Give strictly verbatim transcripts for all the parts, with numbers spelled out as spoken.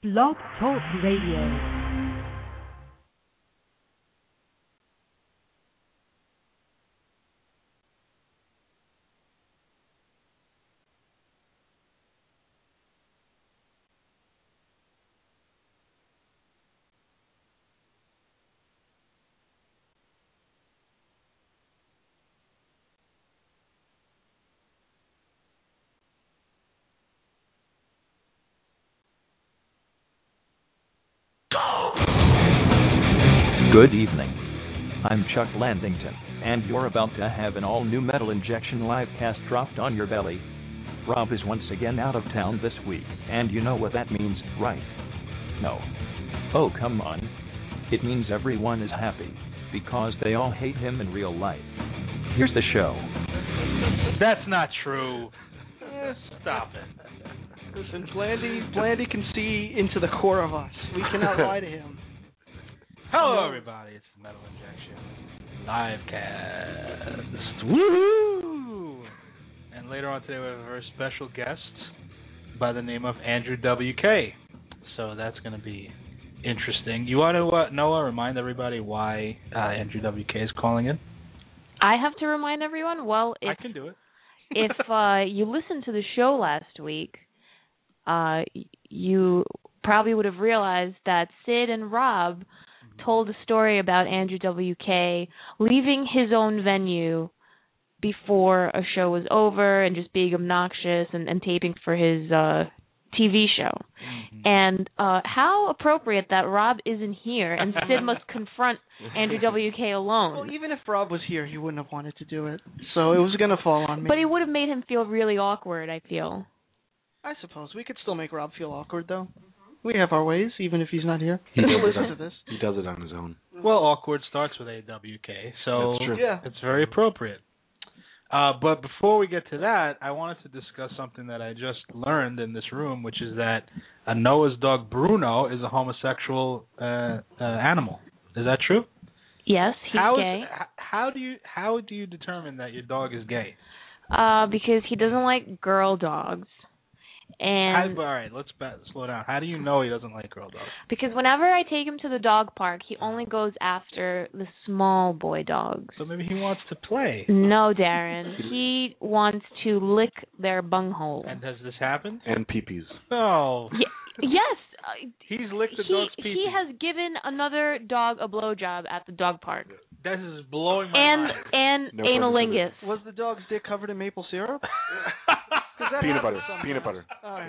Blog Talk Radio. Good evening. I'm Chuck Landington, and you're about to have an all-new Metal Injection live cast dropped on your belly. Rob is once again out of town this week, and you know what that means, right? No. Oh, come on. It means everyone is happy, because they all hate him in real life. Here's the show. That's not true. Eh, stop it. Listen, Blandy, Blandy can see into the core of us. We cannot lie to him. Hello, everybody. It's the Metal Injection livecast. Woohoo! And later on today, we have a very special guest by the name of Andrew W K. So that's going to be interesting. You want to, uh, Noah, remind everybody why uh, Andrew W K is calling in? I have to remind everyone? Well, if, I can do it. if uh, you listened to the show last week, uh, you probably would have realized that Sid and Rob told a story about Andrew W K leaving his own venue before a show was over and just being obnoxious and, and taping for his uh, T V show. Mm-hmm. And uh, how appropriate that Rob isn't here and Sid must confront Andrew W K alone. Well, even if Rob was here, he wouldn't have wanted to do it. So it was going to fall on me. But it would have made him feel really awkward, I feel. I suppose. We could still make Rob feel awkward, though. We have our ways, even if he's not here. He does, listen it on, to this. he does it on his own. Well, awkward starts with A W K, so That's true. Yeah. It's very appropriate. Uh, but before we get to that, I wanted to discuss something that I just learned in this room, which is that a Noah's dog Bruno is a homosexual uh, uh, animal. Is that true? Yes, he's how gay. Is, how do you how do you determine that your dog is gay? Uh, because he doesn't like girl dogs. And how, all right, let's ba- slow down. How do you know he doesn't like girl dogs? Because whenever I take him to the dog park, he only goes after the small boy dogs. So maybe he wants to play. No, Darren. He wants to lick their bunghole. And has this happened? And peepees. Oh. Y- yes. Uh, He's licked the he, dog's pee-pee. He has given another dog a blowjob at the dog park. This is blowing my and, mind. And No analingus. Was the dog's dick covered in maple syrup? Peanut butter. Peanut butter. All right.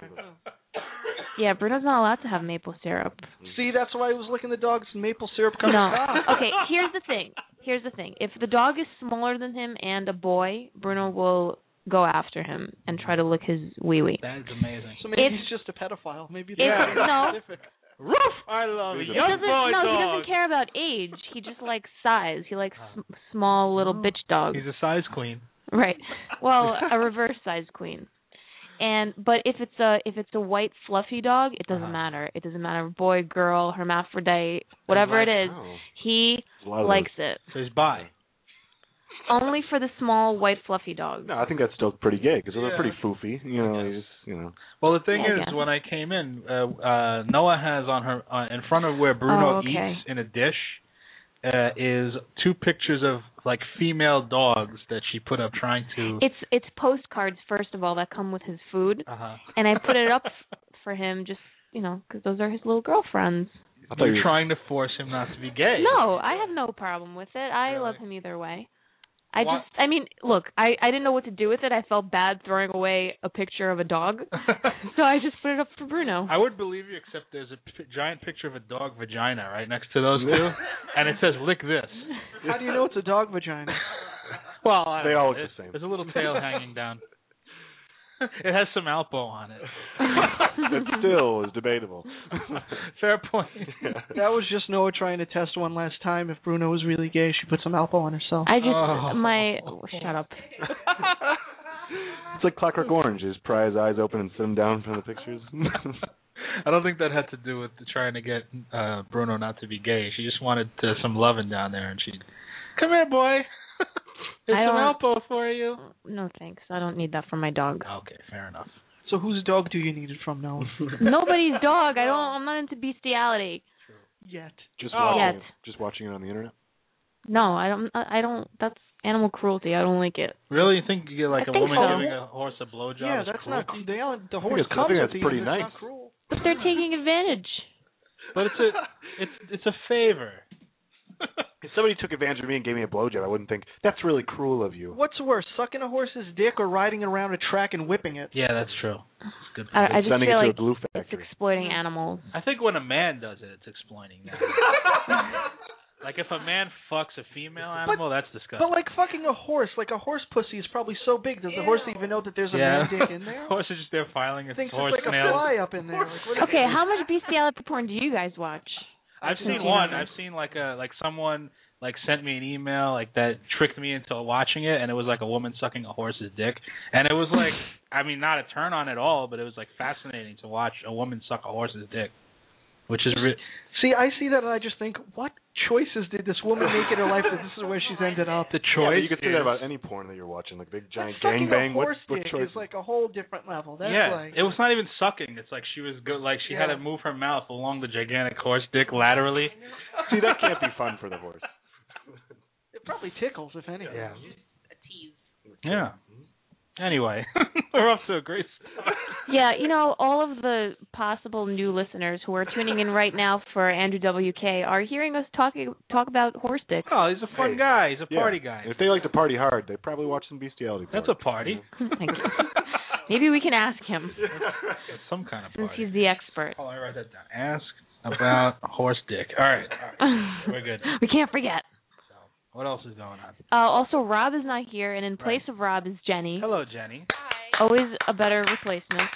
Yeah, Bruno's not allowed to have maple syrup. See, that's why he was licking the dog's maple syrup covered No. cock. Okay, here's the thing. Here's the thing. If the dog is smaller than him and a boy, Bruno will go after him and try to lick his wee-wee. That is amazing. So maybe If- he's just a pedophile. Maybe If, that's no, specific. Roof! I love it. He Young doesn't, boy no, dog. he doesn't care about age. He just likes size. He likes sm- small little bitch dogs. He's a size queen. Right. Well, a reverse size queen. And but if it's a if it's a white fluffy dog, it doesn't Uh-huh. matter. It doesn't matter, boy, girl, hermaphrodite, whatever it is. Oh. He A lot of likes it. So he's bi. Only for the small white fluffy dogs. No, I think that's still pretty gay because Yeah. they're pretty foofy. You know, you just, you know. Well, the thing Yeah, is, yeah. when I came in, uh, uh, Noah has on her uh, in front of where Bruno Oh, okay. eats in a dish uh, is two pictures of like female dogs that she put up trying to. It's it's postcards first of all that come with his food, Uh-huh. and I put it up f- for him just you know because those are his little girlfriends. I thought You're you were- trying to force him not to be gay. No, I have no problem with it. I Really? love him either way. I What? just, I mean, look, I, I didn't know what to do with it. I felt bad throwing away a picture of a dog, so I just put it up for Bruno. I would believe you, except there's a p- giant picture of a dog vagina right next to those two, and it says "lick this." How do you know it's a dog vagina? Well, I don't They know. all look There's- the same. There's a little tail hanging down. It has some Alpo on it. That still is debatable. Fair point. That was just Noah trying to test one last time. If Bruno was really gay, she put some Alpo on herself. I just, Oh. my, oh, shut up. It's like Clockwork Orange. You just pry his eyes open and sit him down from the pictures. I don't think that had to do with trying to get uh, Bruno not to be gay. She just wanted uh, some loving down there, and she, come here, boy. There's I some don't- Alpo for you. No thanks. I don't need that for my dog. Okay, fair enough. So whose dog do you need it from now? Nobody's dog. I don't. I'm not into bestiality. Yet. Just Oh. watching Yet. it, just watching it on the internet. No, I don't. I I don't. That's animal cruelty. I don't like it. Really? You think you get like I a think woman so. giving a horse a blowjob? Yeah, is that's cruel? not. They only, the I horse think it's- I comes think with that's you. pretty It's nice. not cruel. But they're taking advantage. But it's a it's it's a favor. If somebody took advantage of me and gave me a blowjob, I wouldn't think that's really cruel of you. What's worse, sucking a horse's dick or riding it around a track and whipping it? Yeah, that's true. It's good. I, I just Sending feel it to like a glue it's factory. exploiting animals. I think when a man does it, it's exploiting them. Like if a man fucks a female animal, that's disgusting. But like fucking a horse, like a horse pussy is probably so big. Does the horse even know that there's a yeah. man dick in there? Horse is just there filing its Thinks horse it's like nails. a fly up in there. Like, what is Okay, it? how much bestiality porn do you guys watch? I've Since seen you one. know I've this. seen like a like someone like sent me an email like that tricked me into watching it, and it was like a woman sucking a horse's dick, and it was like I mean not a turn on at all, but it was like fascinating to watch a woman suck a horse's dick, which is re- See, I see that and I just think, what choices did this woman make in her life that this is where she's ended up? the Yeah, choice. but you could say that is- about any porn that you're watching, like big giant But fucking gangbang. a horse What, what dick choice? is like a whole different level. That's yeah, like it was not even sucking. It's like she was go- like she had Yeah. to move her mouth along the gigantic horse dick laterally. See, that can't be fun for the horse. it probably tickles, if anything. Yeah. A tease. Yeah. Anyway, we're off to a great start. Yeah, you know, all of the possible new listeners who are tuning in right now for Andrew W K are hearing us talking talk about horse dicks. Oh, he's a fun Hey. guy. He's a Yeah. party guy. And if they like to party hard, they probably watch some bestiality porn. That's a party. Thank you. Maybe we can ask him It's some kind of since party. he's the expert. Oh, I write that down. Ask about horse dick. All right. All right. We're good. We can't forget. What else is going on? Uh, also, Rob is not here, and in place of Rob is Jenny. Hello, Jenny. Hi. Always a better replacement.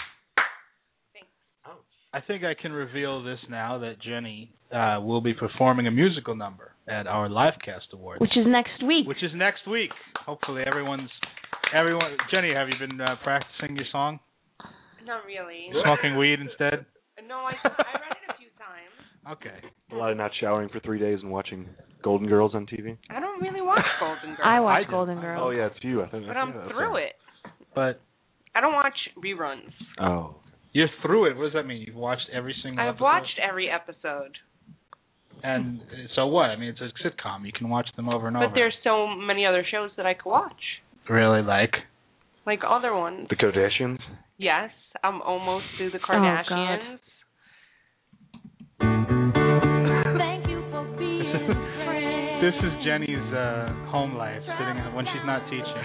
I think I can reveal this now that Jenny uh, will be performing a musical number at our Livecast Awards, Which is next week. which is next week. Hopefully, everyone's everyone. Jenny, have you been uh, practicing your song? Not really. Smoking weed instead? No, I I read it a few times. Okay. A lot of not showering for three days and watching Golden Girls on T V. I don't really watch Golden Girls. I watch I do. Golden Girls. Oh yeah, it's you. I think. But I'm yeah, that's through right. it. But I don't watch reruns. Oh. you're through it. What does that mean? You've watched every single I've episode? watched every episode. And uh, so what? I mean, it's a sitcom. You can watch them over and over. But there's so many other shows that I could watch. Really like? Like other ones. The Kardashians. Yes, I'm almost through the Oh, God. Kardashians. Thank you for being a friend. This is Jenny's uh, home life, sitting when she's not teaching.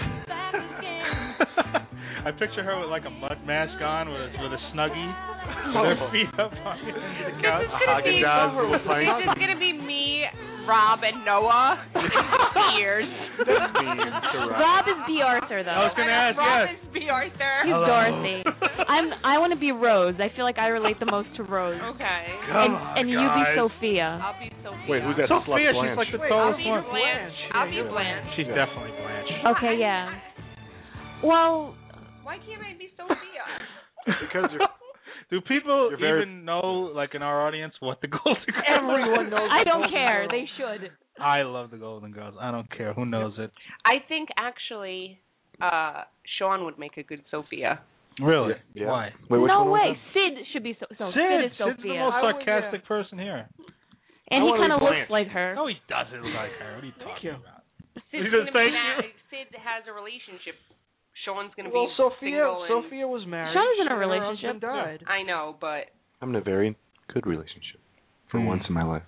I picture her with like a mud mask on, with a, with a snuggie, with her feet up on the end of the couch. This is gonna be Haagen-Dazs with a pint. This is gonna be me, Rob, and Noah. Years. That's mean to Rob. Rob is B. Arthur, though. I was gonna ask, Rob yes. is B. Arthur. He's Hello. Dorothy. I'm. I want to be Rose. I feel like I relate the most to Rose. Okay. and Come on, and you be guys. Sophia. I'll be Sophia. Wait, who's that slut Sophia, she's Blanche? like the Wait, I'll tallest be one. Blanche. I'll be Blanche. She's Yeah. definitely Blanche. Okay, yeah. Well, Why can't I be Sophia? Because you're, Do people You're very- even know, like in our audience, what the Golden Girls Everyone knows. I the don't Golden care. Girls. They should. I love the Golden Girls. I don't care. Who knows it? I think actually, uh, Sean would make a good Sophia. Really? Yeah. Why? Wait, which No one was way. Sid should be so. so Sid. Sid is Sid's the Sophia, most I would, sarcastic person here. and I he wanna kind of be looks Blanche. like her. No, he doesn't look like her. What are you Thank talking you. about? Sid's He says gonna be thank ma- you. Sid has a relationship. Sean's gonna Well, be Sophia. single and Sophia was married. Sean's in a and her relationship. husband died. I know, but I'm in a very good relationship for Hmm. once in my life.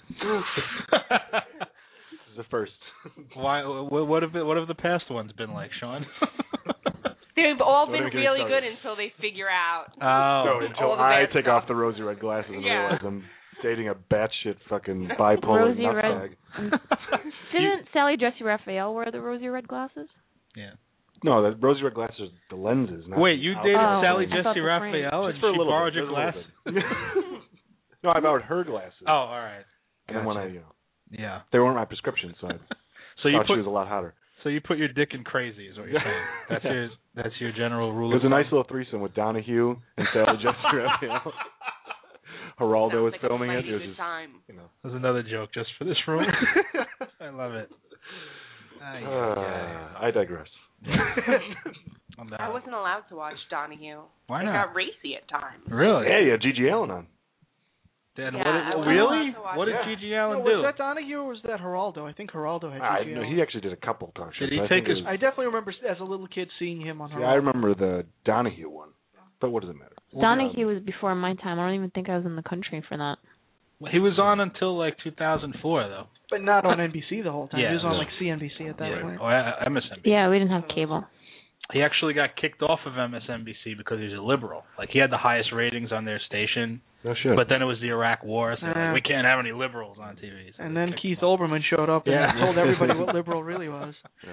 This is the first. Why? What, what have it, what have the past ones been like, Sean? they've all Don't been even get me really started. good until they figure out. Oh. So until all the I bad take stuff. off the rosy red glasses and Yeah. realize I'm dating a batshit fucking bipolar Rosy red- nutbag. Didn't Sally Jesse Raphael wear the rosy red glasses? Yeah. No, the rosy red glasses are the lenses. Not Wait, the you outfit. dated Oh, Sally I thought Jesse the frame. Raphael and Just for a she little borrowed bit, your just a glass? little bit. No, I borrowed her glasses. Oh, all right. And then when I, Gotcha. you know, Yeah. they weren't my prescription, so I So you thought she put was a lot hotter. so you put your dick in crazy is what you're saying. That's your that's your general rule. It was of a nice thumb? little threesome with Donahue and Sally Jesse Raphael. Geraldo Sounds was like a filming it. mighty It was good just, time. you know. There's another joke just for this room. I love it. Ay, ay, Uh, I digress. ay. I wasn't allowed to watch Donahue. Why it not? It got racy at times. Really? Yeah, you had Gigi Allen on. Then Yeah, what did, I wasn't really? allowed to watch What did it. Gigi Allen no, do? was that Donahue or was that Geraldo? I think Geraldo had I Gigi know Allen. he actually did a couple talk shows. Did he but I take think it his- was- I definitely remember as a little kid seeing him on Yeah, Geraldo. I remember the Donahue one. But what does it matter? Donahue was before my time. I don't even think I was in the country for that. He was on until like two thousand four, though. But not on N B C the whole time. Yeah, he was on no. like C N B C at that Yeah. point. Or uh, M S N B C. Yeah, we didn't have cable. He actually got kicked off of M S N B C because he's a liberal. Like, he had the highest ratings on their station, No shit. but then it was the Iraq War, so Yeah. like, we can't have any liberals on T V. So And they then kicked Keith him off. Olbermann showed up and Yeah. told everybody what liberal really was.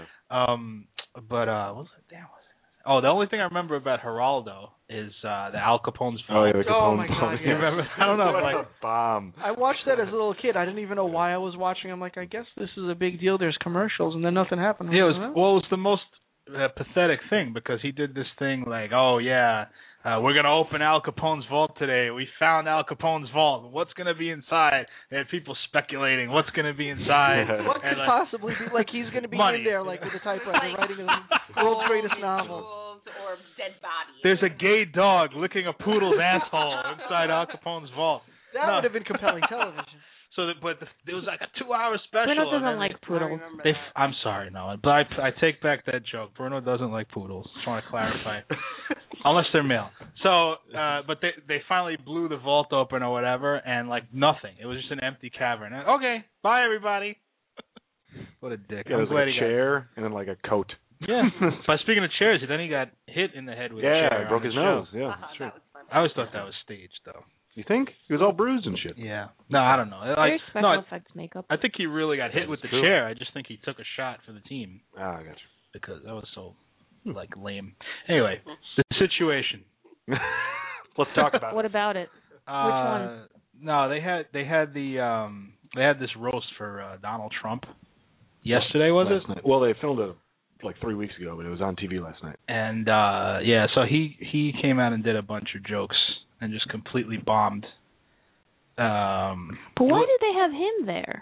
Um, but, uh, what was it? Damn, what was it? Oh, the only thing I remember about Geraldo is uh, the Al Capone's Oh, phone. yeah, the Oh, Capone my God, bomb. yeah. You remember? I don't know, What like, a bomb. I watched that as a little kid. I didn't even know why I was watching. I'm like, I guess this is a big deal. There's commercials, and then nothing happened. yeah, it was, Huh? well, it was the most uh, pathetic thing because he did this thing like, oh, yeah, uh, we're going to open Al Capone's vault today. We found Al Capone's vault. What's going to be inside? They had people speculating what's going to be inside. What And, could like, possibly be? Like, he's going to be Money. in there, like, with a typewriter, writing the world's greatest novel. Or dead bodies. There's a gay dog licking a poodle's asshole inside Al Capone's vault. That No. would have been compelling television. So, that, but the, it was like a two-hour special. Bruno and doesn't then like they- poodles. They, f- I'm sorry, no, but I, I take back that joke. Bruno doesn't like poodles. Just want to clarify, unless they're male. So, uh, but they they finally blew the vault open or whatever, and like nothing. It was just an empty cavern. And, okay, bye everybody. What a dick. Yeah, I'm there's glad like a he got- chair and then like a coat. Yeah. But speaking of chairs, then he got hit in the head with a Yeah, chair. he broke on his the nose. show. Yeah, Uh-huh, that's true. that was fun. I always thought that was staged, though. You think? He was all bruised and shit. Yeah. No, I don't know. Very Like, special no, I, effects makeup. I think he really got hit with the True. chair. I just think he took a shot for the team Ah, I got because that was so like lame. Anyway, the situation. you. Let's talk about What it. about it? Uh, one? No, they had they had the um they had this roast for uh, Donald Trump. Yesterday was Last it? night. Well, they filmed it like three weeks ago, but it was on T V last night. And uh yeah, so he he came out and did a bunch of jokes and just completely bombed. Um But why did they have him there?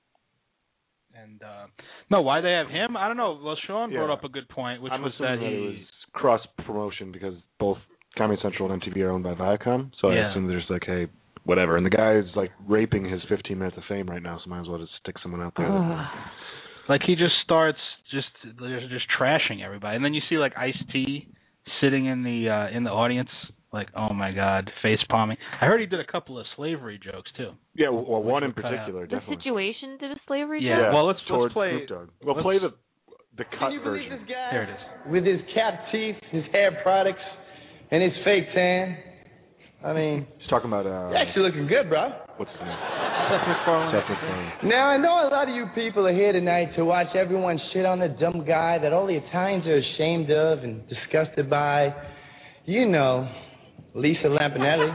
And uh no, why they have him? I don't know. Well, Sean Yeah. brought up a good point, which I'm was assuming that he it was cross promotion because both Comedy Central and M T V are owned by Viacom, so Yeah. I assume there's like, hey, whatever. And the guy's like raping his fifteen minutes of fame right now, so might as well just stick someone out there. that- like he just starts just just, just trashing everybody, and then you see like Ice-T sitting in the uh, in the audience, like, oh my God, face palming. I heard he did a couple of slavery jokes too. yeah, well, one in were cut out. particular, The definitely. situation did a slavery Yeah. joke? Well, let's- let's towards play- Snoop Dogg. Well, let's- play the the cut Can you believe version. this guy? There it is. With his capped teeth, his hair products, and his fake tan. I mean, He's talking about uh, you're actually looking good, bro. what's the name? Seth MacFarlane. Seth MacFarlane. Now, I know a lot of you people are here tonight to watch everyone shit on the dumb guy that all the Italians are ashamed of and disgusted by. You know, Lisa Lampanelli.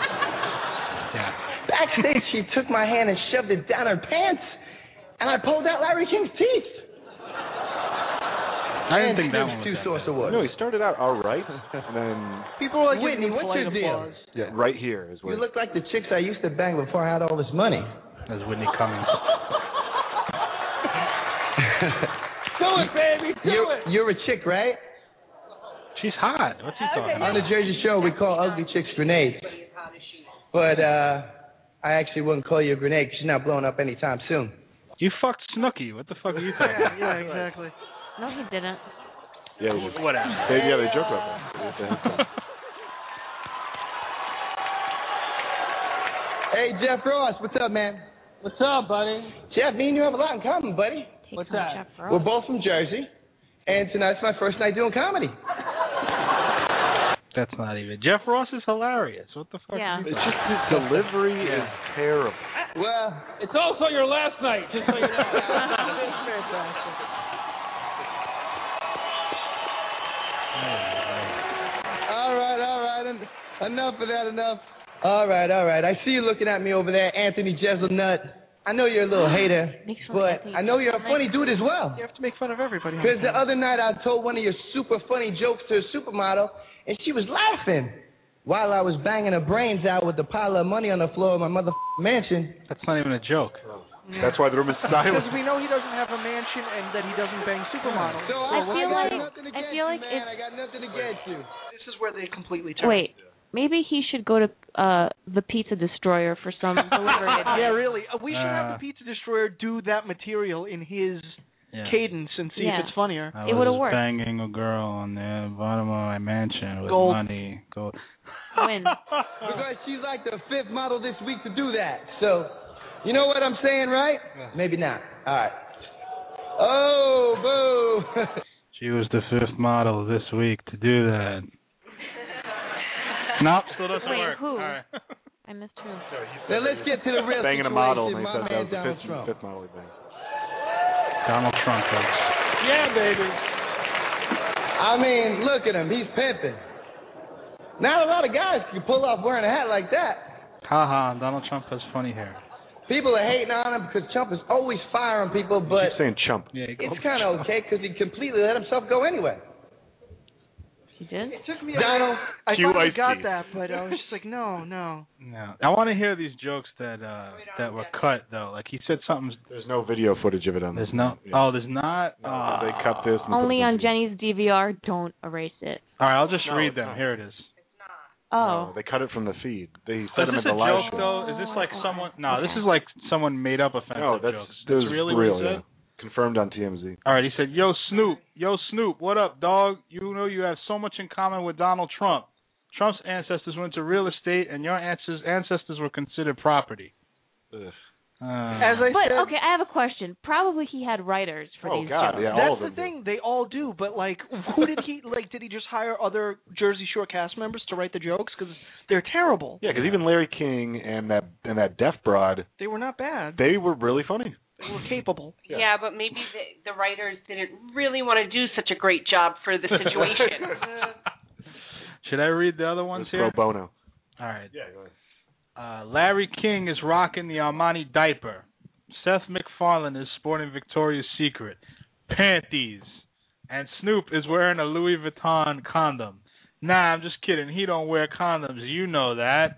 Yeah. Backstage, she took my hand and shoved it down her pants, and I pulled out Larry King's teeth. I didn't and think that Snoop's one was two that source bad. awards. No, he started out all right, and then People were like Whitney, giving him what's polite your deal? applause. yeah, right here is where. You look like the chicks I used to bang before I had all this money. That was Whitney Cummings. Do it, baby, do you're, it. You're a chick, right? She's hot. What's he talking On about? the Jersey Shore, we call ugly chicks grenades. But uh, I actually wouldn't call you a grenade because she's not blowing up anytime soon. You fucked Snooki. What the fuck are you talking Yeah, about? yeah, exactly. No, he didn't. yeah, he just, Whatever. they, yeah, they joke about that. Hey, Jeff Ross, what's up, man? What's up, buddy? Jeff, me and you have a lot in common, buddy. Take What's some that? Jeff Ross. We're both from Jersey, and tonight's my first night doing comedy. That's not even. Jeff Ross is hilarious. What the fuck? Yeah. Are you It's talking just his delivery is terrible. Well, It's also your last night, just so you know. all right, all right. en- Enough of that, enough. All right, all right. I see you looking at me over there, Anthony Jeselnut. I know you're a little hater, Make fun of but Anthony I know you're a Jeselnik. funny dude as well. You have to make fun of everybody. Because the other night I told one of your super funny jokes to a supermodel, and she was laughing while I was banging her brains out with the pile of money on the floor of my mother mansion. That's not even a joke. That's why the room is silent. Because we know he doesn't have a mansion and that he doesn't bang supermodels. So I I, feel got like nothing I against feel you, like man. it's I got nothing against you. This is where they completely turn. wait. Maybe he should go to uh the Pizza Destroyer for some delivery. Yeah, really. Uh, we should have Uh, the Pizza Destroyer do that material in his Yeah. cadence and see Yeah. if it's funnier. I It was would've worked. banging a girl on the bottom of my mansion with Gold. money. Gold. Win. Because she's like the fifth model this week to do that. So, you know what I'm saying, right? Maybe not. All right. Oh, boo. She was the fifth model this week to do that. Nope, still doesn't Wait, work. who? All right. I missed who. Now let's get to the real Banging a situation. model, and they My said that man was the Donald fifth, Trump. fifth model he banged. Donald Trump. Folks. Yeah, baby. I mean, look at him. He's pimping. Not a lot of guys can pull off wearing a hat like that. Haha, Donald Trump has funny hair. People are hating on him because Trump is always firing people, You but keep saying chump. Yeah, he it's kind of okay because he completely let himself go anyway. He did? It took me. Donald, I Q finally Ice-T. got that, but I was just like, no, no. No, I want to hear these jokes that uh that were cut though. Like he said something. There's no video footage of it on There's this. no. Yeah. Oh, there's not. No, Oh. they cut this. and Only put it on in. Jenny's D V R. Don't erase it. All right, I'll just No, read it's them. not. Here it is. Oh. No, they cut it from the feed. They Is said them this at a the live joke show. though? Is this like Oh, someone? No, this okay. is like someone made up offensive No, that's, jokes. that's That's really real. what he Yeah. said. Confirmed on T M Z. All right, he said, "Yo Snoop, yo Snoop, what up, dog? You know you have so much in common with Donald Trump. Trump's ancestors went to real estate, and your ancestors ancestors were considered property." Ugh. Uh, As I But said, okay, I have a question. Probably he had writers for Oh, these God, jokes. yeah. all that's of the them do. thing. They all do, but like, who did he like? Did he just hire other Jersey Shore cast members to write the jokes? Because they're terrible. Yeah, because even Larry King and that and that deaf broad, They were not bad. they were really funny. They were capable. Yeah. Yeah, but maybe the, the writers didn't really want to do such a great job for the situation. Should I read the other ones It was here? pro bono. All right. Yeah, go ahead. Uh, Larry King is rocking the Armani diaper. Seth MacFarlane is sporting Victoria's Secret panties, and Snoop is wearing a Louis Vuitton condom. Nah, I'm just kidding. He don't wear condoms. You know that.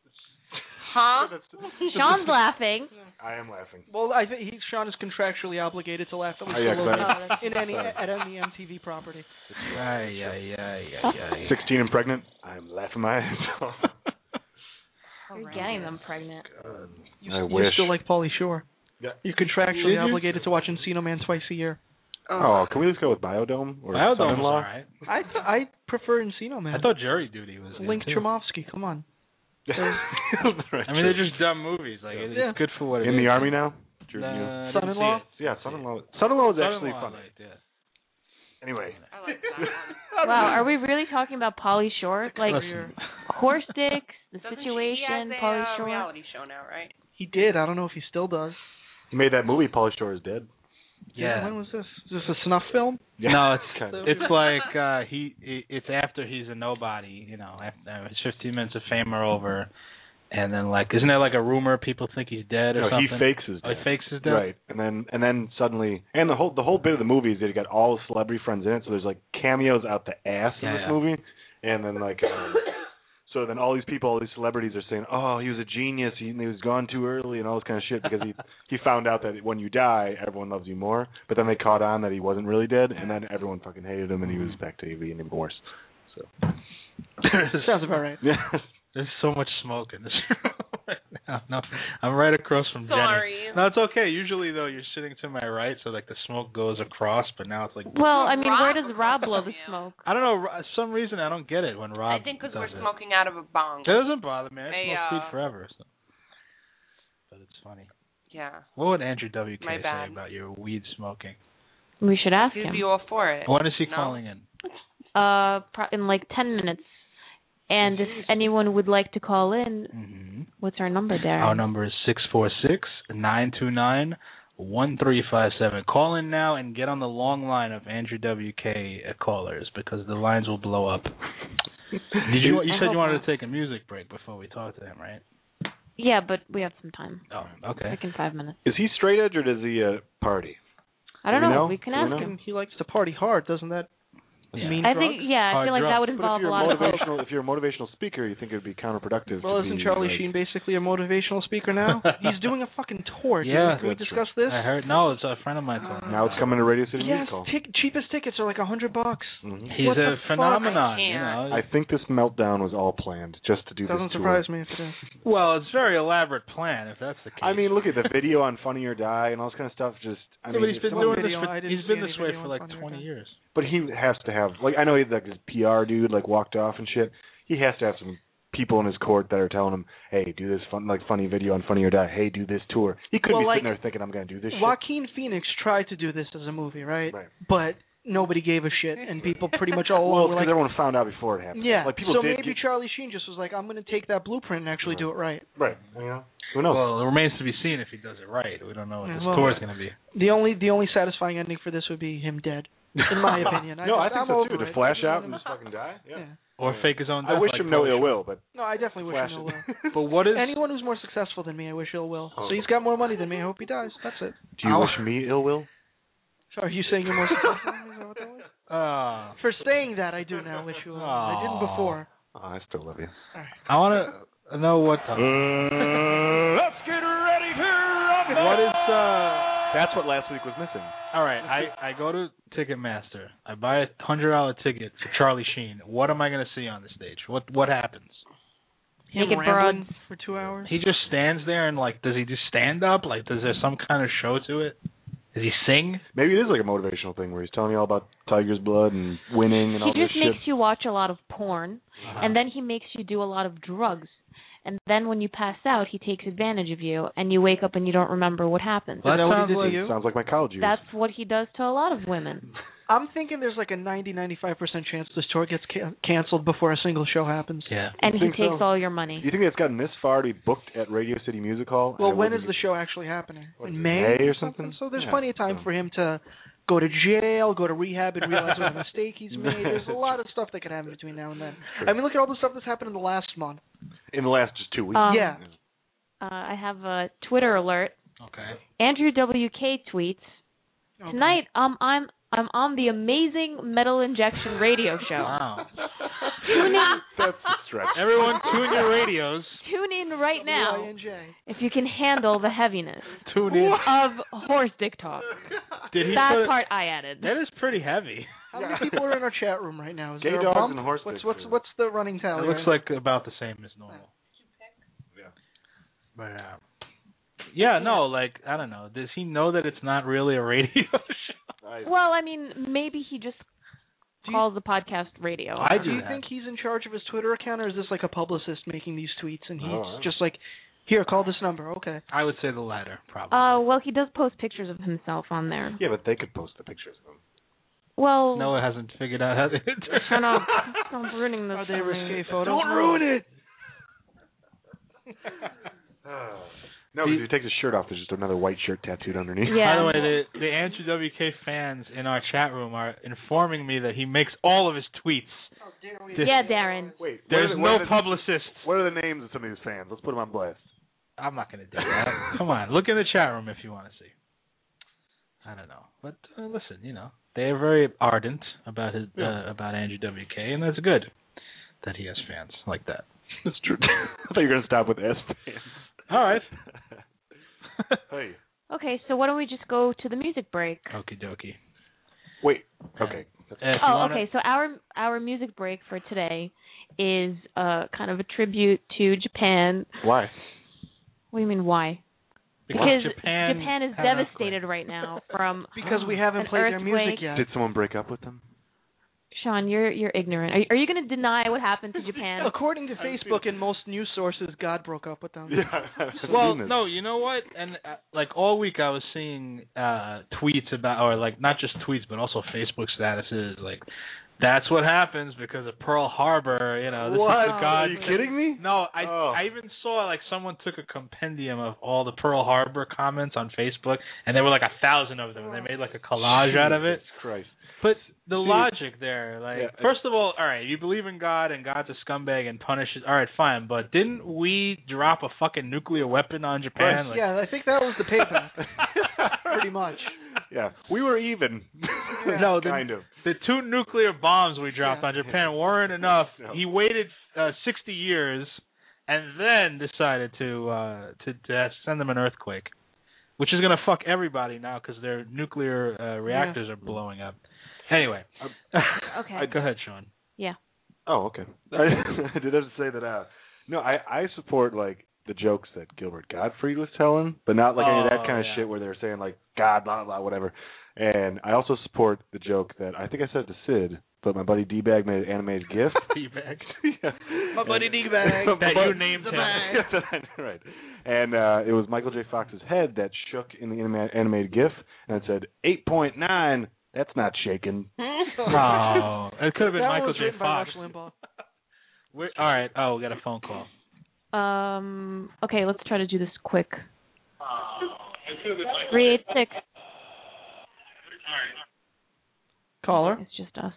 Huh? Sean's laughing. I am laughing. Well, I think he, Sean is contractually obligated to laugh at least Oh, yeah, a little exactly. bit in any Sorry. at any M T V property. Ay, ay, ay, ay, ay. Sixteen and pregnant. I'm laughing my ass off. You're getting them pregnant. You, I you wish. still like Pauly Shore. Yeah. You're contractually Did you? obligated to watch Encino Man twice a year. Oh, can we just go with Biodome or Biodome was Son-in-Law? all right. I I prefer Encino Man. I thought Jury Duty was good, Link too. Tremovsky. Come on. I mean, they're just dumb movies. Like it's Yeah. good for what it is. in the army now. Drew Nah, New. I didn't Son-in-law? see it. Yeah, Son-in-Law. Son-in-Law is actually Son-in-Law I funny. liked, yeah. Anyway, I like that one. Wow, are we really talking about Pauly Shore? Like Listen, horse dicks, the Doesn't she- situation, he has a Pauly uh, Shore. reality show now, right? He did. I don't know if he still does. he made that movie. Pauly Shore is dead. yeah. When was this? Is this a snuff film? No, it's Kind of. it's like uh he it, it's after he's a nobody, you know, after his fifteen minutes of fame are over, and then like isn't there like a rumor people think he's dead or No, he something? fakes his Oh, death. he fakes his death. Right, and then and then suddenly, and the whole the whole bit of the movie is that he got all his celebrity friends in it. So there's like cameos out the ass in Yeah, this yeah. movie, and then like, um, so then all these people, all these celebrities are saying, "Oh, he was a genius. He, he was gone too early," and all this kind of shit because he he found out that when you die, everyone loves you more. But then they caught on that he wasn't really dead, and then everyone fucking hated him, and he was back to being even worse. So Sounds about right. yeah. There's so much smoke in this room right now. No, I'm right across from Sorry. Jenny. No, it's okay. Usually though, you're sitting to my right, so like the smoke goes across, but now it's like. Well, I mean, where Rob does was Rob talking blow to the you. smoke? I don't know. Ro- some reason I don't get it when Rob. I think because does we're it. smoking out of a bong. It doesn't bother me. I They, smoke uh, weed forever. So. But it's funny. Yeah. What would Andrew W K My say bad. about your weed smoking? We should ask He'd him. be all for it. When is he No? calling in? Uh, pro- in like ten minutes. And if anyone would like to call in, Mm-hmm. what's our number there? Our number is six four six, nine two nine, one three five seven. Call in now and get on the long line of Andrew W K callers because the lines will blow up. Did you? You I said hope you wanted not. to take a music break before we talk to him, right? Yeah, but we have some time. Oh, okay. Like in five minutes. Is he straight edge or does he uh, party? I don't Do we know. know? We can Do we ask know? him. He likes to party hard, doesn't that Yeah. Mean I drug? think, yeah, I Hard feel like drugs. that would But if involve a you're lot of coke. motivational, if you're a motivational speaker, you think it would be counterproductive. Well, to isn't be, Charlie like, Sheen basically a motivational speaker now? He's doing a fucking tour. Dude. Yeah. Can we That's discuss this? I heard. No, it's a friend of mine told me. Now it's coming to Radio City Yes, Music Hall. tic- cheapest tickets are like a hundred bucks. Mhm. He's What a the fuck? phenomenon, I you can't. know. I think this meltdown was all planned just to do Doesn't this tour. surprise me if it is. Well, it's a very elaborate plan, if that's the case. I mean, look at the video on Funny or Die and all this kind of stuff. Just, I Yeah, mean, but he's if been someone- doing video, this. I For, didn't he's see been any this way video for on like Funny or twenty Die. years. But he has to have, like, I know he, like his P R dude, like walked off and shit. He has to have some people in his court that are telling him, "Hey, do this fun, like funny video on Funny or Die. Hey, do this tour." He couldn't Well, be like, sitting there thinking, "I'm gonna do this." Joaquin Phoenix tried to do this as a movie, right? Right. But nobody gave a shit, and people pretty much all shit. Well, over were because like, everyone found out before it happened. yeah. Like people so did maybe get, Charlie Sheen just was like, I'm going to take that blueprint and actually do it right. right. You know, who knows? Well, it remains to be seen if he does it right. We don't know what Yeah, this well, tour is going to be. The only the only satisfying ending for this would be him dead, in my opinion. no, I, just, think I'm so over too. To it. flash I out just and just want fucking die. him- Yeah. yeah. Or fake his own death. I wish like him no Pauly ill Shore. will, but No, I definitely wish flash him ill it. will. But what is? Anyone who's more successful than me, I wish ill will. Oh. So he's got more money than me. I hope he dies. That's it. Do you I'll- wish me ill will? So are you saying you're more successful than me? Is that what that was? Uh, For saying that, I do now wish you ill will. I didn't Aw. before. Oh, I still love you. I want to know what. The, Let's get ready to rumble. what is? Uh, That's what last week was missing. all right, I I go to Ticketmaster. I buy a hundred dollar ticket for Charlie Sheen. What am I going to see on the stage? What what happens? Him Naked rambling broads. for two hours. He just stands there and like, does he just stand up? Like, does there some kind of show to it? Does he sing? Maybe it is like a motivational thing where he's telling you all about Tiger's blood and winning and He all this just shit. makes you watch a lot of porn, Uh-huh. and then he makes you do a lot of drugs. And then when you pass out, he takes advantage of you, and you wake up and you don't remember what happened. Well, Is that what he sounds did to like- you? Sounds like my college years. That's what he does to a lot of women. I'm thinking there's like a ninety, ninety-five percent chance this tour gets ca- canceled before a single show happens. Yeah. And he think takes so? all your Do money. you think it's gotten this far to be booked at Radio City Music Hall? Well, And it when is wouldn't the be- show actually happening? What is In it, May, May or something? So there's Yeah, plenty of time so- for him to go to jail, go to rehab, and realize what a mistake he's made. There's a lot of stuff that could happen between now and then. I mean, look at all the stuff that's happened in the last month. In the last just two weeks. Um, yeah. Uh, I have a Twitter alert. Okay. Andrew W K tweets, Okay. tonight um, I'm I'm on the amazing Metal Injection radio show. Wow. Tune in, That's a stretch. Everyone, tune your radios. Uh, tune in right now W I N J. if you can handle the heaviness Tune in. of horse dick talk. Did he That put? part I added. That is pretty heavy. How many people are in our chat room right now? Is Gay there a dogs bump? and horse What's dicks what's are- what's the running It tally? looks right like about the same as normal. Yeah. But uh, yeah, no, like I don't know. Does he know that it's not really a radio show? I- Well, I mean, maybe he just Do you- calls the podcast radio. I Do do you that. think he's in charge of his Twitter account, or is this like a publicist making these tweets and he's Oh, I don't know. just like, here, call this number, okay? I would say the latter, probably. Uh, well, he does post pictures of himself on there. Yeah, but they could post the pictures of them. Well, Noah hasn't figured out how to. shut up. Stop ruining this. Are they for me. risque photos? Don't ruin it. No, because if he takes his shirt off, there's just another white shirt tattooed underneath. Yeah. By the way, the, the Andrew W K fans in our chat room are informing me that he makes all of his tweets. Yeah, Darren. Wait, what There's are the, what no are the, publicist. What are the names of some of these fans? Let's put them on blast. I'm not going to do that. Come on, look in the chat room if you want to see. I don't know, but uh, listen, you know, they're very ardent about his uh, about Andrew W K, and that's good that he has fans like that. That's true. I thought you were going to stop with S fans. All right. Hey. Okay, so why don't we just go to the music break? Okie dokie. Wait. Okay. Uh, if you Oh, wanna- okay. So our our music break for today is uh kind of a tribute to Japan. Why? What do you mean why? Because Because Japan, Japan is had an devastated right now from Because we haven't an played their music earthquake. yet. Did someone break up with them? Sean, you're you're ignorant. Are you, are you going to deny what happened to Japan? According to Facebook and most news sources, God broke up with them. Yeah. Well, no, you know what? And uh, like all week, I was seeing uh, tweets about, or like not just tweets, but also Facebook statuses. Like, that's what happens because of Pearl Harbor. You know, this What? is the God. Are you kidding me? No, I Oh. I even saw like someone took a compendium of all the Pearl Harbor comments on Facebook, and there were like a thousand of them, and they made like a collage out of it. Jesus Christ. But the See, logic there, like, yeah, first of all, all right, you believe in God and God's a scumbag and punishes. All right, fine, but didn't we drop a fucking nuclear weapon on Japan? Like, Yeah, I think that was the payback. Pretty much. Yeah, we were even. No, the, kind of. The two nuclear bombs we dropped Yeah. on Japan weren't enough. No. He waited uh, sixty years and then decided to uh, to, to send them an earthquake, which is going to fuck everybody now because their nuclear uh, reactors are blowing up. Anyway. Okay. Go ahead, Sean. Yeah. Oh, okay. I did have to say that. Uh, no, I I support like the jokes that Gilbert Gottfried was telling, but not like any of that Oh, kind of yeah. shit where they're saying like God, blah blah, whatever. And I also support the joke that I think I said to Sid, but my buddy D-Bag made an animated GIF. D-Bag. Yeah. My buddy D-Bag. That you named The him. bag. Right. And uh, it was Michael J. Fox's head that shook in the anima- animated GIF, and it said eight point nine. That's not shaking. Oh, it could have been That Michael was J. written by Fox. Rush Limbaugh. We're, all right. Oh, we got a phone call. Um. Okay, let's try to do this quick. Three eight six. Caller. It's just us.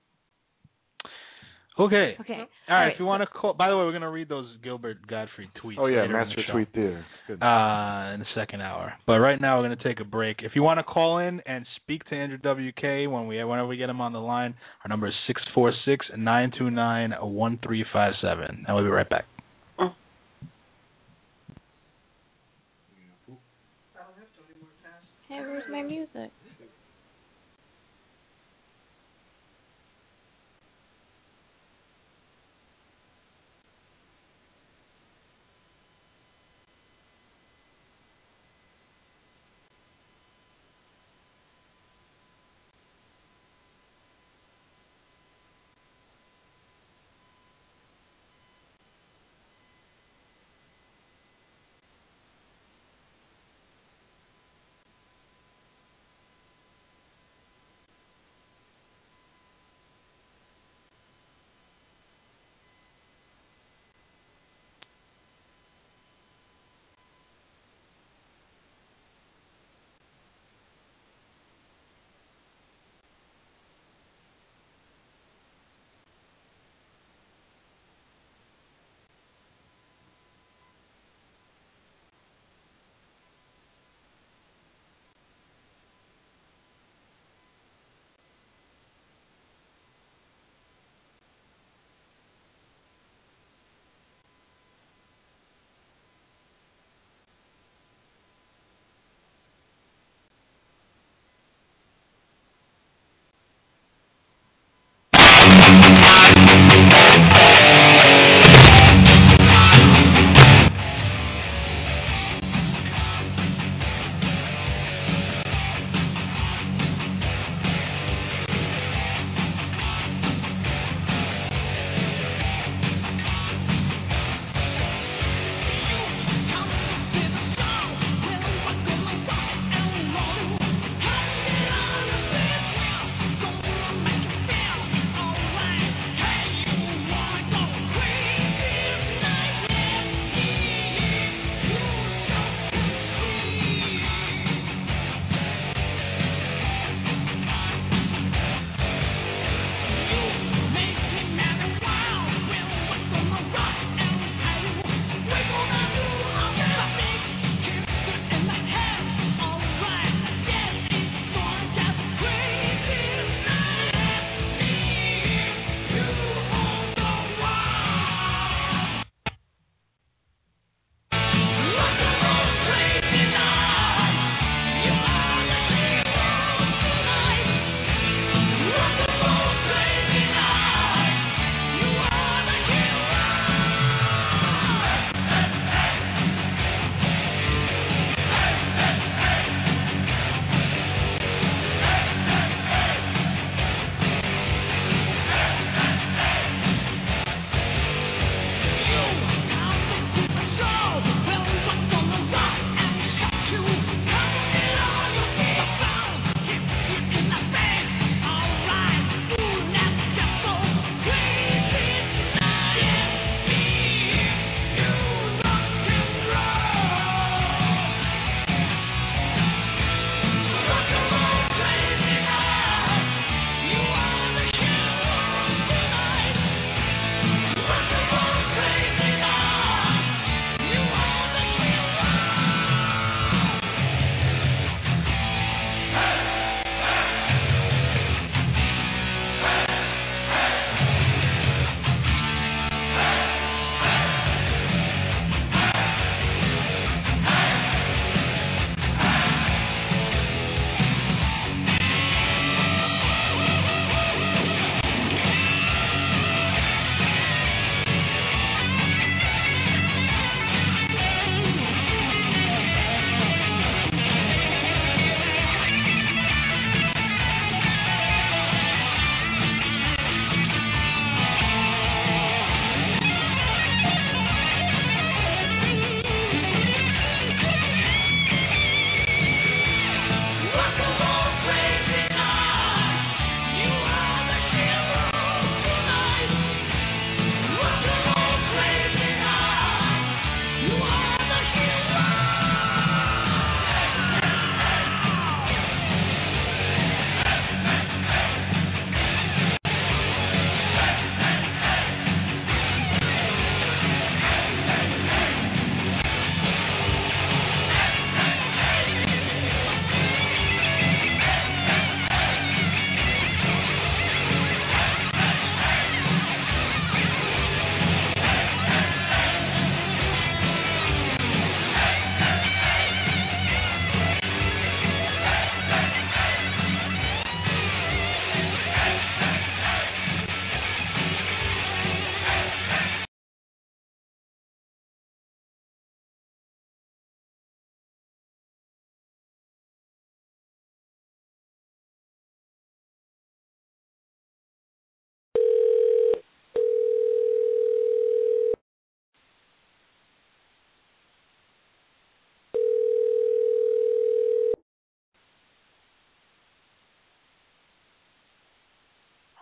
Okay. Okay. All right. All right, If you want to call, by the way, we're going to read those Gilbert Gottfried tweets. Oh yeah, later in Master the show. Tweet Theater. Good. Uh, in the second hour. But right now we're going to take a break. If you want to call in and speak to Andrew W K when we whenever we get him on the line, our number is six four six, nine two nine, one three five seven. And we'll be right back. Hey, where's my music?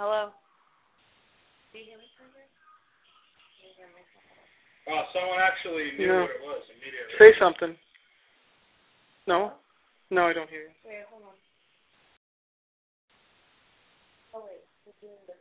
Hello. Oh, someone actually knew No. what it was immediately. Say something. No? No, I don't hear you. Wait, hold on. Oh, wait. We're doing this.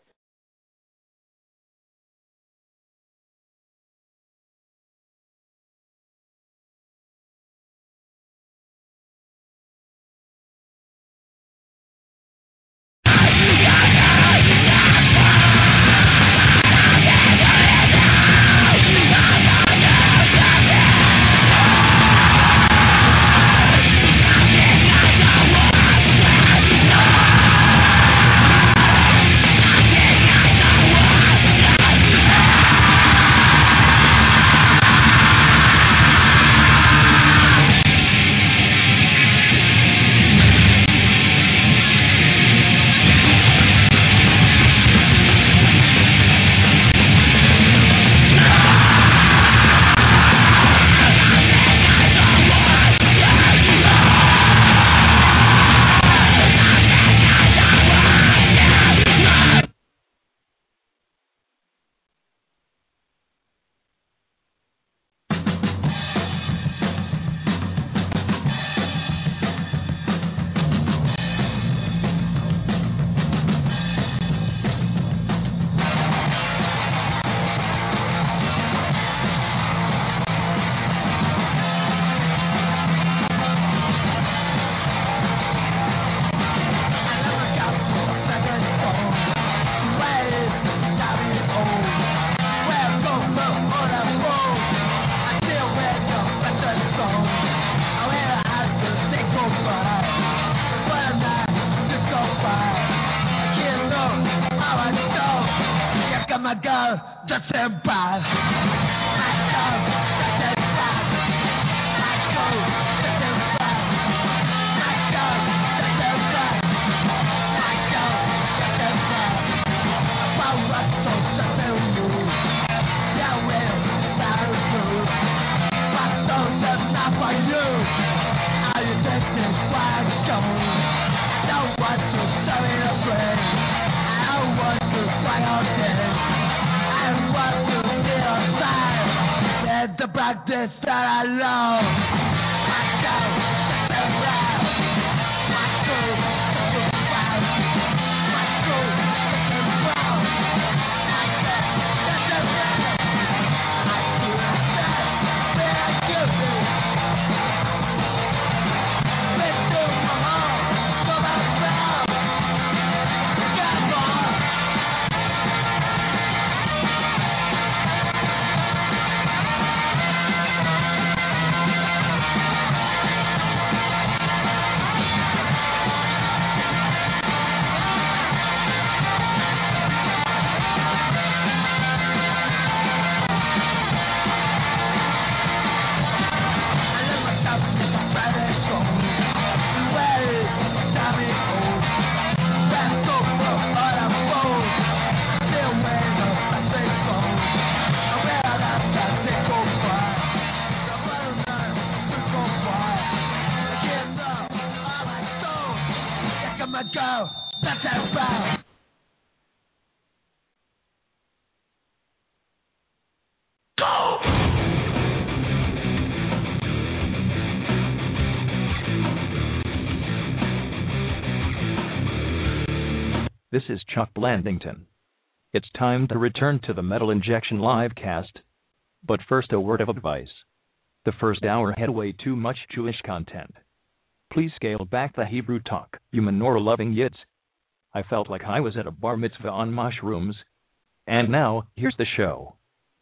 This is Chuck Blandington. It's time to return to the Metal Injection livecast. But first, a word of advice. The first hour had way too much Jewish content. Please scale back the Hebrew talk, you menorah-loving yids. I felt like I was at a bar mitzvah on mushrooms. And now, here's the show.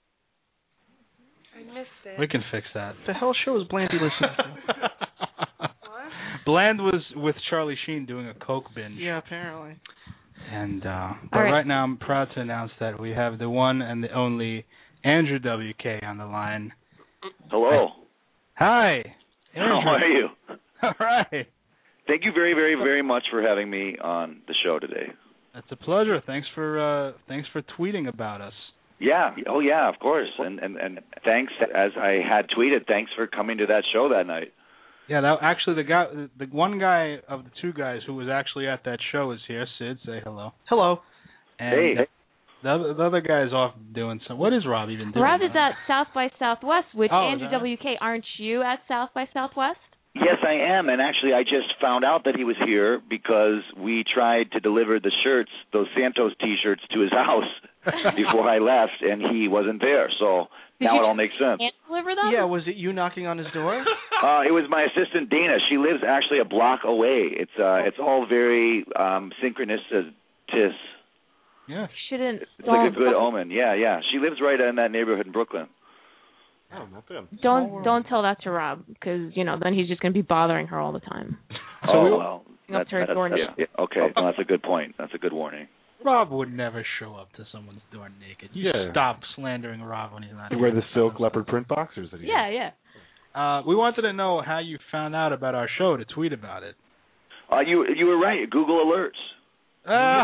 I missed it. We can fix that. The hell show is Blandy listening to? What? Bland was with Charlie Sheen doing a coke binge. Yeah, apparently. And uh, but right. right now I'm proud to announce that we have the one and the only Andrew W K on the line. Hello. Hi. Andrew. How are you? All right. Thank you very, very, very much for having me on the show today. It's a pleasure. Thanks for uh, thanks for tweeting about us. Yeah. Oh, yeah. Of course. And and and thanks, as I had tweeted. Thanks for coming to that show that night. Yeah. That actually the guy, the one guy of the two guys who was actually at that show is here. Sid, say hello. Hello. And Hey. The other, the other guy's off doing some. What is Rob even doing? Rob is at South by Southwest, which Oh, is Andrew that right? W K, aren't you at South by Southwest? Yes, I am, and actually I just found out that he was here because we tried to deliver the shirts, those Santos T-shirts, to his house before I left, and he wasn't there. So Did now you it all makes sense. Can't deliver them? Yeah, was it you knocking on his door? Uh, it was my assistant Dana. She lives actually a block away. It's uh, it's all very um, synchronous. Tis. Yeah. Shouldn't. It's like a good omen. Yeah, yeah. She lives right in that neighborhood in Brooklyn. Oh, not bad. Don't don't tell that to Rob, because you know then he's just going to be bothering her all the time. Oh well. Up to her that, door that's, now. yeah, okay, well, that's a good point. That's a good warning. Rob would never show up to someone's door naked. You Yeah. stop slandering Rob when he's not You here. wear the silk leopard print boxers that he Yeah, yeah. Uh, we wanted to know how you found out about our show to tweet about it. Uh, you you were right. Google alerts. Ah.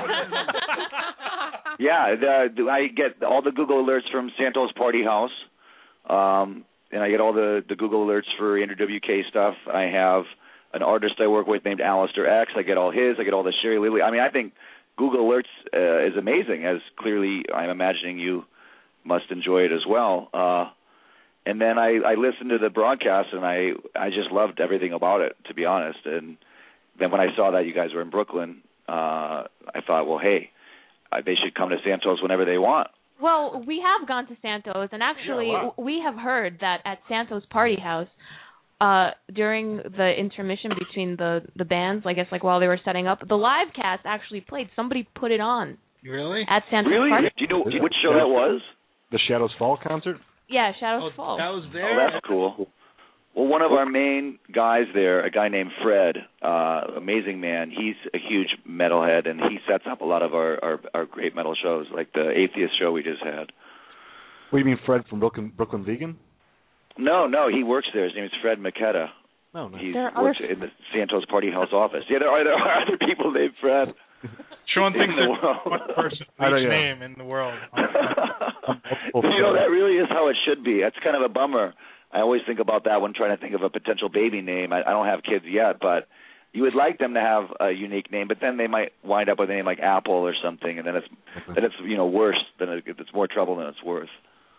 Yeah, the, I get all the Google alerts from Santos Party House, um, and I get all the, the Google alerts for Andrew W K stuff. I have an artist I work with named Alistair X. I get all his. I get all the Sherry Lily. I mean, I think Google alerts uh, is amazing, as clearly I'm imagining you must enjoy it as well. Uh, and then I, I listened to the broadcast, and I, I just loved everything about it, to be honest. And then when I saw that you guys were in Brooklyn, uh, I thought, well, hey, uh, they should come to Santos whenever they want. Well, we have gone to Santos, and actually, Yeah, wow. we have heard that at Santos Party House, uh, during the intermission between the the bands, I guess, like while they were setting up, the live cast actually played. Somebody put it on. Really? At Santos Really? Party. Do you know which show that was? The Shadows Fall concert? Yeah, Shadows Oh, Fall. that was Oh, there? that's cool. Well, one of our main guys there, a guy named Fred, uh, amazing man. He's a huge metalhead, and he sets up a lot of our, our, our great metal shows, like the Atheist show we just had. What do you mean, Fred from Brooklyn, Brooklyn Vegan? No, no, he works there. His name is Fred McKetta. No, no. He There are works other- in the Santos Party House office. Yeah, there are, there are other people named Fred. Sean thinks in the there's world. one person I for know, each yeah. name in the world. You know, that really is how it should be. That's kind of a bummer. I always think about that when trying to think of a potential baby name. I, I don't have kids yet, but you would like them to have a unique name, but then they might wind up with a name like Apple or something, and then it's then it's you know worse. Then it, it's more trouble than it's worth.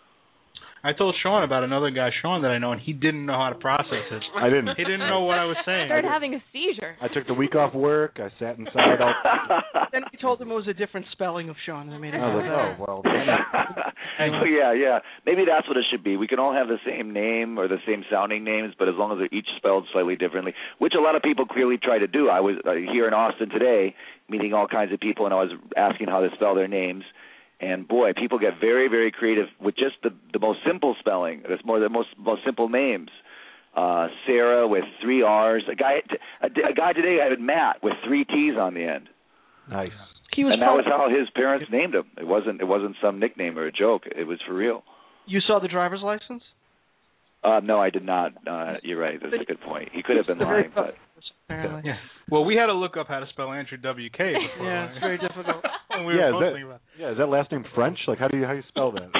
I told Sean about another guy, Sean, that I know, and he didn't know how to process it. I didn't. He didn't know what I was saying. Started having a seizure. I took the week off work. I sat inside all. Then we told him it was a different spelling of Sean, and I made it I was feel like, better. oh well. Oh, yeah, yeah. Maybe that's what it should be. We can all have the same name or the same sounding names, but as long as they're each spelled slightly differently, which a lot of people clearly try to do. I was uh, here in Austin today, meeting all kinds of people, and I was asking how they spell their names. And boy, people get very, very creative with just the the most simple spelling. That's more the most most simple names. Uh, Sarah with three R's. A guy, a, a guy today I had Matt with three T's on the end. Nice. He was And that fun. was how his parents named him. It wasn't it wasn't some nickname or a joke. It was for real. You saw the driver's license? Uh, no, I did not. Uh, you're right. That's a good point. He could have been lying, but Apparently. Yeah. Well, we had to look up how to spell Andrew W K before. Yeah, it's very difficult. when we were Yeah, is posting that, about yeah, is that last name French? Like, how do you how do you spell that?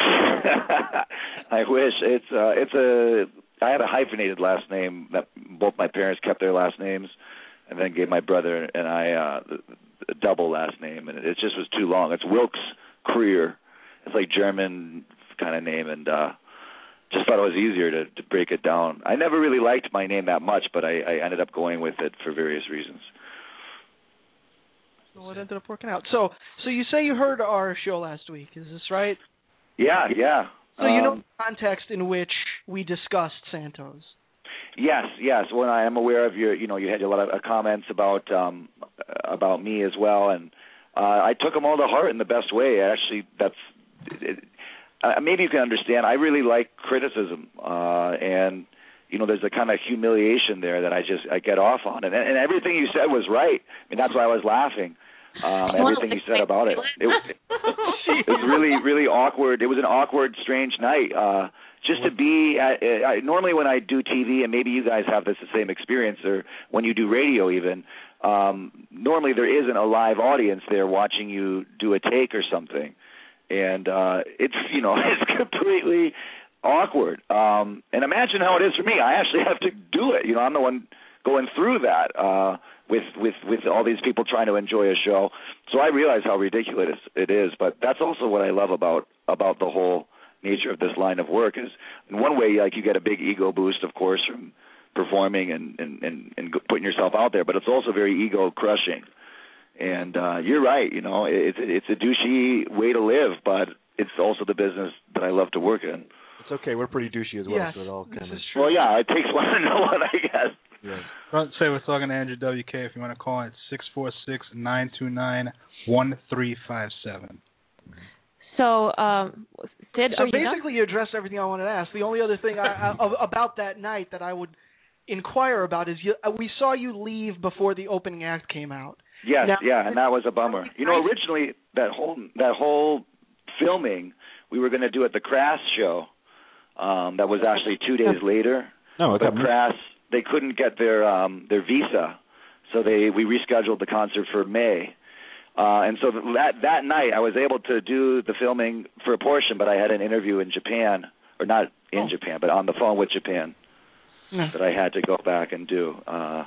I wish it's uh, it's a. I had a hyphenated last name that both my parents kept their last names, and then gave my brother and I uh, a double last name, and it just was too long. It's Wilkes Krier. It's like German kind of name, and uh, just thought it was easier to, to break it down. I never really liked my name that much, but I, I ended up going with it for various reasons. So it ended up working out. So, so you say you heard our show last week? Is this right? Yeah, yeah. So you know Um, the context in which we discussed Santos. Yes, yes. Well, I am aware of your. You know, you had a lot of uh, comments about um, about me as well, and uh, I took them all to heart in the best way. Actually, that's it, uh, maybe you can understand. I really like criticism, uh, and you know, there's a kind of humiliation there that I just I get off on, and and everything you said was right. I mean, that's why I was laughing. Um, everything you said about it. It was, it was really, really awkward. It was an awkward, strange night. Uh, just to be at, I, normally when I do T V, and maybe you guys have this the same experience, or when you do radio even, um, normally there isn't a live audience there watching you do a take or something. And uh, it's, you know, it's completely awkward. Um, and imagine how it is for me. I actually have to do it. You know, I'm the one going through that uh, with with with all these people trying to enjoy a show. So I realize how ridiculous it is, but that's also what I love about about the whole nature of this line of work. Is in one way, like, you get a big ego boost, of course, from performing and and and, and putting yourself out there, but it's also very ego crushing. And uh, you're right, you know, it's it's a douchey way to live, but it's also the business that I love to work in. It's okay. We're pretty douchey as well, Yes, so it all kind of. Well, yeah, it takes one to know one, I guess. Yeah. Don't say we're talking to Andrew W K. If you want to call, it's six four six, nine two nine, one three five seven. So, um, Sid, So are you done? basically, you addressed everything I wanted to ask. The only other thing I, I, about that night that I would inquire about is you, we saw you leave before the opening act came out. Yes, Now, yeah, and that was a bummer. You know, originally that whole that whole filming we were going to do at the Crass show. Um, that was actually two days later. No, it but got Crass, they couldn't get their um, their visa, so they we rescheduled the concert for May. Uh, and so that that night, I was able to do the filming for a portion, but I had an interview in Japan, or not in Oh. Japan, but on the phone with Japan Yeah. that I had to go back and do. Uh,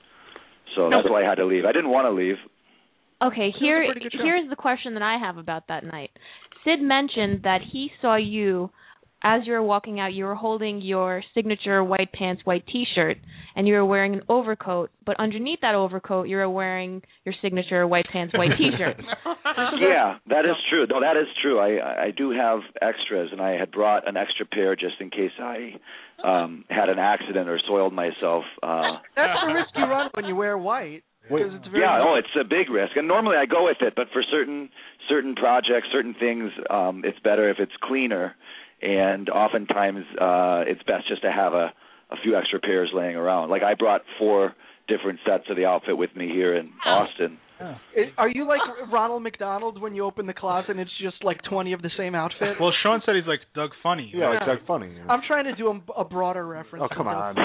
so No, that's but- why I had to leave. I didn't want to leave. Okay, was here a pretty good show. here's the question that I have about that night. Sid mentioned that he saw you as you were walking out. You were holding your signature white pants, white T-shirt, and you were wearing an overcoat. But underneath that overcoat, you were wearing your signature white pants, white T-shirt. Yeah, that is true. No, that is true. I I do have extras, and I had brought an extra pair just in case I um, had an accident or soiled myself. Uh, That's the risk you run when you wear white. Because it's very yeah, oh, it's a big risk, and normally I go with it, but for certain certain projects, certain things, um, it's better if it's cleaner, and oftentimes uh, it's best just to have a, a few extra pairs laying around. Like I brought four different sets of the outfit with me here in Austin. It, are you like Ronald McDonald when you open the closet and it's just like twenty of the same outfit? Well, Sean said he's like Doug Funny. Yeah, like Doug Funny. Yeah. I'm trying to do a, a broader reference. Oh, come to on.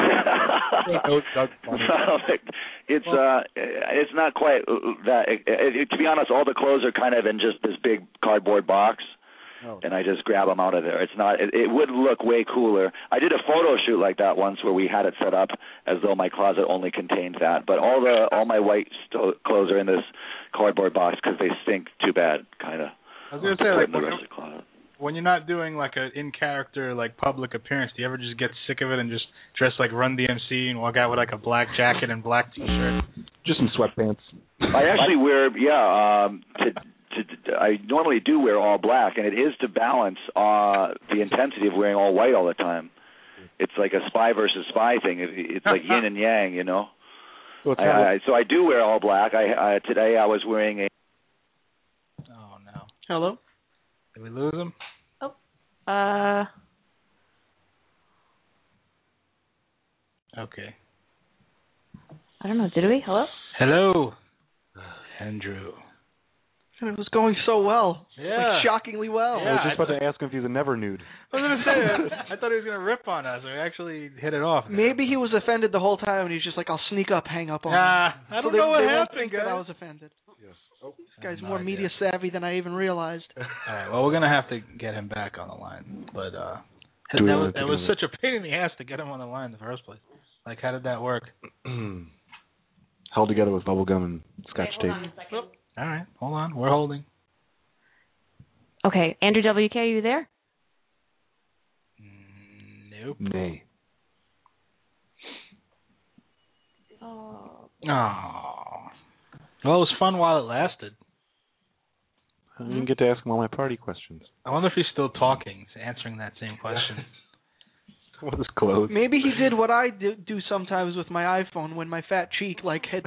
No, Doug Funny. it's uh, it's not quite that. It, it, to be honest, all the clothes are kind of in just this big cardboard box. Oh. And I just grab them out of there. It's not. It, it would look way cooler. I did a photo shoot like that once, where we had it set up as though my closet only contained that. But all the all my white sto- clothes are in this cardboard box because they stink too bad, kind of. I was gonna say, like, the when, rest of the closet. when you're not doing like a in character like public appearance, do you ever just get sick of it and just dress like Run D M C and walk out with like a black jacket and black T-shirt? Just some sweatpants. I actually wear, yeah. Um, to, to, I normally do wear all black, and it is to balance uh, the intensity of wearing all white all the time. It's like a spy versus spy thing. It, it's like yin and yang, you know. So, it's I, not I, so I do wear all black. I, I today I was wearing a. Oh no! Hello? Did we lose him? Uh, Okay. I don't know. Did we? Hello? Hello, Andrew. And it was going so well. Yeah. Like shockingly well. I was just about to ask him if he's a never nude. I was gonna say, I thought he was gonna rip on us. We actually hit it off. Maybe he was offended the whole time, and he's just like, "I'll sneak up, hang up on Nah, him." I don't so they, know what they won't happened, think that I guys. was offended. Yes. Oh. This guy's no more idea. media savvy than I even realized. All right. Well, we're gonna have to get him back on the line, but uh, that Do we was want to that take was him- such a pain in the ass to get him on the line in the first place. Like, how did that work? Held together with bubble gum and scotch Okay, tape. hold on a second. All right, hold on. We're holding. Okay, Andrew W K, are you there? Nope. Nay. Oh. Oh. Well, it was fun while it lasted. I didn't get to ask him all my party questions. I wonder if he's still talking, answering that same question. What is clothes? Maybe he did what I do, do sometimes with my iPhone when my fat cheek like hit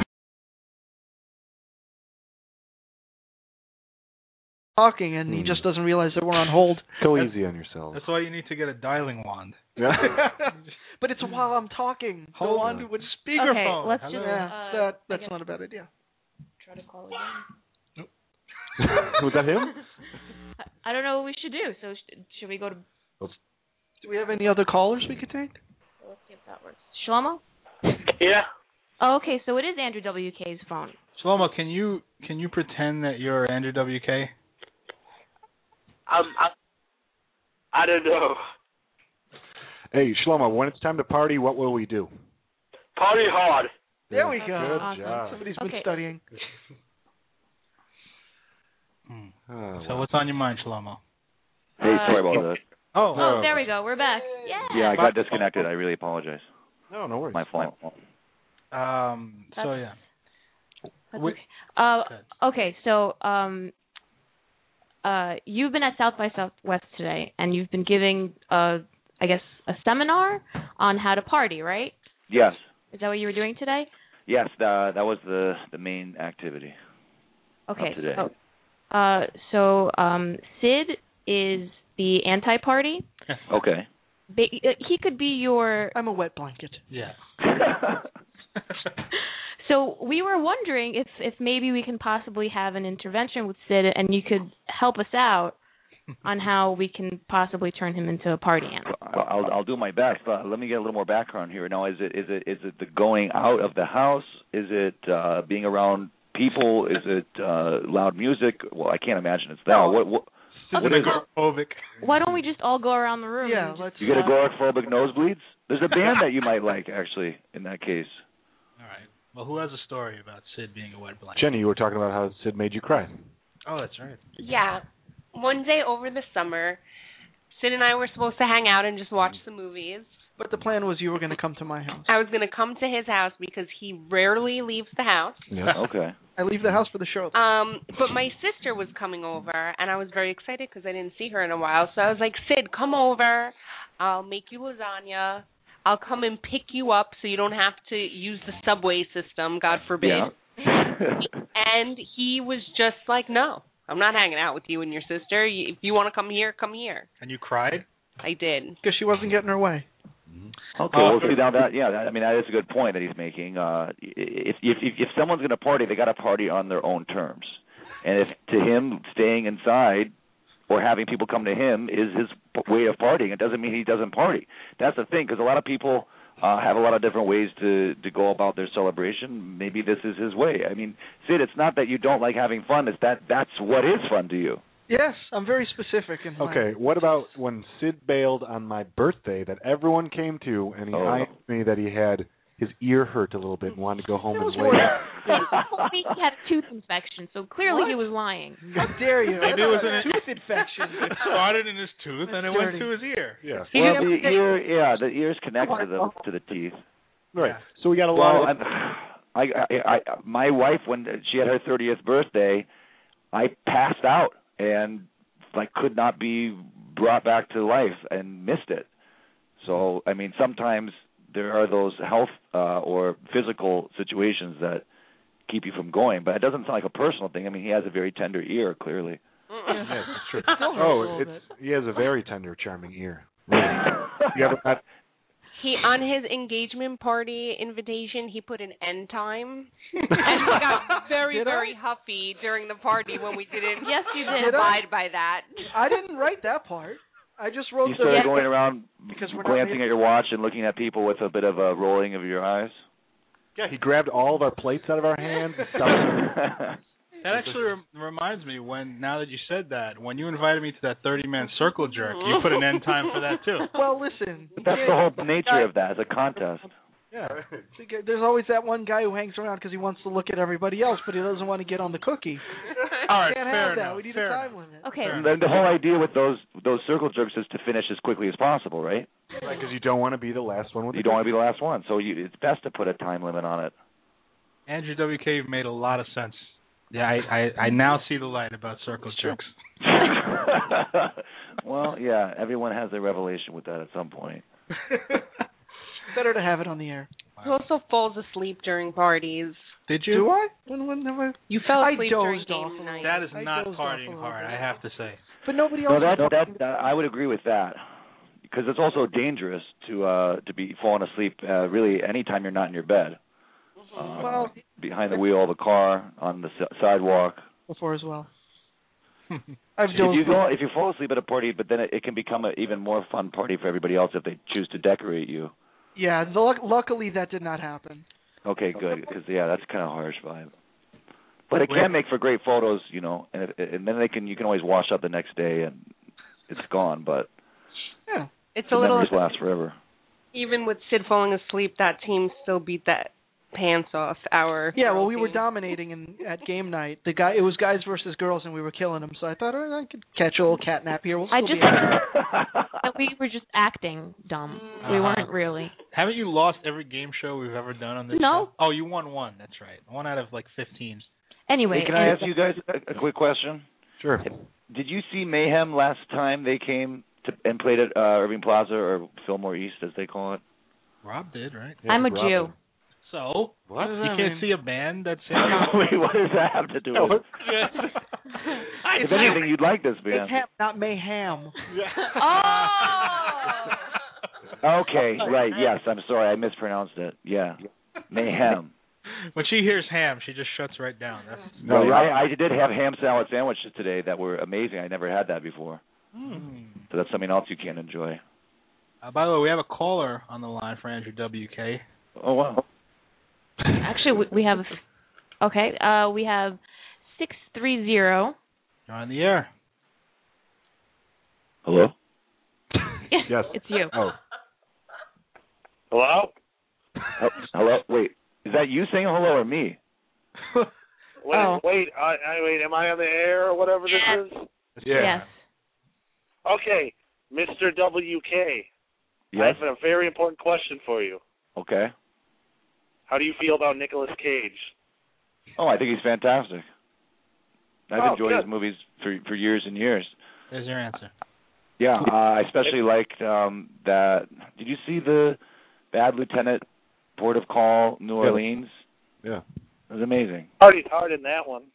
talking, and he Hmm. just doesn't realize that we're on hold. Go easy on yourself. That's why you need to get a dialing wand. But it's while I'm talking. Hold the wand on. would Speakerphone. Okay, let's Hello. just Yeah, uh, that that's I guess not a bad idea. try to call again. Was that him? I don't know what we should do. So sh- should we go to? Do we have any other callers we could take? Let's see if that works. Shlomo? Yeah. Oh, okay, so it is Andrew W K's phone. Shlomo, can you can you pretend that you're Andrew W K? Um, I, I don't know. Hey, Shlomo, when it's time to party, what will we do? Party hard. There we go. Good Awesome. job. Somebody's Okay. been studying. Hmm. Oh, So wow. what's on your mind, Shlomo? Hey, Uh, sorry about that. Oh, Oh, there we go. We're back. Yeah. Yeah, I got disconnected. I really apologize. No, no worries. My fault. Um. So yeah. That's We- okay. Uh, Good. okay, so um, uh, you've been at South by Southwest today, and you've been giving, uh, I guess, a seminar on how to party, right? Yes. Is that what you were doing today? Yes, the, that was the, the main activity. Okay. Of today. So, uh, so um, Sid is the anti-party. Okay. Ba- he could be your. I'm a wet blanket. Yeah. So we were wondering if, if maybe we can possibly have an intervention with Sid, and you could help us out on how we can possibly turn him into a party animal. I'll I'll do my best. Uh, let me get a little more background here. Now, is it is it is it the going out of the house? Is it uh, being around people? Is it uh, loud music? Well, I can't imagine it's that. No. What what, what is it? Agoraphobic. Why don't we just all go around the room? Yeah, and just, let's. You get uh, agoraphobic nosebleeds? There's a band that you might like, actually, in that case. All right. Well, who has a story about Sid being a wet blanket? Jenny, you were talking about how Sid made you cry. Oh, that's right. Yeah. One day over the summer, Sid and I were supposed to hang out and just watch the movies. But the plan was you were going to come to my house. I was going to come to his house because he rarely leaves the house. Yeah. Okay. I leave the house for the show. Um, but my sister was coming over, and I was very excited because I didn't see her in a while. So I was like, Sid, come over. I'll make you lasagna. I'll come and pick you up so you don't have to use the subway system, God forbid. Yeah. And he was just like, no, I'm not hanging out with you and your sister. You- If you want to come here, come here. And you cried? I did. Because she wasn't getting her way. Okay, well, see now that yeah, that, I mean that is a good point that he's making. Uh, if if if, if someone's going to party, they got to party on their own terms, and if to him staying inside or having people come to him is his p- way of partying, it doesn't mean he doesn't party. That's the thing, because a lot of people uh, have a lot of different ways to to go about their celebration. Maybe this is his way. I mean, Sid, it's not that you don't like having fun; it's that that's what is fun to you. Yes, I'm very specific in my. Okay, what about when Sid bailed on my birthday that everyone came to, and he Oh. hyped me that he had his ear hurt a little bit and wanted to go home That and was lay. He told me he had a tooth infection, so clearly What? he was lying. How dare you? Maybe it was a an- tooth infection. It started in his tooth and it That's went dirty. to his ear. Yeah. He Well, didn't the have to- ear, yeah, the ears connect to the to the teeth. Right. So we got a lot Well, of. I, I, I, my wife, when she had her thirtieth birthday, I passed out and like could not be brought back to life and missed it. So, I mean, sometimes there are those health uh, or physical situations that keep you from going, but it doesn't sound like a personal thing. I mean, he has a very tender ear, clearly. Yeah, that's true. Still hurts a Oh, little it's he has a very tender, charming ear. Really. You ever met? He on his engagement party invitation, he put an end time, and he got very, Did I? very huffy during the party when we didn't. Yes, you did. Did I? abide by that. I didn't write that part. I just wrote You the. started going around Because we're not glancing made- at your watch and looking at people with a bit of a rolling of your eyes. Yeah, he grabbed all of our plates out of our hands and stuff. That actually rem- reminds me, when now that you said that, when you invited me to that thirty-man circle jerk, you put an end time for that too. Well, listen. That's the whole nature of that. It's a contest. Yeah. There's always that one guy who hangs around because he wants to look at everybody else, but he doesn't want to get on the cookie. All right, Can't fair have that. enough. We need fair a time enough. limit. Okay. Fair And then the whole idea with those those circle jerks is to finish as quickly as possible, right? Right, because you don't want to be the last one with You the don't want to be the last one, so you, it's best to put a time limit on it. Andrew W K made a lot of sense. Yeah, I, I, I now see the light about circle jerks. Well, yeah, everyone has a revelation with that at some point. Better to have it on the air. He also falls asleep during parties. Did you? Do I? When, when have I? You fell I asleep during dozed off game a night. That is I not dozed off a partying little hard, bit. I have to say. But nobody else. No, that, is that talking- that I would agree with that, because it's also dangerous to uh, to be falling asleep uh, really anytime you're not in your bed. Uh, Well- behind the wheel of a car, on the s- sidewalk. before as well. I've If dozed you go, off. if you fall asleep at a party, but then it, it can become an even more fun party for everybody else if they choose to decorate you. Yeah, luck- luckily that did not happen. Okay, good, because yeah, that's kind of harsh vibe. But it can make for great photos, you know, and it, and then they can you can always wash up the next day and it's gone, but Yeah. It's the a little. memories last forever. Even with Sid falling asleep, that team still beat that pants off our. Yeah, well, we were dominating in, at game night. The guy, it was guys versus girls, and we were killing them. So I thought, oh, I could catch a little catnap here. We'll I still just be that we were just acting dumb. Uh-huh. We weren't really. Haven't you lost every game show we've ever done on this No. show? Oh, you won one. That's right. One out of like fifteen. Anyway. Hey, can I ask you guys a, a quick question? Sure. Did you see Mayhem last time they came to and played at uh, Irving Plaza or Fillmore East, as they call it? Rob did, right? Yeah, I'm a Rob Jew. did. So what? You can't mean? see a band that's. Wait, what does that have to do with it? If anything, you'd like this band. Mayhem, not mayhem. Oh. Okay, right. Yes, I'm sorry, I mispronounced it. Yeah, Mayhem. When she hears ham, she just shuts right down. That's... No, I, I did have ham salad sandwiches today that were amazing. I never had that before. Mm. So that's something else you can't enjoy. Uh, by the way, we have a caller on the line for Andrew W K. Oh wow. Actually, we, we have. Okay, uh, we have six three zero. You're on the air. Hello. Yes. It's you. Oh. Hello? Oh, hello. Wait, is that you saying hello or me? Wait, Oh. wait, I, I wait. Am I on the air or whatever this is? Yeah. Yes. Okay, Mister W K. I Yes. have a very important question for you. Okay. How do you feel about Nicolas Cage? Oh, I think he's fantastic. I've Oh, enjoyed good. his movies for for years and years. There's your answer. Yeah, uh, I especially liked um, that. Did you see the Bad Lieutenant, Port of Call, New Orleans? Yeah. It was amazing. Party's hard in that one.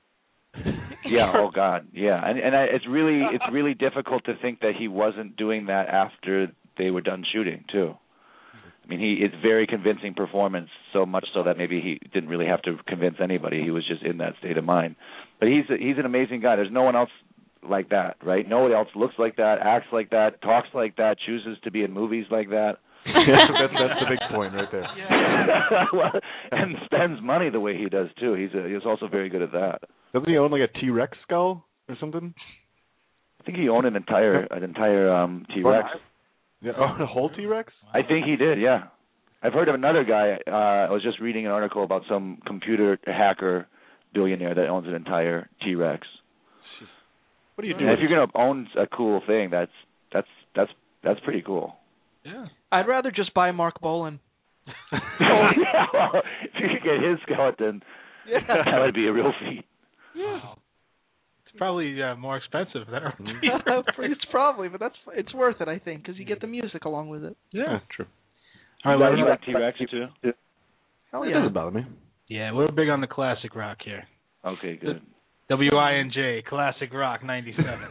Yeah. Oh God. Yeah. And and I, it's really it's really difficult to think that he wasn't doing that after they were done shooting too. I mean, he it's very convincing performance. So much so that maybe he didn't really have to convince anybody. He was just in that state of mind. But he's a, he's an amazing guy. There's no one else like that, right? Nobody else looks like that, acts like that, talks like that, chooses to be in movies like that. Yeah, that's that's the big point right there. Well, and spends money the way he does too. He's a, he's also very good at that. Doesn't he own like a T-Rex skull or something? I think he owned an entire an entire um, T-Rex. Yeah, oh, a whole T-Rex? I think he did. Yeah, I've heard of another guy. Uh, I was just reading an article about some computer hacker billionaire that owns an entire T-Rex. What do you do? And if you're gonna own a cool thing, that's that's that's that's pretty cool. Yeah. I'd rather just buy Mark Bolan. Yeah, well, if you could get his skeleton, Yeah. that would be a real feat. Yeah. It's probably uh, more expensive than our It's probably, but that's it's worth it, I think, because you get the music along with it. Yeah. true. All right, well, you like T-Rex too? Hell It yeah. doesn't bother me. Yeah, we're big on the classic rock here. Okay, good. W I N J, Classic Rock ninety-seven.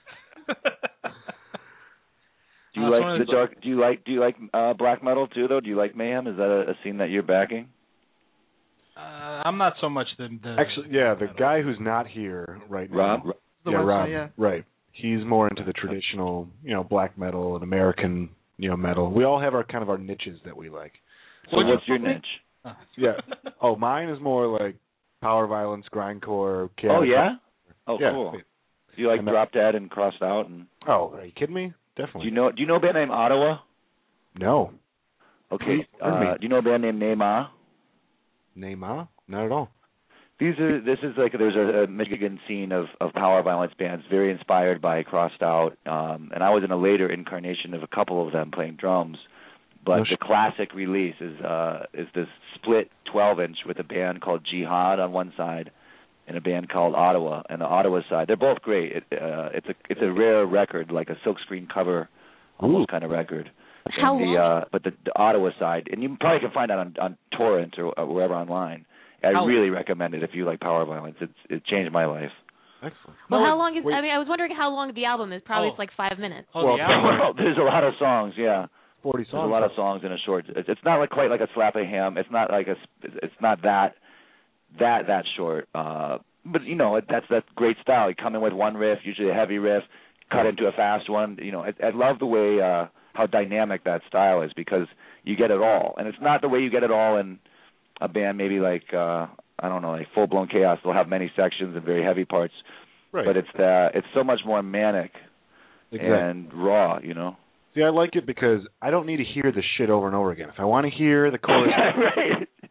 Do you Uh, like one of the the- dark? Do you like do you like uh, black metal too? Though, do you like Mayhem? Is that a, a scene that you're backing? Uh, I'm not so much the, the Actually, yeah, the guy who's not here right Rob? now. The yeah, website, Rob. yeah. Right. He's more into the traditional, you know, black metal and American, you know, metal. We all have our kind of our niches that we like. So What'd you what's your put me- niche? Oh. Yeah. Oh, mine is more like power violence, grindcore, chaotic. Oh yeah. Oh Yeah. cool. Do you like And that- Drop Dead and Crossed Out? And Oh, are you kidding me? do Definitely. you know do you know a band named Ottawa? No. Okay. Please, pardon me. Uh, do you know a band named Neymar? Neymar? Not at all. These are this is like there's a, a Michigan scene of, of power violence bands very inspired by Crossed Out, um, and I was in a later incarnation of a couple of them playing drums. But No the sh- classic release is uh, is this split twelve inch with a band called Jihad on one side and a band called Ottawa on the Ottawa side. They're both great. It, uh, it's a it's a rare record, like a silkscreen cover almost kind of record. How and the, long? Uh, but the, the Ottawa side, and you probably can find that on, on torrent or uh, wherever online. I How- really recommend it if you like power violence. It's it changed my life. Excellent. Well, No, how long is? wait. I mean, I was wondering how long the album is. Probably Oh. it's like five minutes. Oh, Well, the album. There's a lot of songs, yeah. forty There's songs. a lot of songs in a short. It's, it's not like quite like a slap of ham. It's not like a. It's not that that that short. Uh, but you know, it, that's that's great style. You come in with one riff, usually a heavy riff, cut into a fast one. You know, I, I love the way uh, how dynamic that style is because you get it all, and it's not the way you get it all in a band maybe like uh, I don't know, like Full Blown Chaos. They'll have many sections and very heavy parts, Right. but it's uh, it's so much more manic Exactly. and raw. You know. See, I like it because I don't need to hear the shit over and over again. If I want to hear the chorus, right.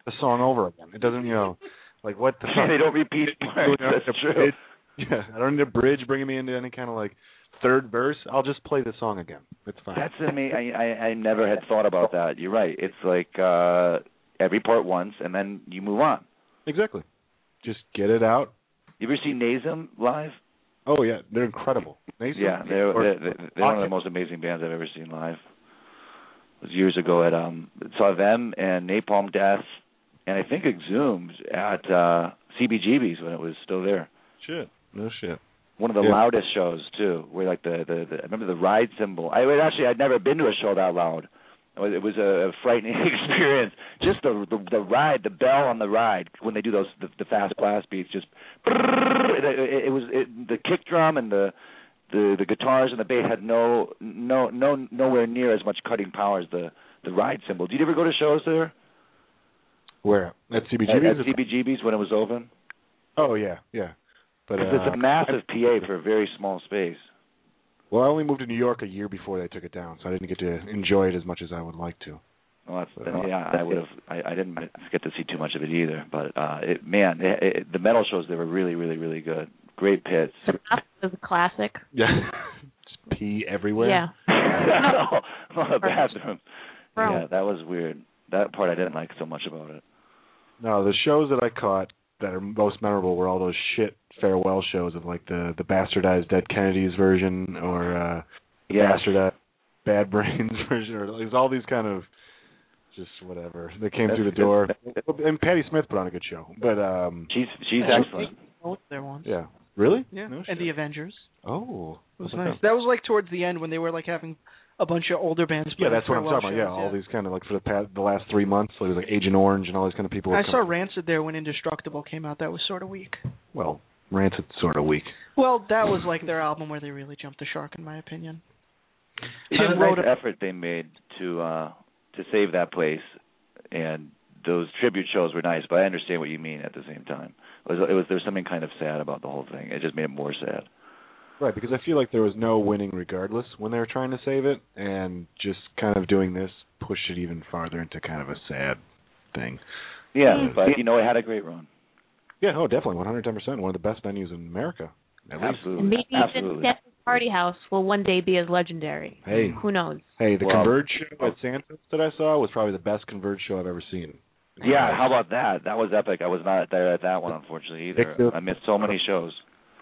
the song over again. It doesn't, you know, like what the they don't repeat parts. That's true. Bridge. Yeah, I don't need a bridge bringing me into any kind of like third verse. I'll just play the song again. It's fine. That's amazing. I, I I never had thought about that. You're right. It's like uh, every part once, and then you move on. Exactly. Just get it out. You ever seen Nazem live? Oh yeah, they're incredible. Nazem, yeah, they're they're, they're, they're one of the most amazing bands I've ever seen live. It was years ago at um saw them and Napalm Death, and I think Exhumed at uh, C B G B's when it was still there. Shit. No shit. One of the yeah. loudest shows too, where like the, the, the I remember the ride cymbal. I actually I'd never been to a show that loud. It was a frightening experience. Just the, the the ride, the bell on the ride when they do those the, the fast blast beats. Just it, it, it was it, the kick drum and the, the the guitars and the bass had no no no nowhere near as much cutting power as the the ride cymbal. Did you ever go to shows there? Where at C B G B's? At, at C B G B's when it was open. Oh yeah, yeah. But uh, it's a massive P A for a very small space. Well, I only moved to New York a year before they took it down, so I didn't get to enjoy it as much as I would like to. Well, that's, uh, yeah, I would have. I, I didn't get to see too much of it either. But uh, it, man, it, it, the metal shows they were really, really, really good. Great pits. The bathroom was a classic. Yeah, just pee everywhere. Yeah. no, oh, the bathroom. Yeah, that was weird. That part I didn't like so much about it. No, the shows that I caught that are most memorable were all those shit farewell shows of like the the bastardized Dead Kennedys version or uh the yes. bastardized Bad Brains version, or it was all these kind of just whatever. They came That's through the door. And Patti Smith put on a good show. But um she's she's I excellent. There once. Yeah. Really? Yeah. No and shit. the Avengers. Oh. It was nice. That was like towards the end when they were like having a bunch of older bands. Yeah, that's what I'm talking shows, about. Yeah, yeah, all these kind of like for the past, the last three months, so it was like Agent Orange and all these kind of people. I saw Rancid there when Indestructible came out. That was sort of weak. Well, Rancid's sort of weak. Well, that was like their album where they really jumped the shark, in my opinion. It's Tim a wrote nice a effort they made to uh, to save that place, and those tribute shows were nice. But I understand what you mean at the same time. It was, it was there was something kind of sad about the whole thing. It just made it more sad. Right, because I feel like there was no winning regardless when they were trying to save it, and just kind of doing this pushed it even farther into kind of a sad thing. Yeah, but you know, it had a great run. Yeah, oh, definitely, one hundred ten percent, one of the best venues in America. At Absolutely. And maybe Absolutely. the Party House will one day be as legendary. Hey, who knows? Hey, the well, Converge show at Santa's that I saw was probably the best Converge show I've ever seen. Yeah, how about that? That was epic. I was not there at that one, unfortunately, either. I missed so many shows.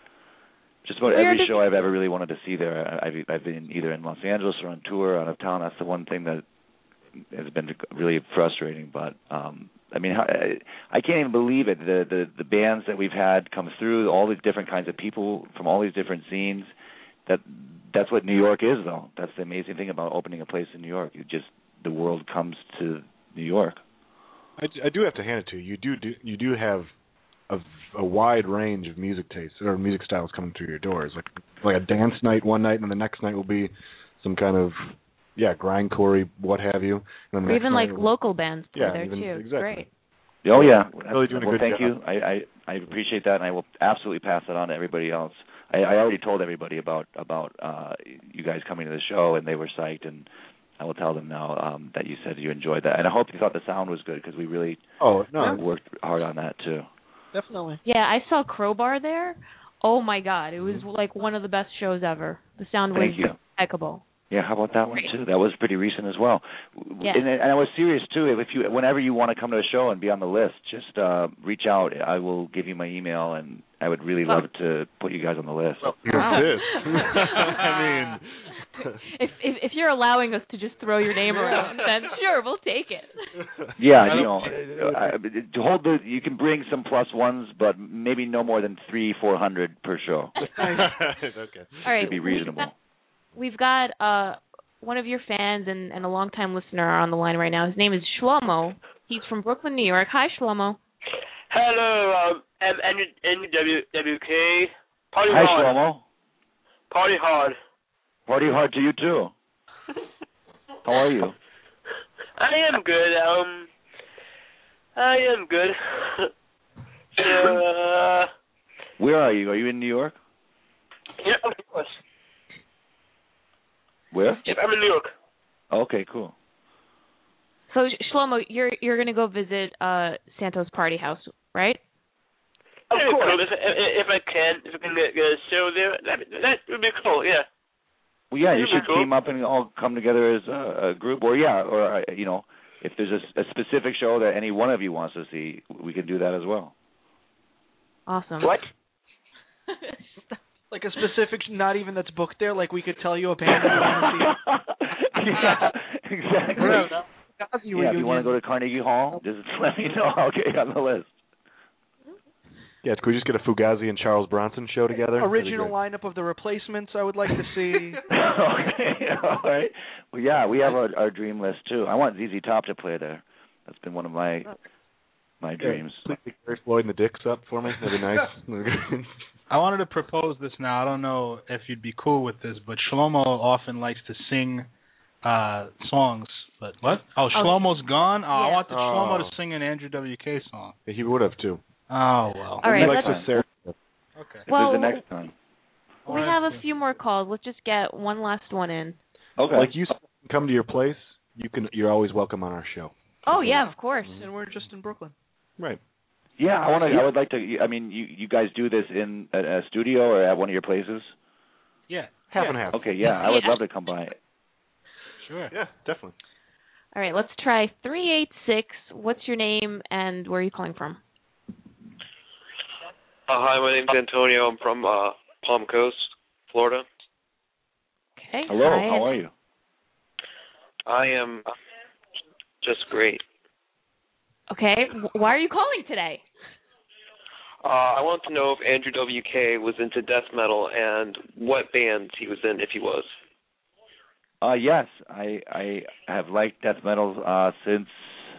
Just about Where every did show I've ever really wanted to see there, I've, I've been either in Los Angeles or on tour, out of town. That's the one thing that has been really frustrating. But um, I mean, I, I can't even believe it. The, the the bands that we've had come through, all these different kinds of people from all these different scenes. That that's what New York is, though. That's the amazing thing about opening a place in New York. You just the world comes to New York. I, I do have to hand it to you. You do, do you do have a, a wide range of music tastes or music styles coming through your doors. Like like a dance night one night, and the next night will be some kind of yeah grindcore, what have you. And or even like local bands play yeah, there even, too. Exactly. Great. Oh yeah, really doing a well, good thank job. you. I, I I appreciate that, and I will absolutely pass that on to everybody else. I, I already told everybody about about uh, you guys coming to the show, and they were psyched, and I will tell them now um, that you said you enjoyed that, and I hope you thought the sound was good because we really oh no worked hard on that too. Definitely. Yeah, I saw Crowbar there. Oh my God, it was like one of the best shows ever. The sound was Thank you. impeccable. Yeah, how about that one too? That was pretty recent as well. Yeah. And, and I was serious too. If you, whenever you want to come to a show and be on the list, just uh, reach out. I will give you my email, and I would really love to put you guys on the list. Wow. I mean. if, if if you're allowing us to just throw your name around, then sure, we'll take it. Yeah, you know, I, to hold the you can bring some plus ones, but maybe no more than three, four hundred per show. Okay. All right, to be reasonable. We've got, we've got uh, one of your fans and, and a longtime listener on the line right now. His name is Shlomo. He's from Brooklyn, New York. Hi, Shlomo. Hello, um, N W K. Party Hi, hard. Shlomo. Party hard. Party hard to you too. How are you? I am good. Um, I am good. so, uh, where are you? Are you in New York? Yeah, of course. Where? Yep, I'm in New York. Okay, cool. So Shlomo, you're you're gonna go visit uh, Santos Party House, right? Of course. Cool. If, if I can, if I can get, get a show there, that that would be cool. Yeah. Well, yeah, you should cool. team up and all come together as a, a group, or yeah, or uh, you know, if there's a, a specific show that any one of you wants to see, we can do that as well. Awesome. What? Like a specific, not even that's booked there. Like we could tell you a band that we want to see. Yeah, exactly. Yeah, if you want to go to Carnegie Hall, just let me know. I'll get you on the list. Yeah, could we just get a Fugazi and Charles Bronson show together? Original lineup of the Replacements I would like to see. Okay, all right. Well, yeah, we have our, our dream list, too. I want Z Z Top to play there. That's been one of my my dreams. Yeah, please Gary Floyd and the Dicks up for me. That'd be nice. I wanted to propose this now. I don't know if you'd be cool with this, but Shlomo often likes to sing uh, songs. But what? Oh, Shlomo's gone? Oh, yeah. I want the oh. Shlomo to sing an Andrew W K song. Yeah, he would have, too. Oh, well. All right, he likes let's... Okay. Well, the next time. We right. have a few more calls. Let's just get one last one in. Okay. Like you come to your place, you can. You're always welcome on our show. Oh yeah, of course. And we're just in Brooklyn. Right. Yeah, I want to. I would like to. I mean, you you guys do this in a, a studio or at one of your places? Yeah, half yeah. and half. Okay, yeah, I would yeah. love to come by. Sure. Yeah, definitely. All right, let's try three eight six. What's your name and where are you calling from? Uh, hi, my name's Antonio. I'm from uh, Palm Coast, Florida. Okay. Hello. Hi. How are you? I am just great. Okay. Why are you calling today? Uh, I want to know if Andrew W K was into death metal and what bands he was in, if he was. Uh, yes, I I have liked death metal uh, since.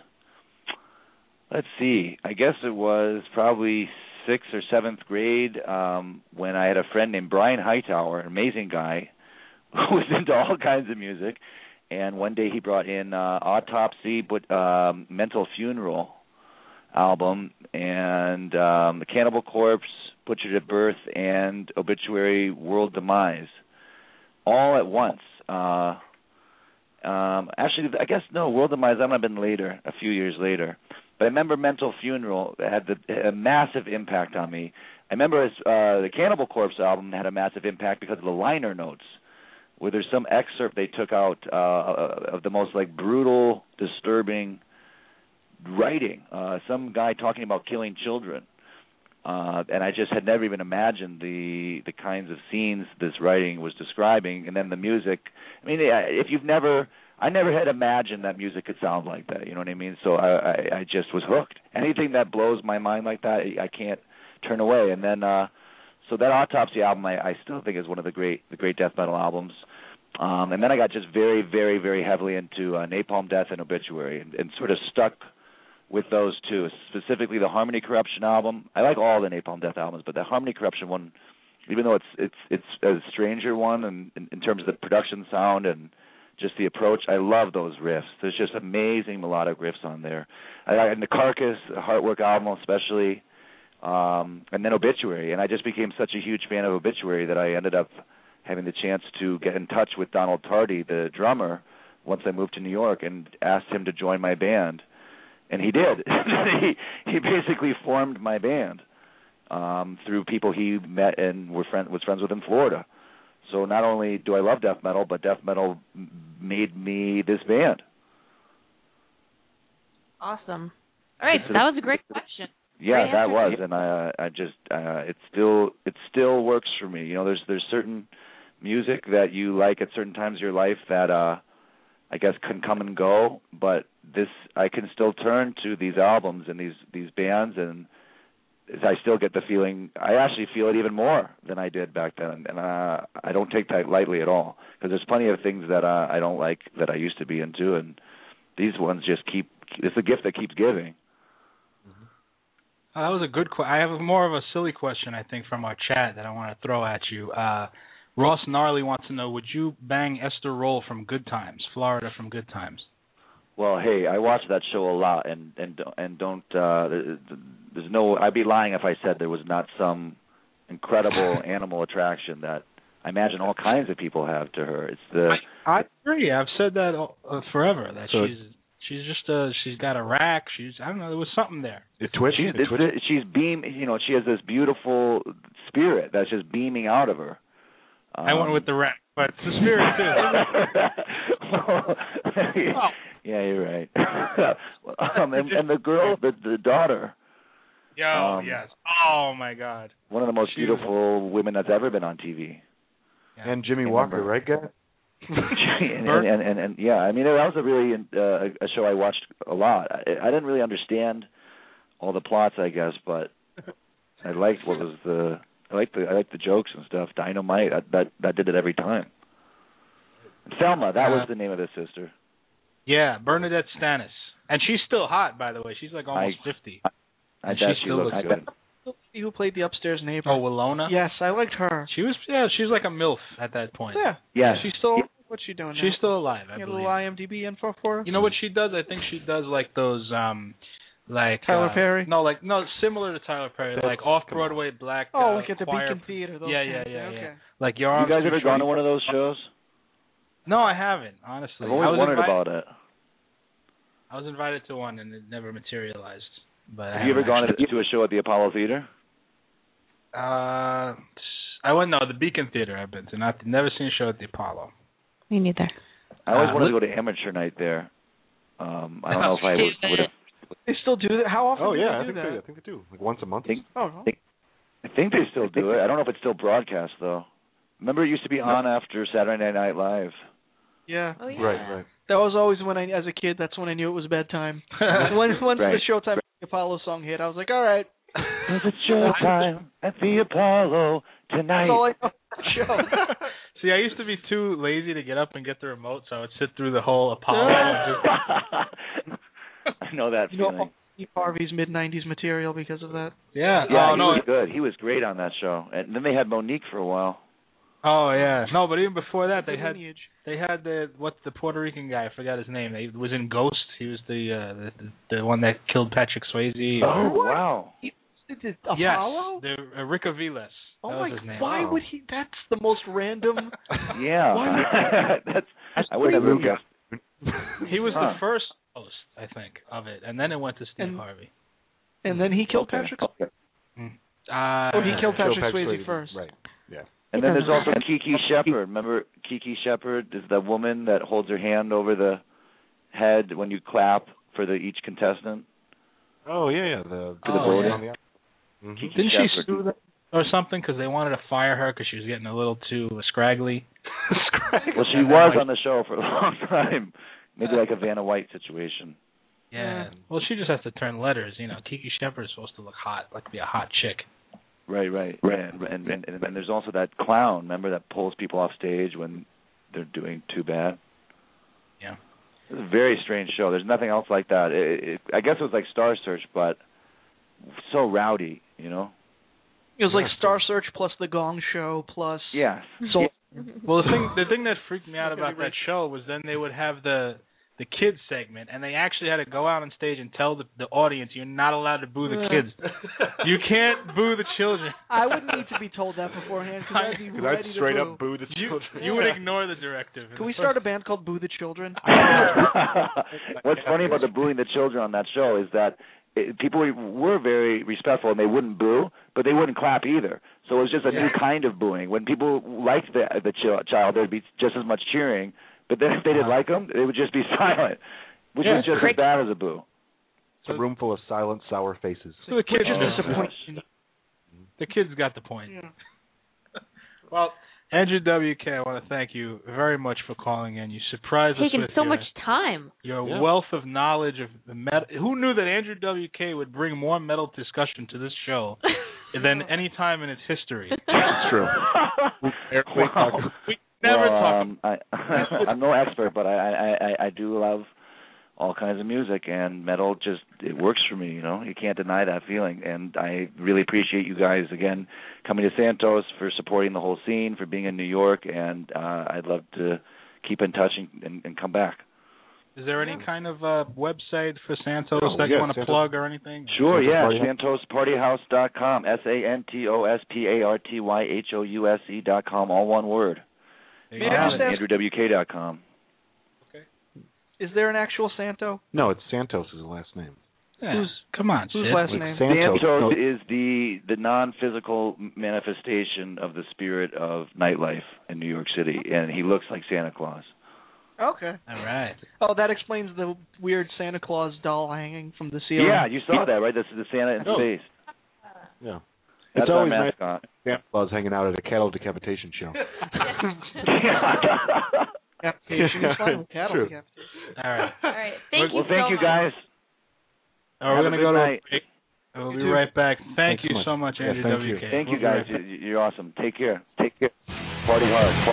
Let's see. I guess it was probably sixth or seventh grade um, when I had a friend named Brian Hightower, an amazing guy, who was into all kinds of music. And one day he brought in uh, Autopsy, but um, Mental Funeral album, and um, The Cannibal Corpse, Butchered at Birth, and Obituary, World Demise, all at once. Uh, um, actually, I guess no, World Demise. That might have been later, a few years later. But I remember Mental Funeral had the, a massive impact on me. I remember as, uh, the Cannibal Corpse album had a massive impact because of the liner notes, where there's some excerpt they took out uh, of the most like brutal, disturbing writing. Uh, some guy talking about killing children, uh, and I just had never even imagined the the kinds of scenes this writing was describing. And then the music. I mean, if you've never I never had imagined that music could sound like that. You know what I mean? So I, I, I just was hooked. Anything that blows my mind like that, I can't turn away. And then, uh, so that Autopsy album, I, I still think is one of the great, the great death metal albums. Um, and then I got just very, very, very heavily into uh, Napalm Death and Obituary, and, and sort of stuck with those two. Specifically, the Harmony Corruption album. I like all the Napalm Death albums, but the Harmony Corruption one, even though it's it's it's a stranger one, and in, in terms of the production sound and just the approach, I love those riffs. There's just amazing melodic riffs on there. I, and the Carcass, the Heartwork album especially, um, and then Obituary. And I just became such a huge fan of Obituary that I ended up having the chance to get in touch with Donald Tardy, the drummer, once I moved to New York, and asked him to join my band. And he did. he he basically formed my band um, through people he met and were friend, was friends with in Florida. So not only do I love death metal, but death metal made me this band. Awesome. All right, so that was a great question. Yeah, great that was, and I I just uh, it still it still works for me. You know, there's there's certain music that you like at certain times of your life that uh, I guess can come and go, but this I can still turn to these albums and these these bands, and I still get the feeling. I actually feel it even more than I did back then, and uh, I don't take that lightly at all, because there's plenty of things that uh, I don't like that I used to be into, and these ones just keep. It's a gift that keeps giving. Uh, that was a good question. I have more of a silly question, I think, from our chat that I want to throw at you. Uh, Ross Gnarly wants to know: would you bang Esther Roll from Good Times, Florida from Good Times? Well, hey, I watch that show a lot, and and and don't. Uh, there's no. I'd be lying if I said there was not some incredible animal attraction that I imagine all kinds of people have to her. It's the. I, I agree. I've said that uh, forever. That so she's She's just uh she's got a rack. She's I don't know. There was something there. It twitched. She's, it twitched. it's, she's beam. You know, she has this beautiful spirit that's just beaming out of her. Um, I went with the rack, but it's the spirit too. well, oh. Yeah, you're right. um, and, and the girl, the the daughter. Yo, um, yes. Oh my God. One of the most she beautiful was... women that's ever been on T V. Yeah. And Jimmy Walker, right, guy? and, and, and, and, and yeah, I mean that was a really uh, a show I watched a lot. I, I didn't really understand all the plots, I guess, but I liked what was the I liked the I liked the jokes and stuff. Dynamite, I, that that did it every time. And Thelma, that uh, was the name of the sister. Yeah, Bernadette Stanis, and she's still hot, by the way. She's like almost I, fifty. I, I bet she looks good. Who played the upstairs neighbor? Oh, Willona? Yes, I liked her. She was, yeah, she was like a MILF at that point. Yeah. Yeah. She's still, what's she doing now? She's still alive, I you believe. A little I M D B info for her? You know what she does? I think she does like those, um, like... Tyler uh, Perry? No, like, no, similar to Tyler Perry, That's like off-Broadway black Oh, uh, like at the choir. Beacon Theater. Those Yeah, things. yeah, yeah, okay. yeah. Like your You arms guys ever gone to one of those shows? No, I haven't, honestly. I've always I was wondered invited, about it. I was invited to one, and it never materialized. But Have you ever gone to, to a show at the Apollo Theater? Uh, I went no the Beacon Theater. I've been to. Not never seen a show at the Apollo. Me neither. I always uh, wanted to go to amateur night there. Um, I don't know if I would, would have. They still do that. How often? Oh do yeah, they I do think that? they, I think they do. Like once a month. I think, oh, I think, I think they still do it. I don't know if it's still broadcast though. Remember, it used to be on after Saturday Night Live. Yeah. Oh, yeah. Right, right. That was always when I, as a kid, that's when I knew it was bedtime. when once Right. the Showtime Apollo song hit, I was like, all right. It's showtime at the Apollo tonight. That's all I know. Show. See, I used to be too lazy to get up and get the remote, so I would sit through the whole Apollo. and just... I know that you feeling. know, Steve Harvey's mid nineties material because of that. Yeah. Yeah, oh, he no. was good. He was great on that show. And then they had Monique for a while. Oh yeah. No, but even before that, they Good had lineage. they had the what's the Puerto Rican guy? I forgot his name. He was in Ghost. He was the uh, the, the one that killed Patrick Swayze. Oh wow. He, did it, Yes, Apollo? the uh, Rick Aviles. Oh that my! was his name. Why Wow. would he? That's the most random. Yeah. That's. I would never have guessed. He was Huh. the first host, I think, of it, and then it went to Steve And- Harvey. And then he killed Okay. Patrick. Okay. Uh, Oh, he killed Joe Patrick Swayze Swayze, first. Right. Yeah. And then there's also Kiki Shepard. Remember Kiki Shepard is the woman that holds her hand over the head when you clap for the each contestant. Oh yeah, yeah. The To the Oh, voting. yeah. Mm-hmm. Kiki Didn't she Shepard. sue them or something because they wanted to fire her because she was getting a little too scraggly? Well, she was on the show for a long time. Maybe like a Vanna White situation. Yeah. Well, she just has to turn letters. You know, Kiki Shepard is supposed to look hot, like be a hot chick. Right, right, right. And, and, and, and there's also that clown, remember, that pulls people off stage when they're doing too bad. Yeah. It's a very strange show. There's nothing else like that. It, it, I guess it was like Star Search, but so rowdy, you know? It was like Star Search plus The Gong Show plus. Yes. Soul. Well, the thing the thing that freaked me out about that show was then they would have the the kids segment, and they actually had to go out on stage and tell the, the audience, you're not allowed to boo the kids. You can't boo the children. I would need to be told that beforehand because I'd be Because ready I'd to straight boo. up boo the You, children. you would ignore the directive. Can we start a band called Boo the Children? What's funny about the booing the children on that show is that it, people were very respectful and they wouldn't boo, but they wouldn't clap either. So it was just a Yeah. new kind of booing. When people liked the the ch- child, there'd be just as much cheering. But then if they didn't like them, they would just be silent, which Yeah, was just great. as bad as a boo. It's a room full of silent, sour faces. So the kids Which is are disappointing. The kids got the point. Yeah. Well, Andrew W K, I want to thank you very much for calling in. You surprised us Taking with so your, much time. your Yeah. wealth of knowledge of the metal. Who knew that Andrew W K would bring more metal discussion to this show than any time in its history? It's true. Wow. We never well, talk. um, I, I'm no expert, but I, I, I, I do love all kinds of music, and metal just, it works for me, you know. You can't deny that feeling, and I really appreciate you guys, again, coming to Santos, for supporting the whole scene, for being in New York, and uh, I'd love to keep in touch and, and, and come back. Is there any kind of uh, website for Santos Oh, that you yeah, want to Santos. plug or anything? Sure, Santos yeah, Party House. santos party house dot com, S A N T O S P A R T Y H O U S E dot com, all one word. There May you I have just it. ask- Andrew W K dot com. Is there an actual Santo? No, it's Santos is the last name. Yeah. Who's Come on, whose Sid. last Like name? Santos. Santos No. is the the non-physical manifestation of the spirit of nightlife in New York City, and he looks like Santa Claus. Okay. All right. Oh, that explains the weird Santa Claus doll hanging from the ceiling. Yeah, you saw that, right? That's the Santa in Oh. space. Yeah. That's It's our always nice mascot. Santa Claus hanging out at a cattle decapitation show. Decapitation is fine with cattle True. decapitation. All right. All right. Thank well, you thank so you much. guys. All right, Have we're a going to good go to night. a break. We'll be You too. right back. Thank Thanks you so much. so much, Yeah, Andrew thank W you. K. Thank you We'll be guys. right back. You- You're awesome. Take care. Take care. Party hard.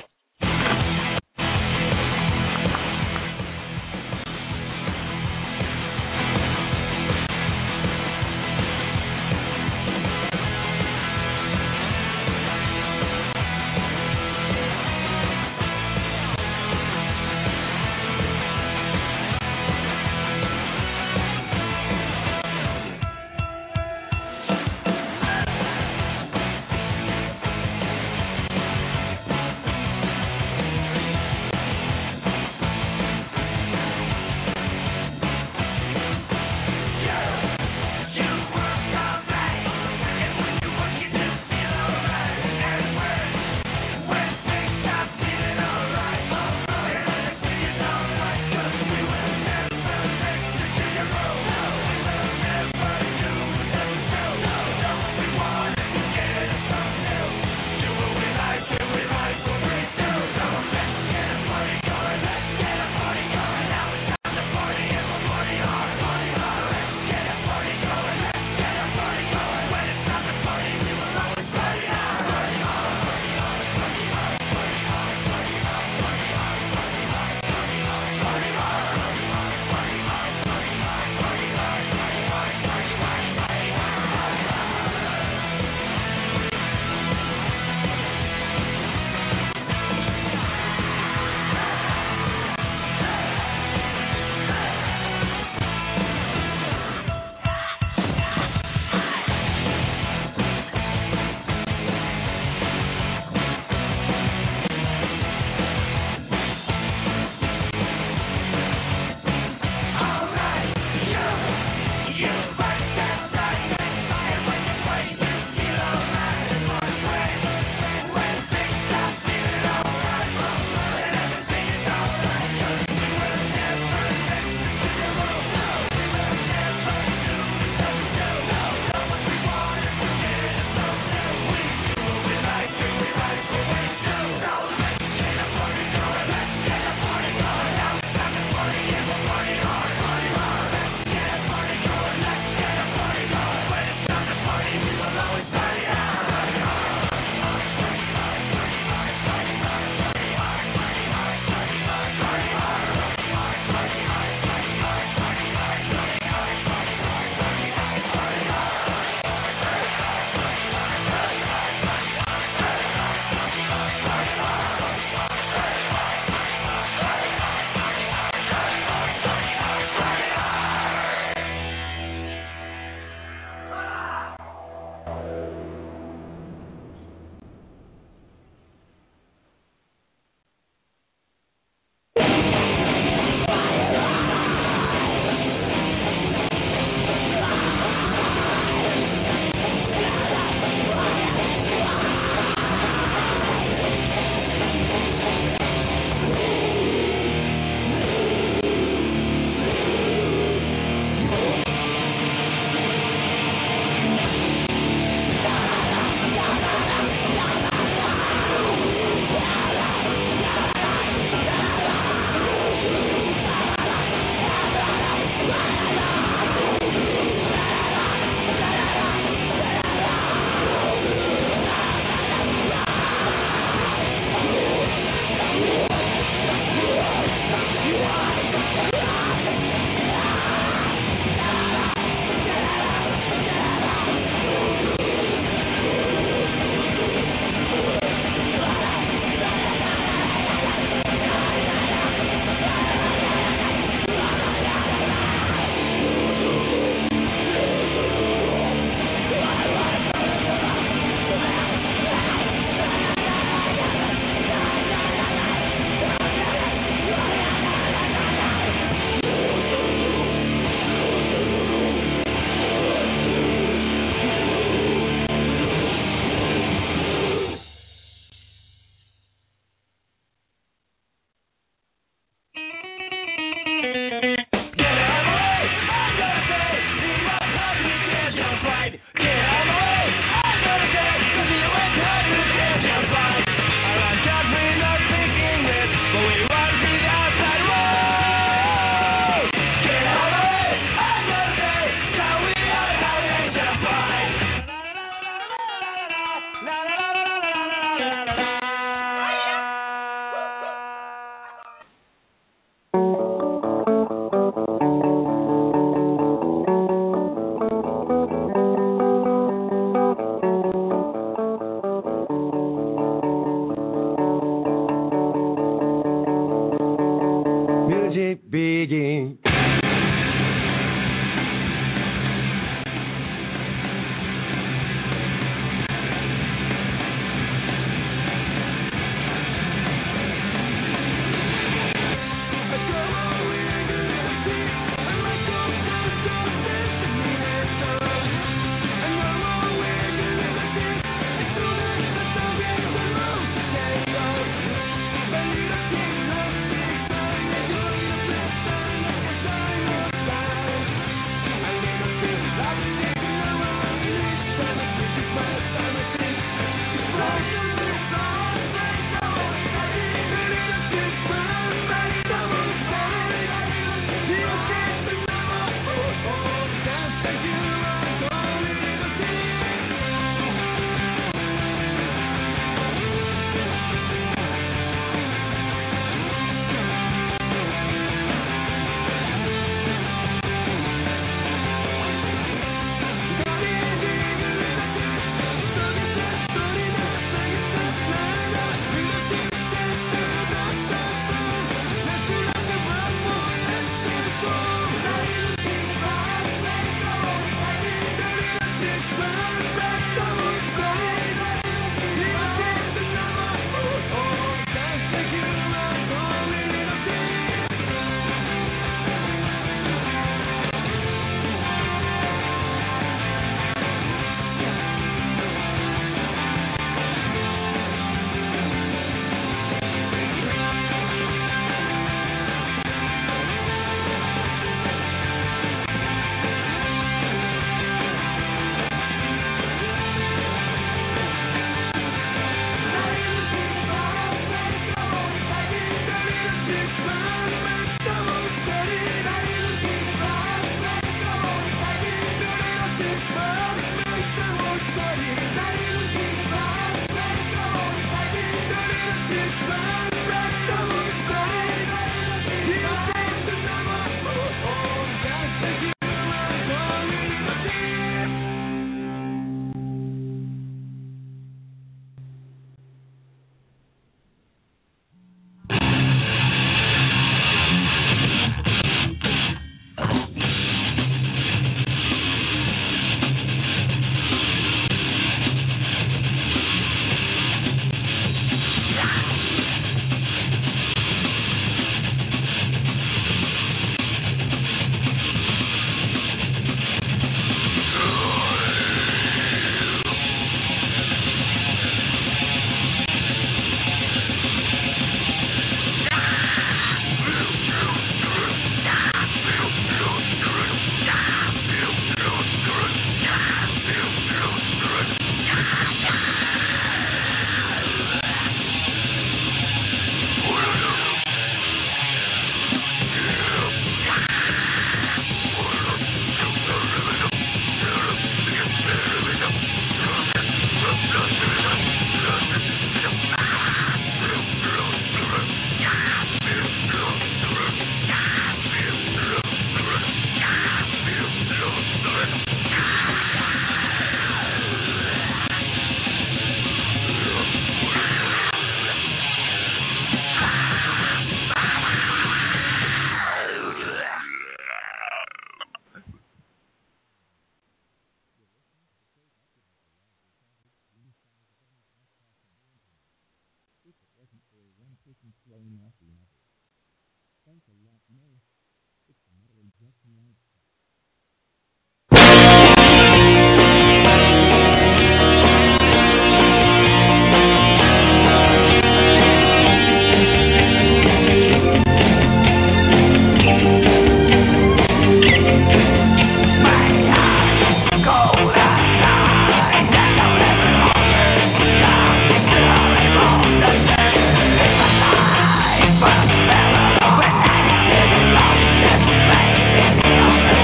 Bye.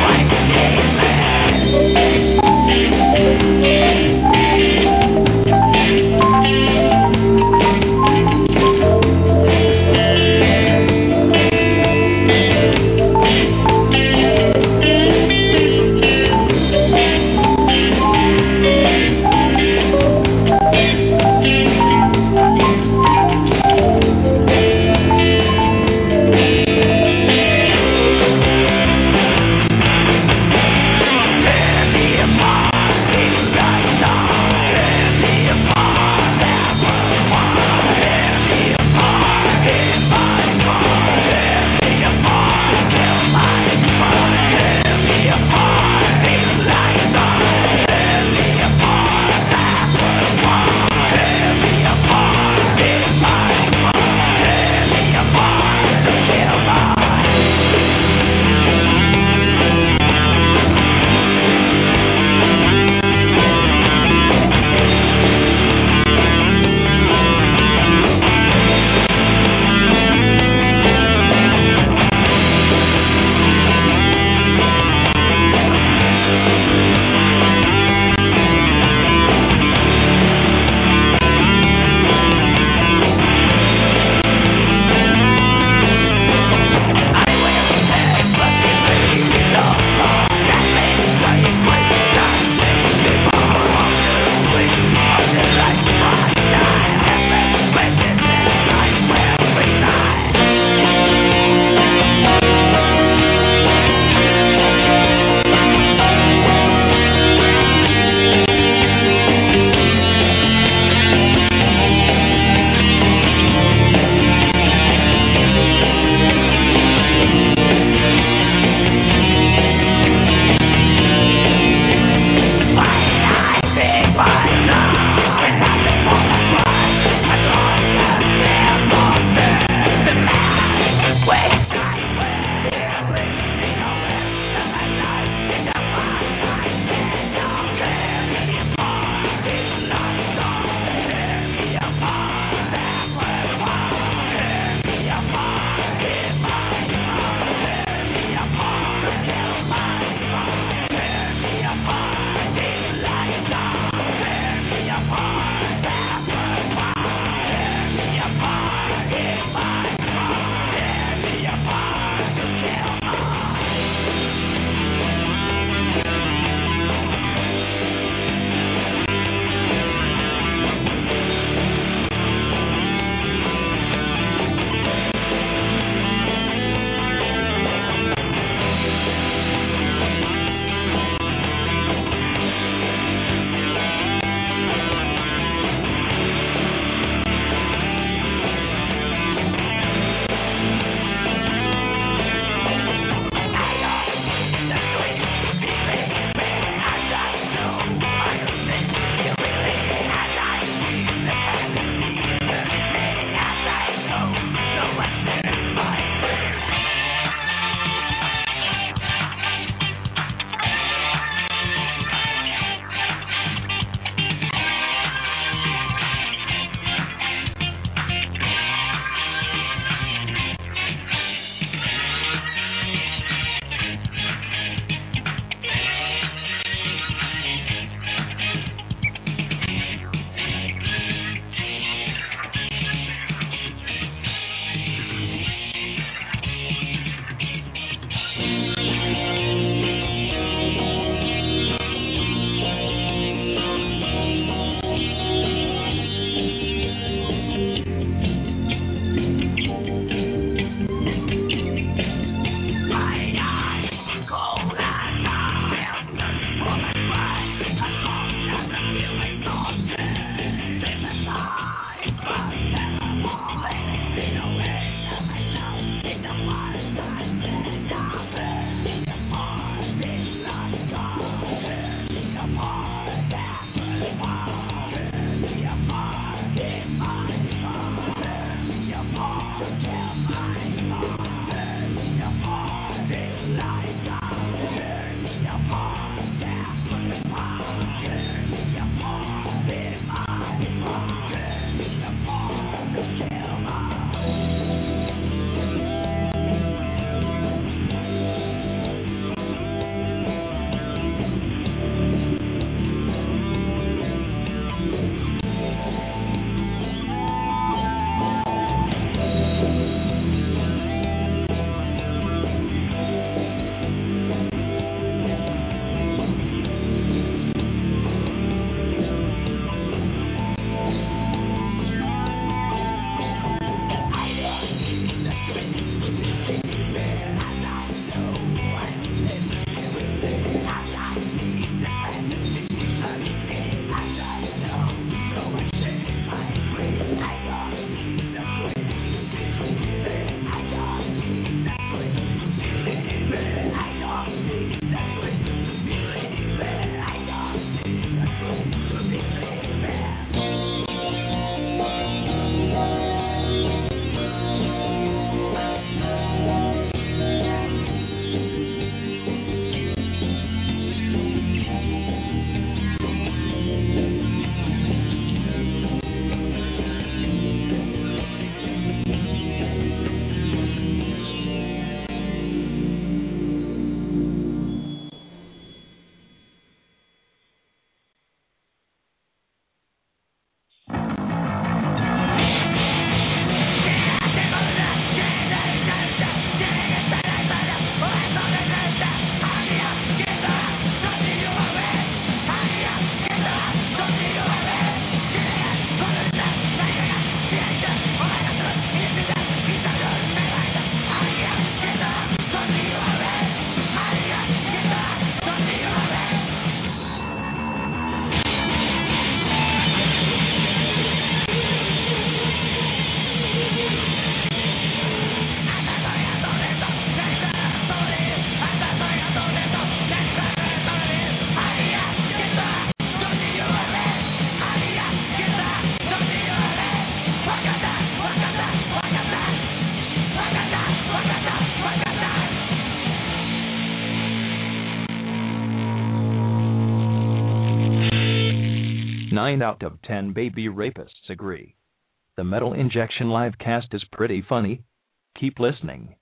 Nine out of ten baby rapists agree. The Metal Injection livecast is pretty funny. Keep listening.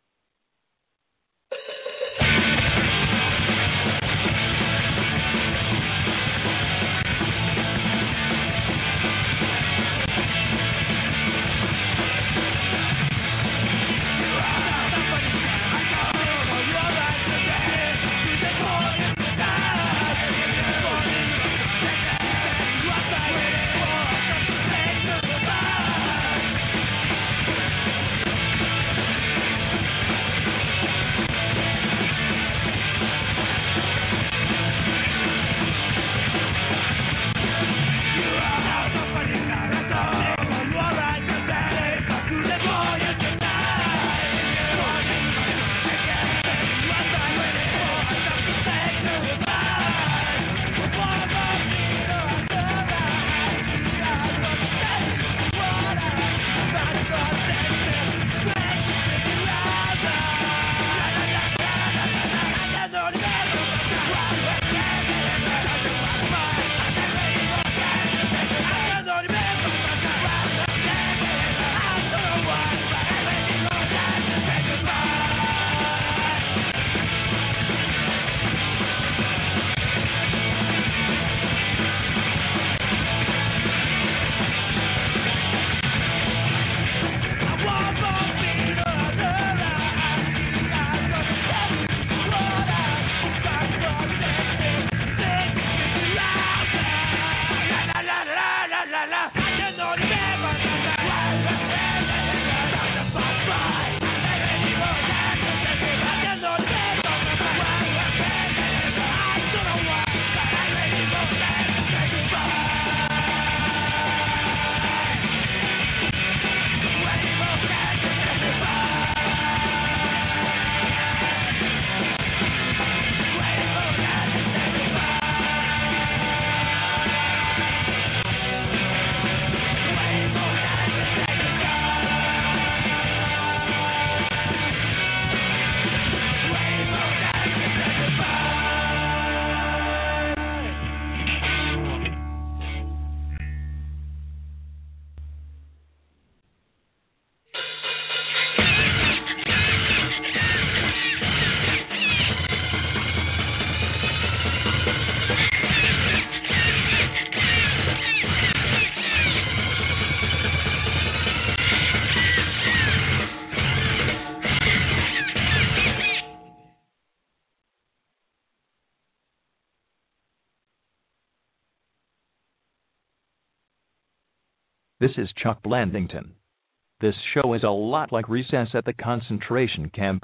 This is Chuck Blandington. This show is a lot like recess at the concentration camp.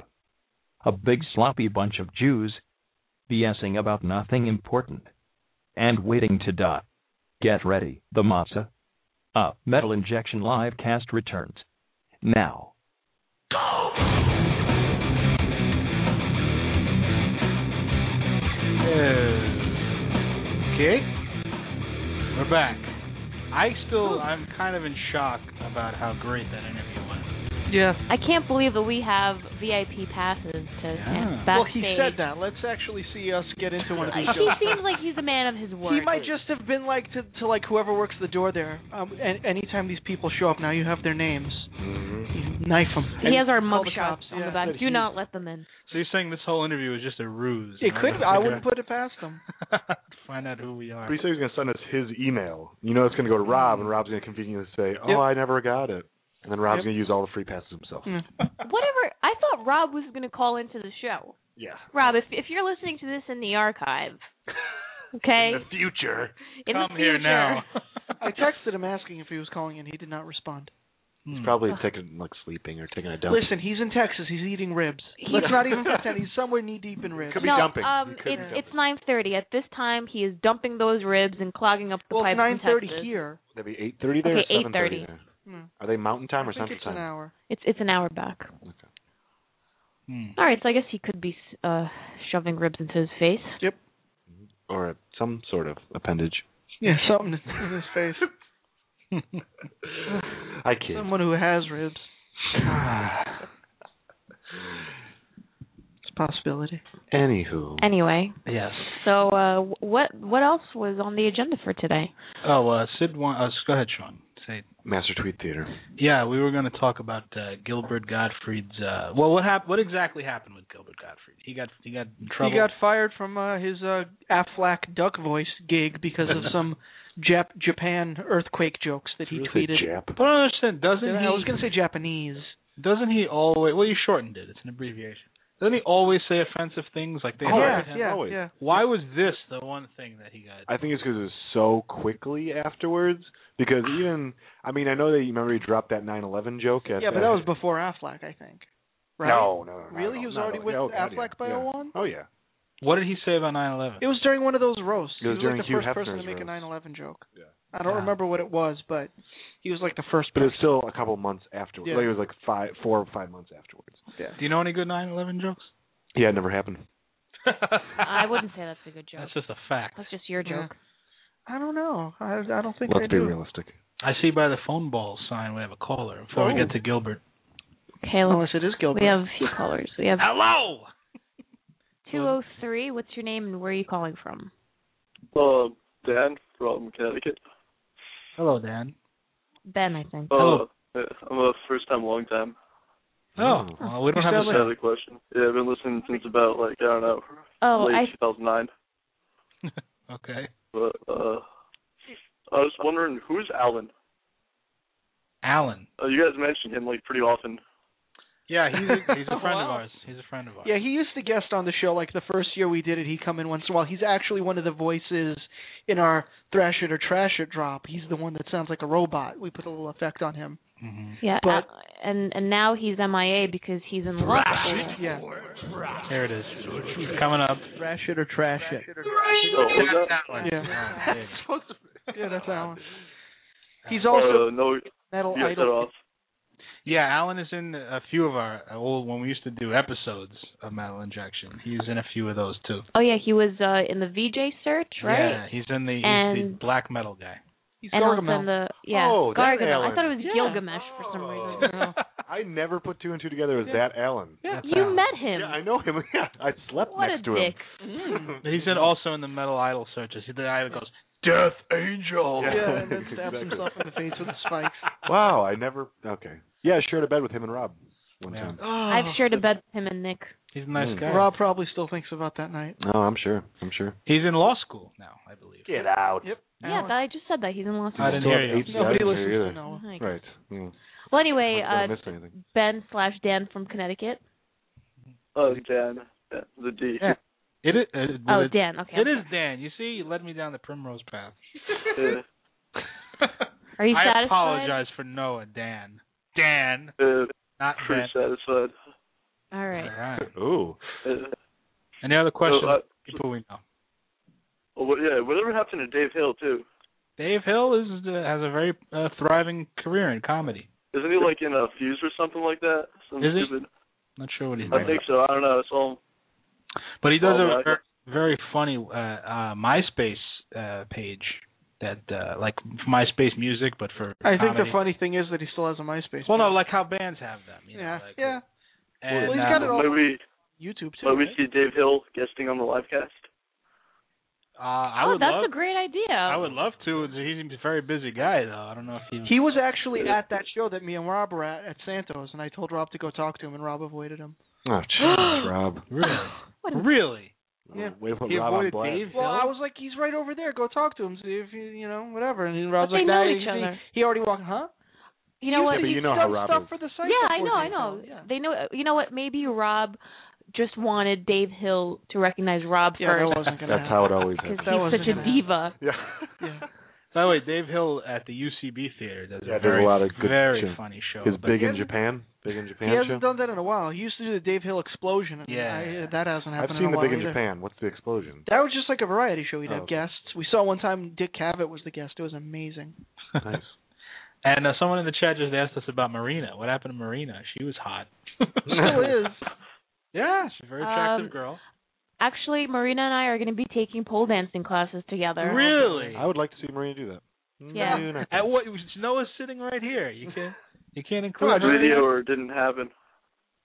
A big sloppy bunch of Jews BSing about nothing important and waiting to die. Get ready, the matzah. A Metal Injection livecast returns now. Okay, we're back. I still, I'm kind of in shock about how great that interview was. Yeah. I can't believe that we have V I P passes to Yeah. backstage. Well, he said that. Let's actually see us get into one of these He shows. seems like he's a man of his word. He might just have been like to, to like whoever works the door there. Um, and anytime these people show up, now you have their names. Mm-hmm. You knife them. He has our Call the mugshots cops. on Yeah. the back. That Do he- not let them in. So you're saying this whole interview was just a ruse? It could. I wouldn't put it past them. Find out who we are. But he said he was going to send us his email. You know it's going to go to Rob, and Rob's going to conveniently say, oh, Yep. I never got it. And then Rob's Yep. going to use all the free passes himself. Mm. Whatever. I thought Rob was going to call into the show. Yeah. Rob, if if you're listening to this in the archive, okay? In the future. In Come the here future. now. I texted him asking if he was calling in. He did not respond. He's probably taking, like, sleeping or taking a dump. Listen, he's in Texas. He's eating ribs. Let's not even pretend. He's somewhere knee deep in ribs. Could be no, dumping. um, He could be it's dumping. it's nine thirty. At this time, he is dumping those ribs and clogging up the Well, pipes it's nine thirty in Texas. here. That'd be eight thirty there Okay, or seven thirty eight thirty. there? Hmm. Are they Mountain Time I or think Central it's Time? an hour. It's it's an hour back. Okay. Hmm. All right, so I guess he could be uh, shoving ribs into his face. Yep. Or a, some sort of appendage. Yeah, something in his face. I kid. Someone who has ribs. It's possibility. Anywho. Anyway. Yes. So uh, what what else was on the agenda for today? Oh, uh, Sid, want, uh, go ahead, Sean. Say. Master Tweet Theater. Yeah, we were going to talk about uh, Gilbert Gottfried's. Uh, well, what hap- What exactly happened with Gilbert Gottfried? He got he got in trouble. He got fired from uh, his uh, Aflac Duck Voice gig because of some Jap- Japan earthquake jokes that he tweeted. Jap. But I don't understand. Doesn't I he? was going to say Japanese. Doesn't he always? Well, you shortened it. It's an abbreviation. Doesn't he always say offensive things like they Oh, hired yeah, him? yeah, always. yeah. Why was this the one thing that he got? I think it's because it was so quickly afterwards. Because even, I mean, I know that you remember he dropped that nine eleven joke at. Yeah, but uh, that was before Aflac, I think. Right? No, no, no. Really? no, He was no, already no, with no, God, Aflac yeah, by yeah. oh one? Oh yeah. What did he say about nine eleven? It was during one of those roasts. It was he was during like the Hugh first person to Hefner's make a roast. nine eleven joke. Yeah. I don't Yeah. remember what it was, but he was like the first But it person. was still a couple months afterwards. Yeah. Like it was like five, four or five months afterwards. Yeah. Do you know any good nine eleven jokes? Yeah, it never happened. I wouldn't say that's a good joke. That's just a fact. That's just your Yeah. joke. I don't know. I, I don't think Let's I be do. realistic. I see by the phone ball sign we have a caller. Before we Oh. get to Gilbert. Okay, let's, Unless it is Gilbert. we have a few callers. We have Hello. two oh three. What's your name and where are you calling from? Uh, Dan from Connecticut. Hello, Dan. Ben, I think. Uh, I'm a first time, long time. Oh, well, we don't have Just a had a question. Yeah, I've been listening since about like I don't know, Oh, late I two thousand nine. Okay. But uh, I was wondering who's Alan. Alan. Uh, you guys mention him like pretty often. Yeah, he's a, he's a friend of Wow. ours. He's a friend of ours. Yeah, he used to guest on the show. Like the first year we did it, he'd come in once in a while. He's actually one of the voices in our Thrash It or Trash It drop. He's the one that sounds like a robot. We put a little effect on him. Mm-hmm. Yeah, But- uh, and and now he's M I A because he's in law school. Yeah. Here it is. Coming up. Thrash It or Trash It. Oh, who's that? Alan. Yeah. Oh, there. Supposed to- yeah, that's Alan. He's also Uh, no, Metal you guys set Idol. off. Yeah, Alan is in a few of our old when we used to do episodes of Metal Injection. He's in a few of those too. Oh yeah, he was uh, in the V J search, right? Yeah, he's in the, he's And- the black metal guy. He's and also Gargamel. in the yeah, Oh, that's Gargamel. I Alan. thought it was Yeah. Gilgamesh for some reason. I never put two and two together as that Alan. Yeah. You met him. Yeah, I know him. Yeah, I slept What next a to dick. him. He's in also in the Metal Idol searches. He's the guy that goes Death Angel. Yeah. Yeah, and then stabs Exactly. himself in the face with the spikes. Wow, I never. Okay. Yeah, I shared a bed with him and Rob one Yeah. time. I've shared a bed with him and Nick. He's a nice Mm. guy. Rob probably still thinks about that night. No, I'm sure. I'm sure. He's in law school now, I believe. Get out. Yep. Yeah, Alan. I just said that he's in law school. I didn't hear you. Eight Nobody guys listens here to either. Noah. Nice. Right. Yeah. Well, anyway, Don't uh, miss anything. Ben slash Dan from Connecticut. Uh, Dan, yeah, the D. Yeah. It is. Uh, Oh, it, Dan. Okay. It is Dan. You see, you led me down the primrose path. Yeah. Are you I satisfied? apologize for Noah, Dan. Dan, Uh, not pretty Ben. satisfied. All All right. right. Ooh. Uh, Any other questions? So, uh, People we know. well, what- yeah, whatever happened to Dave Hill too? Dave Hill is uh, has a very uh, thriving career in comedy. Isn't he like in a Fuse or something like that? Some Is he? stupid. Not sure what he's I doing. think so. I don't know. It's all. But he does Oh, a yeah. very, very funny uh, uh, MySpace uh, page that uh, like MySpace music, but for I think comedy. the funny thing is that he still has a MySpace. Well, no, page. like how bands have them. You know, yeah, like, yeah. And, Well, he's got uh, it all Maybe YouTube too. maybe right? see Dave Hill guesting on the live cast. Uh, I oh, would that's love. a great idea. I would love to. He's a very busy guy, though. I don't know if he. He was actually at that show that me and Rob were at at Santos, and I told Rob to go talk to him, and Rob avoided him. Oh, jeez, Rob. Really? What a- Really? Yeah. Way to put He Rob on avoided blast. Dave Well, Hill? I was like, he's right over there. Go talk to him. See if you, you know, whatever. And Rob's But they like, know nah, each he, other. he already walked, huh? You know He what? used to- Yeah, but you he's know how done Rob stuff is. for the site. Yeah, I before know, I Dave know. Hill, Yeah. They know. You know what? Maybe Rob just wanted Dave Hill to recognize Rob Yeah, that first wasn't gonna That's how it always because is. that he's wasn't such a gonna diva. Yeah. Yeah. By the way, Dave Hill at the U C B theater does Yeah, a there's very, a lot of good very show. funny show. His but- big in Japan. Big in Japan He hasn't show. done that in a while. He used to do the Dave Hill Explosion. And Yeah. I, that hasn't I've happened seen in a the while Big in either. Japan. What's the explosion? That was just like a variety show. He'd Oh, have okay. guests. We saw one time Dick Cavett was the guest. It was amazing. Nice. And uh, someone in the chat just asked us about Marina. What happened to Marina? She was hot. Still is. Yeah, she's a very attractive Um, girl. Actually, Marina and I are going to be taking pole dancing classes together. Really? I would like to see Maria do that. Yeah. No, not At what? Noah's sitting right here. You can't. You can't Come include on, her. video or it didn't happen.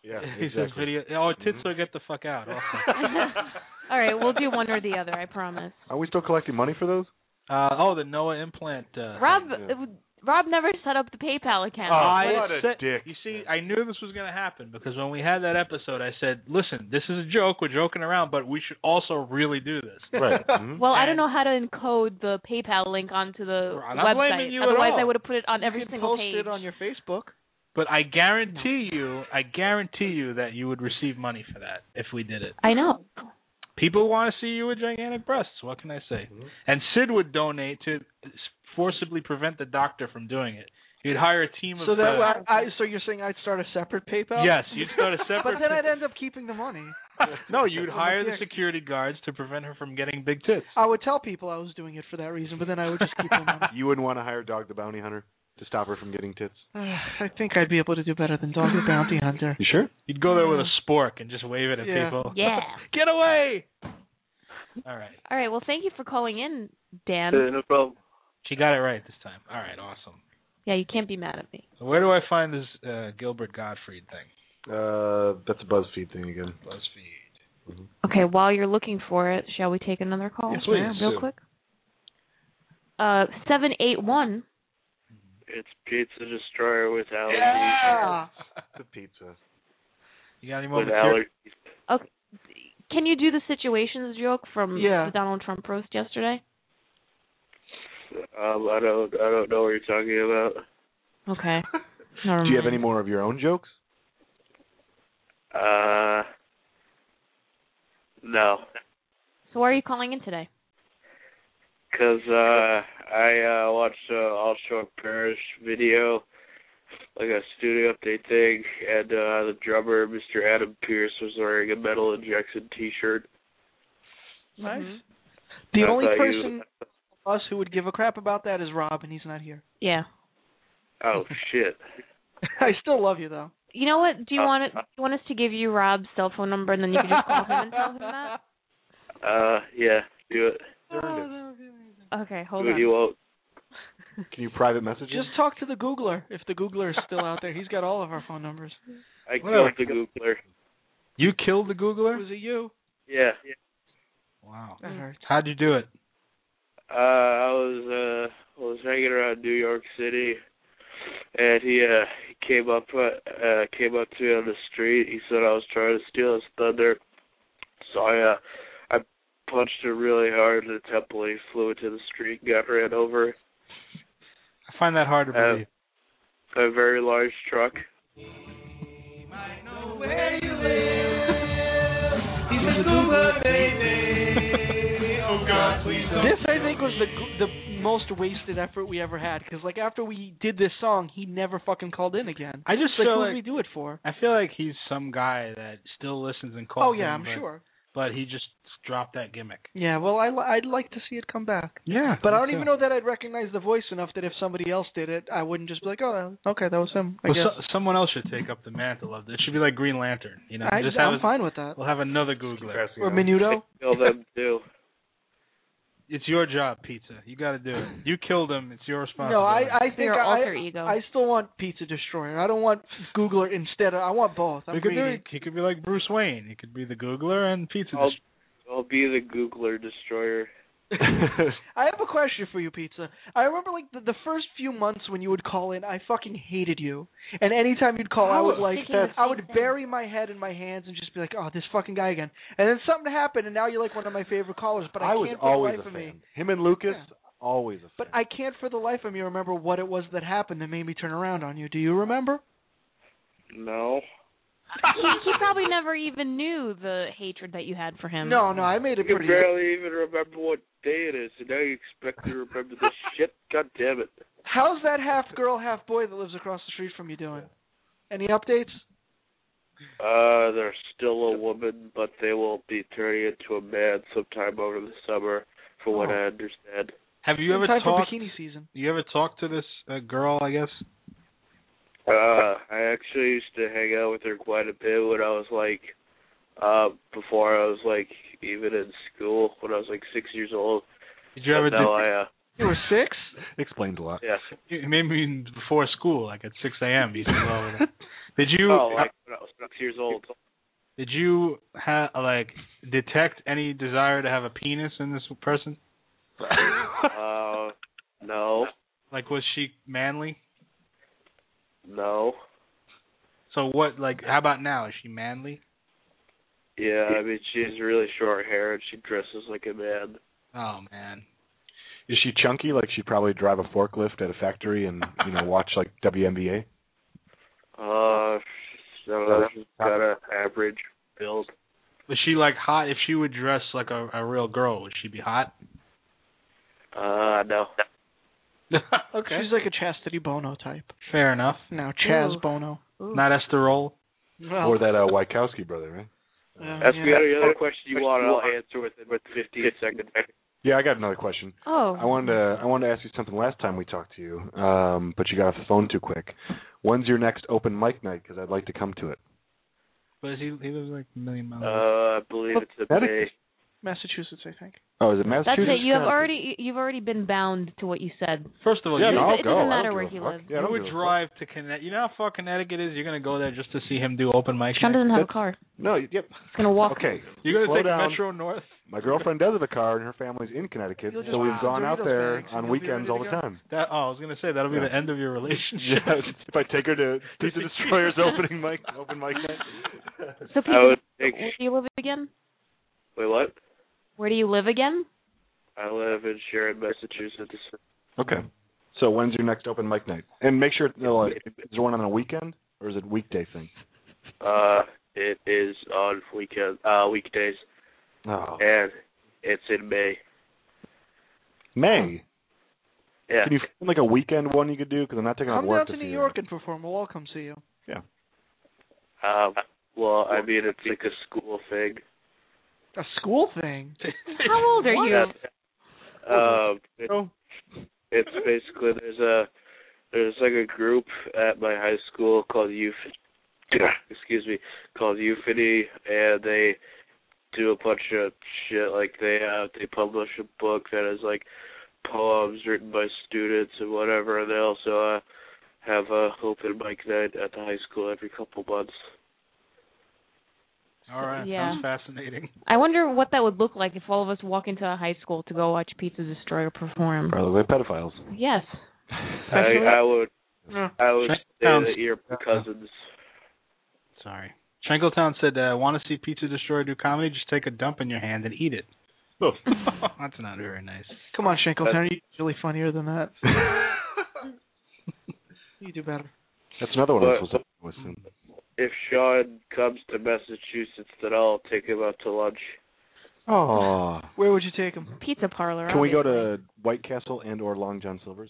Yeah, He exactly. says video. Oh, Titso, Mm-hmm. get the fuck out. Also. All right, we'll do one or the other. I promise. Are we still collecting money for those? Uh, oh, the Noah implant. Uh, Rob, thing. it would- Rob never set up the PayPal account. Oh, I what a said, dick. You see, I knew this was going to happen because when we had that episode, I said, listen, this is a joke. We're joking around, but we should also really do this. Right. Mm-hmm. Well, I don't know how to encode the PayPal link onto the I'm not website. blaming you at Otherwise, all. I would have put it on every you can single post page. it on your Facebook. But I guarantee you, I guarantee you that you would receive money for that if we did it. I know. People want to see you with gigantic breasts. What can I say? Mm-hmm. And Sid would donate to forcibly prevent the doctor from doing it. He'd hire a team of. So that uh, I, I so you're saying I'd start a separate PayPal? Yes, you'd start a separate. But then I'd end up keeping the money. No, you'd I'm a hire the dick. security guards to prevent her from getting big tits. I would tell people I was doing it for that reason, but then I would just keep the money. You wouldn't want to hire Dog the Bounty Hunter to stop her from getting tits? I think I'd be able to do better than Dog the Bounty Hunter. You sure? You'd go there with a spork and just wave it at Yeah. people. Yeah. Get away! All right. All right. Well, thank you for calling in, Dan. Uh, no problem. She got it right this time. All right, awesome. Yeah, you can't be mad at me. So where do I find this uh, Gilbert Gottfried thing? Uh, that's a BuzzFeed thing again. BuzzFeed. Mm-hmm. Okay, while you're looking for it, shall we take another call? Yes, please. Real quick. Uh, seven eight one. It's Pizza Destroyer with allergies. Yeah. The pizza. You got any more With material? allergies. Okay. Can you do the situations joke from Yeah. the Donald Trump roast yesterday? Um, I don't, I don't know what you're talking about. Okay. Never Do you have mind. any more of your own jokes? Uh, no, So why are you calling in today? because uh, I uh, watched a All Short Parish video, like a studio update thing, and uh, the drummer, Mister Adam Pierce, was wearing a Metal Injection T-shirt. Nice. Mhm. The I only thought person you- of us who would give a crap about that is Rob, and he's not here. Yeah. Oh shit! I still love you, though. You know what? Do you Uh, want it, do you want us to give you Rob's cell phone number and then you can just call him and tell him that? Uh, yeah, do it. Okay, hold do it on. you won't. Can you private message him? Just talk to the Googler. If the Googler is still out there, he's got all of our phone numbers. I Well, killed the Googler. You killed the Googler? Was it you? Yeah. Wow. That hurts. How'd you do it? Uh, I was uh was hanging around New York City, and he uh he came up uh, uh came up to me on the street. He said I was trying to steal his thunder, so I uh I punched him really hard in the temple. He flew into the street, and got ran over. I find that hard to Uh, believe. A very large truck. This, I think, was the the most wasted effort we ever had. Because, like, after we did this song, he never fucking called in again. I just Like, feel who like did we do it for? I feel like he's some guy that still listens and calls. Oh, yeah, in, I'm but, sure. But he just dropped that gimmick. Yeah, well, I, li- I'd like to see it come back. Yeah, But I don't even know that I'd recognize the voice enough that if somebody else did it, I wouldn't just be like, oh, okay, that was him, I Well, guess. so, someone else should take up the mantle of it. It should be like Green Lantern, you know. I, just have I'm a- fine with that. We'll have another Googler. Or Menudo. Kill them too. It's your job, Pizza. You got to do it. You killed him. It's your No, responsibility. I, I think Your I, alter ego. I still want Pizza Destroyer. I don't want Googler instead of, I want both. I'm he could be. greedy. He could be like Bruce Wayne. He could be the Googler and Pizza. I'll, Dest- I'll be the Googler Destroyer. I have a question for you, Pizza. I remember like the, the first few months when you would call in, I fucking hated you. And anytime you'd call, I would like, I would bury my head in my hands and just be like, oh, this fucking guy again. And then something happened, and now you're like one of my favorite callers. But I, I was can't for always the life a of fan. me. Him and Lucas, Yeah. always a fan. But I can't for the life of me remember what it was that happened that made me turn around on you. Do you remember? No. he, he probably never even knew the hatred that you had for him. No, no, I made I it can pretty. barely even remember what day it is, and now you expect me to remember this shit? God damn it. How's that half girl, half boy that lives across the street from you doing? Any updates? Uh, they're still a woman, but they will be turning into a man sometime over the summer, for what Oh. I understand. Have you ever time talked? for bikini season. You ever talked to this uh, girl? I guess. Uh, I actually used to hang out with her quite a bit when I was like, uh, before I was like even in school, when I was like six years old. Did you ever But do? now I, uh, You were six? Explains a lot. yeah. Maybe before school, like at six a.m. You used to go over there. Did you? Oh, like when I was, when six years old. Did you ha- like detect any desire to have a penis in this person? uh, no. Like, was she manly? No. So what? Like, how about now? Is she manly? Yeah, I mean, she has really short hair and she dresses like a man. Oh man. Is she chunky? Like she'd probably drive a forklift at a factory and you know watch like W N B A. Uh, so she's got an average build. Was she like hot? If she would dress like a, a real girl, would she be hot? Uh, no. Okay. She's like a Chastity Bono type. Fair enough. Now Chaz Ooh. Bono. Ooh. Not Esther Roll. Well, Or that uh, Wachowski brother, right? uh, Ask yeah. me any other question you want, and I'll answer within with fifteen seconds. Yeah, I got another question. Oh. I wanted to I wanted to ask you something last time we talked to you, um, but you got off the phone too quick. When's your next open mic night? Because I'd like to come to it. But he he lives like a million miles. Uh, I believe it's in May. Massachusetts, I think. Oh, is it That's Massachusetts? it. You have already you've already been bound to what you said. First of all, Yeah, you, no, I'll it go. doesn't I matter don't where give he a fuck. lives. Yeah, I you don't would give a drive to Connecticut. You know how far Connecticut is? You're gonna go there just to see him do open mic. Sean night? doesn't have That's- a car. No, yep. He's gonna walk. Okay. You're gonna Slow take down. Metro North. My girlfriend does have a car, and her family's in Connecticut, You'll so just we've buy gone out Doritos there bags and on you'll be weekends ready all to the go. time. That oh, I was gonna say that'll be Yeah. the end of your relationship. Yeah, if I take her to Pizza Destroyer's opening mic, open mic night. So, I Peter, would think. where do you live again? Wait, what? Where do you live again? I live in Sharon, Massachusetts. Okay. So when's your next open mic night? And make sure, you know, like, is there one on a weekend or is it a weekday thing? Uh, it is on weekend, uh, weekdays, Oh, and it's in May. May. Yeah. Can you find like a weekend one you could do? Because I'm not taking off Come work down to see New you. York and perform. We'll all come see you. Yeah. Um. Well, I mean, it's like a school thing. A school thing? How old are you? Um. It, Oh. it's basically there's a there's like a group at my high school called Youth. Excuse me, called Euphony, and they do a bunch of shit. Like they uh they publish a book that is like poems written by students and whatever, and they also uh, have a open mic night at the high school every couple months. All right, Yeah. sounds fascinating. I wonder what that would look like if all of us walk into a high school to go watch Pizza Destroyer perform. Probably like pedophiles. Yes. I, I would Yeah. I would say Sounds- that you're cousins. Sorry. Shankletown said, uh, want to see Pizza Destroyer do comedy? Just take a dump in your hand and eat it. Oh. That's not very nice. Come on, Shankletown. You're usually funnier than that. You do better. That's another one I'm But- supposed to listen. If Sean comes to Massachusetts, then I'll take him out to lunch. Oh. Where would you take him? Pizza parlor. Can we go obviously. to White Castle and or Long John Silver's?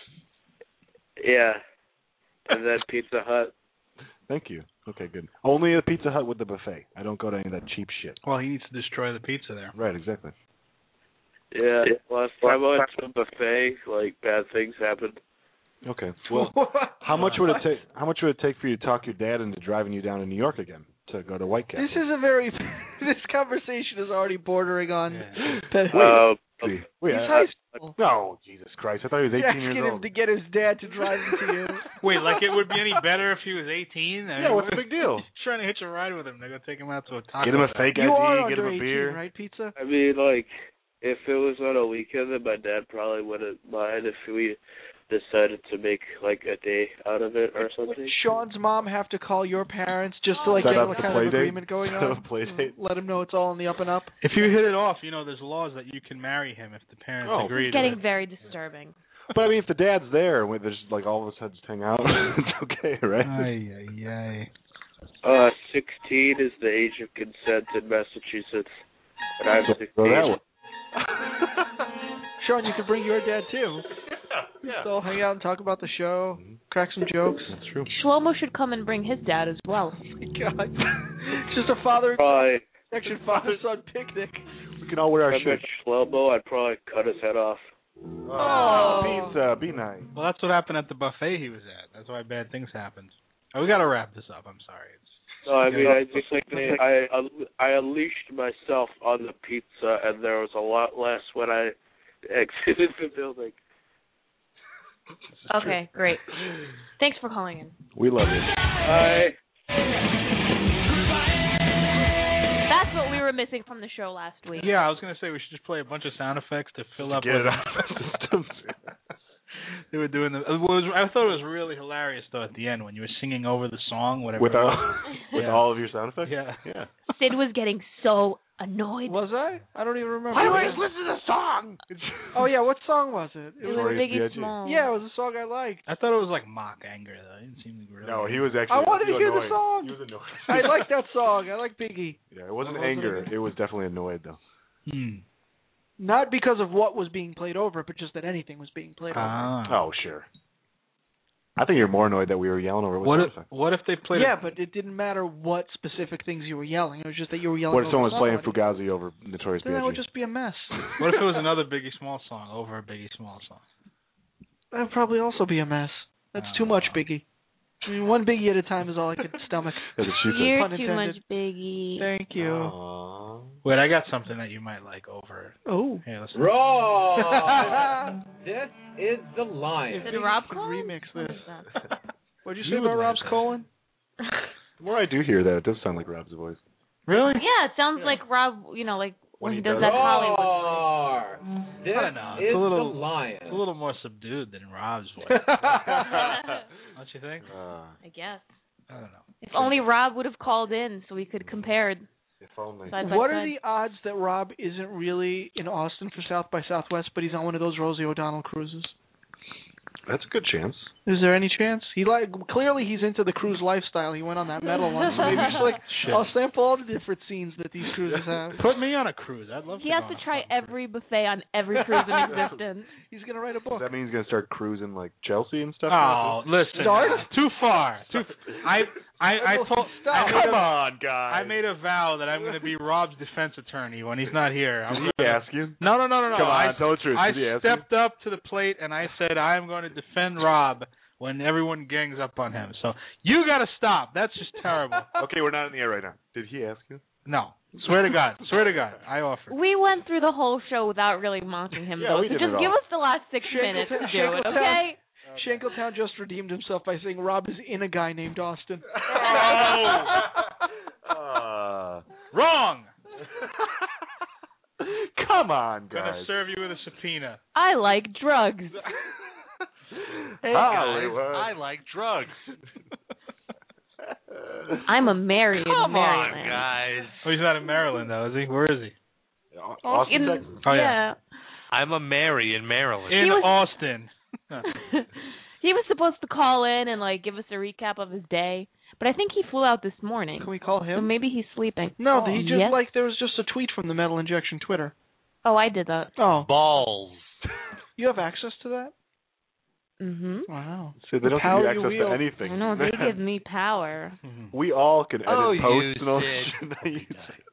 Yeah. And then Pizza Hut. Thank you. Okay, good. Only a Pizza Hut with the buffet. I don't go to any of that cheap shit. Well, he needs to destroy the pizza there. Right, exactly. Yeah. Last time I went to a buffet, like bad things happened. Okay. Well, how much would it take? How much would it take for you to talk your dad into driving you down to New York again to go to White Castle? This is a very. This conversation is already bordering on. Yeah. That, Uh, Wait, wait, he's I- high school. no, Jesus Christ! I thought he was You're eighteen asking years him old. to get his dad to drive him to you. Wait, like it would be any better if he was eighteen? I Yeah, mean, what's the big deal? Trying to hitch a ride with him. They're going to take him out to a taco. Get him a Bell. fake You are I D. Get him under a eighteen, beer. right, Pizza? I mean, like, if it was on a weekend, then my dad probably wouldn't mind if we decided to make, like, a day out of it or something. Would Sean's mom have to call your parents just to like Set get up what the kind play of date? agreement going Set up on? a play date? Let him know it's all in the up and up. If you hit it off, you know, there's laws that you can marry him if the parents Oh. agree It's to getting it. very disturbing. But I mean, if the dad's there, and there's like all of us heads hang out, it's okay, right? Ay, ay, ay. Uh, sixteen is the age of consent in Massachusetts, and I'm So, go that way. sixteen. Sean, you could bring your dad too. Yeah. So hang out and talk about the show, crack some jokes. That's true. Shlomo should come and bring his dad as well. God, it's just a father Probably, section father son picnic. We can all wear our if I met shirts. Shlomo, I'd probably cut his head off. Oh, pizza, be nice. Well, that's what happened at the buffet he was at. That's why bad things happened. Oh, we got to wrap this up. I'm sorry. It's, No, I mean, I just like they, I I unleashed myself on the pizza, and there was a lot less when I exited the building. Okay, great. Thanks for calling in. We love you. Bye. That's what we were missing from the show last week. Yeah, I was gonna say we should just play a bunch of sound effects to fill up. Get it with out of the systems. They were doing the. It was, I thought it was really hilarious though at the end when you were singing over the song, whatever. With it all, was. with Yeah. all of your sound effects. Yeah, yeah. Sid was getting so annoyed. Was I? I don't even remember. I always listen to the song. Oh yeah, what song was it? It was Biggie Smalls. Yeah, it was a song I liked. I thought it was like mock anger though. It didn't seem like really. No, he was actually. I wanted to hear annoyed. the song. He was annoyed. I like that song. I like Biggie. Yeah, it wasn't What was anger. it? It was definitely annoyed though. Hmm. Not because of what was being played over, but just that anything was being played Ah. Oh sure. I think you're more annoyed that we were yelling over. What sound if effects. what if they over. played? Yeah, a, but it didn't matter what specific things you were yelling. It was just that you were yelling. What if over someone was playing somebody. Fugazi over Notorious B Then I that would G? just be a mess. What if it was another Biggie Small song over a Biggie Small song? That would probably also be a mess. That's Oh. too much Biggie. I mean, one Biggie at a time is all I could stomach. That's what she said. You're Pun too intended. much Biggie. Thank you. Aw. Wait, I got something that you might like over. Oh. Here, listen. Raw. This is the Lion. Did Rob could call? remix What this. is that? What'd you You say would about like Rob's that. colon? The more I do hear that, it does sound like Rob's voice. Really? Yeah, it sounds like Rob, you know, like when, When he he does does that it. Hollywood. Roar. This I don't know. is It's a little, the Lion. it's a little more subdued than Rob's voice. Don't you think? Uh, I guess. I don't know. If only Rob would have called in so we could compare if only. side by What side. are the odds that Rob isn't really in Austin for South by Southwest, but he's on one of those Rosie O'Donnell cruises? That's a good chance. Is there any chance? He like clearly he's into the cruise lifestyle. He went on that metal one, so maybe just like Shit. I'll sample all the different scenes that these cruises have. Put me on a cruise. I'd love He to. has go to on a try fucking every buffet on every cruise in existence. He's gonna write a Does book. that mean he's gonna start cruising like Chelsea and stuff? Oh, listen. Start? Too far. Too. I I I told. Stop. I made Come a, on, guys. I made a vow that I'm going to be Rob's defense attorney when he's not here. I'm Did he gonna, ask you? No, no, no, no, no. Come on, I, tell the truth. I Did he ask you? stepped up to the plate and I said I'm going to defend Rob when everyone gangs up on him. So you got to stop. That's just terrible. Okay, we're not in the air right now. Did he ask you? No. Swear to God. Swear to God. I offer. We went through the whole show without really mocking him, Yeah, though. we So did just it give all. us the last six minutes to do it, okay? Shankletown just redeemed himself by saying Rob is in a guy named Austin. Uh, Wrong. come on, I'm going to guys. serve you with a subpoena. I like drugs. Hey, Hollywood. I like drugs. I'm a Marion in Come on, Maryland. guys. Oh, he's not in Maryland, though, is he? Where is he? Austin, In- Texas. Oh, yeah. I'm a Mary in Maryland. In He was- Austin. He was supposed to call in and like give us a recap of his day, but I think he flew out this morning. Can we call So him? maybe he's sleeping. No, Oh, he just yes? like there was just a tweet from the Metal Injection Twitter. Oh, I did that. Oh, Balls. you have access to that? Mhm. Wow. See, they don't Power give you you access to wield. anything. I know they give me power. We all can edit Oh, posts you and all did. shit. You said.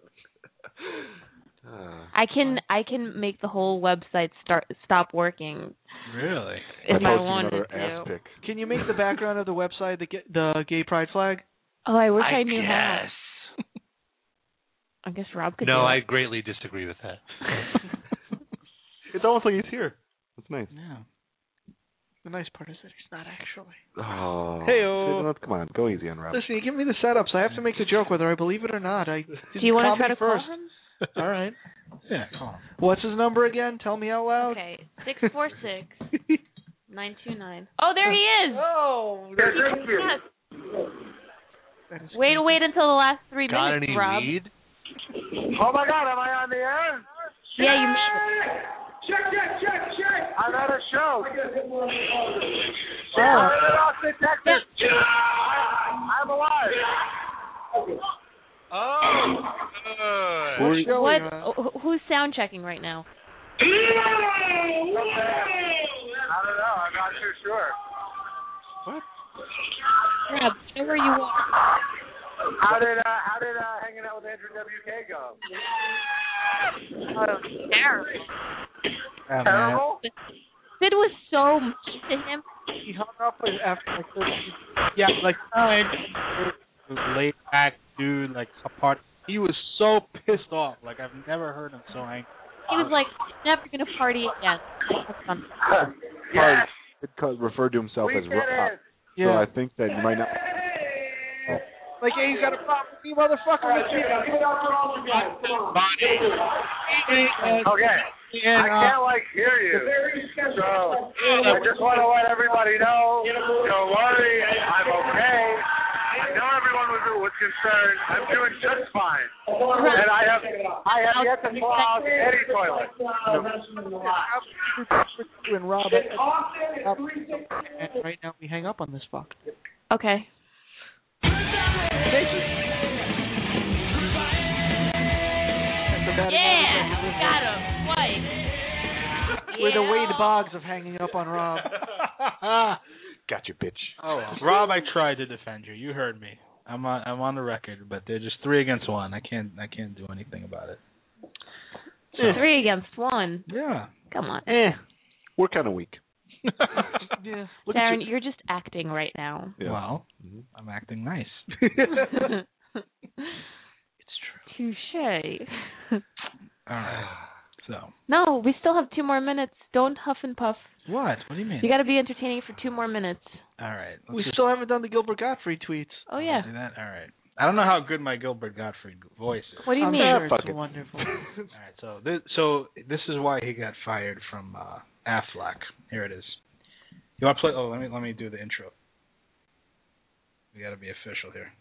Uh, I can I can make the whole website start stop working Really? if by I posting wanted another to. ass pic. Can you make the background of the website the ga- the gay pride flag? Oh, I wish I, I knew how. guess. I guess Rob could. No, do I it. greatly disagree with that. It's almost like he's here. That's nice. Yeah. The nice part is that he's not actually. Oh. Hey-o. See, no, come on, go easy on Rob. Listen, you give me the setup, so I have to make the joke whether I believe it or not. I Do you want to try to first? call him? All right. Yeah, come on. What's his number again? Tell me out loud. Okay, six four six nine two nine. Oh, there he is. Oh, Yes. that is Wait, wait until the last three Got minutes, any Rob. weed? Oh my God, am I on the air? Yeah, you made it. Check, check, check, check. I'm at a show. Oh. I'm in Austin, Texas. I'm alive. Oh, good. What show What? are you on? wh- Who's sound checking right now? I don't know. I'm not too sure. What? Rob, wherever you are. How did uh, how did uh, hanging out with Andrew W K go? Oh, terrible. Oh, man. Terrible. Sid was so mean to him. He hung up with after like thirty. Yeah, like Laid back dude, like apart. He was so pissed off. Like I've never heard him so angry. He was like, never gonna party again. Yes. It referred to himself We as did Rob. it. So yeah. I think that you might not. Like, hey, you got a problem with me, motherfucker? Let's Give it up for all you guys. Come on. Okay. I can't like hear you. So I just want to let everybody know. Don't worry, I'm okay. I know everyone was was concerned. I'm doing just fine, and I have I have yet to pull out any toilet. And Rob, right now we hang up on this fuck. Okay. Thank you. Yeah, we got him. Twice. We're the Wade Boggs of hanging up on Rob. Gotcha, bitch. Oh, well. Rob, I tried to defend you. You heard me. I'm on. I'm on the record, but they're just three against one. I can't. I can't do anything about it. So. Three against one. Yeah. Come on. Eh. We're kind of weak. Yeah. Darren, you're just acting right now. Yeah. Well, mm-hmm. I'm acting nice. It's true. Touche. All right. So. No, we still have two more minutes. Don't huff and puff. What? What do you mean? You got to be entertaining for two more minutes. All right. We just... still haven't done the Gilbert Gottfried tweets. Oh yeah. Do that? All right. I don't know how good my Gilbert Gottfried voice is. What do you I'm mean? sure it's wonderful. All right. So this, so this is why he got fired from uh, Aflac. Here it is. You want to play? Oh, let me let me do the intro. We got to be official here.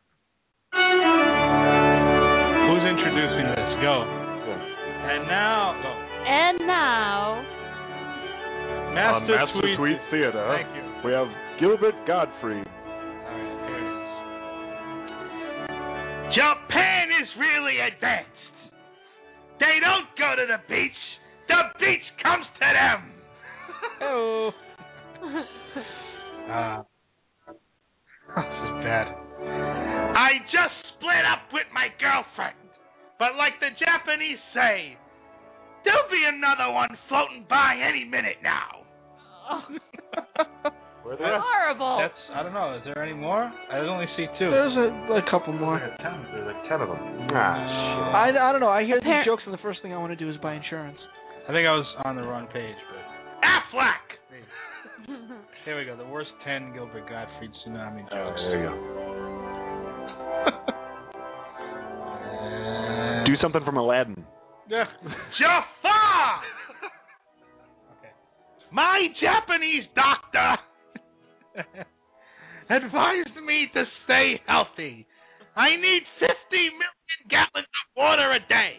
Who's introducing this? Go. Go. And now. Go. And now. Master, On Master Tweet, Tweet Theater, Thank you. we have Gilbert Gottfried. All right, here it is. Japan is really advanced. They don't go to the beach. The beach comes to them. Oh. uh, this is bad. I just split up with my girlfriend. But like the Japanese say, there'll be another one floating by any minute now. Where they horrible. That's I don't know. Is there any more? I only see two. There's a, a couple more. There's ten, there's like ten of them. Ah, shit. I, I don't know. I hear Appar- these jokes, and the first thing I want to do is buy insurance. I think I was on the wrong page, but Aflac. here we go. The worst ten Gilbert Gottfried tsunami jokes. Oh, there you go. Do something from Aladdin. Yeah. Jafar! Okay. My Japanese doctor advised me to stay healthy. I need fifty million gallons of water a day.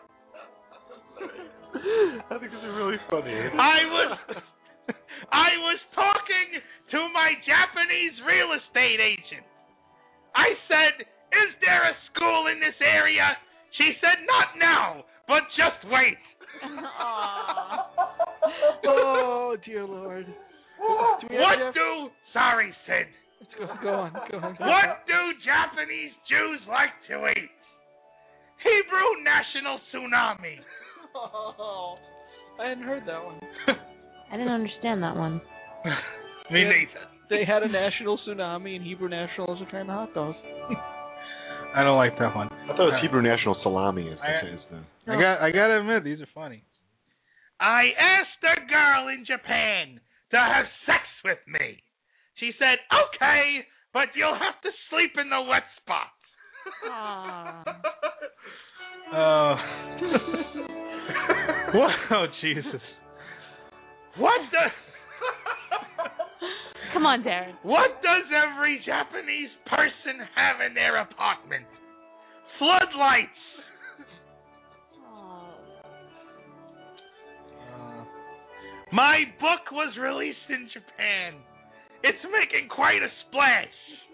I think this is really funny. I was I was talking to my Japanese real estate agent. I said, "Is there a school in this area?" She said, "Not now, but just wait." Oh, dear Lord. Do what do... Sorry, Sid. Go, go on, go on. Go what on. do Japanese Jews like to eat? Hebrew National Tsunami. Oh, I hadn't heard that one. I didn't understand that one. Me neither. They had a national tsunami, and Hebrew nationals are kind of hot dogs. I don't like that one. I thought it was Hebrew National Salami. Is I, is the... I got. I gotta admit, these are funny. I asked a girl in Japan to have sex with me. She said, "Okay, but you'll have to sleep in the wet spots." Oh. What? Oh, Jesus. What does... Come on, Darren. What does every Japanese person have in their apartment? Floodlights. Uh, My book was released in Japan. It's making quite a splash.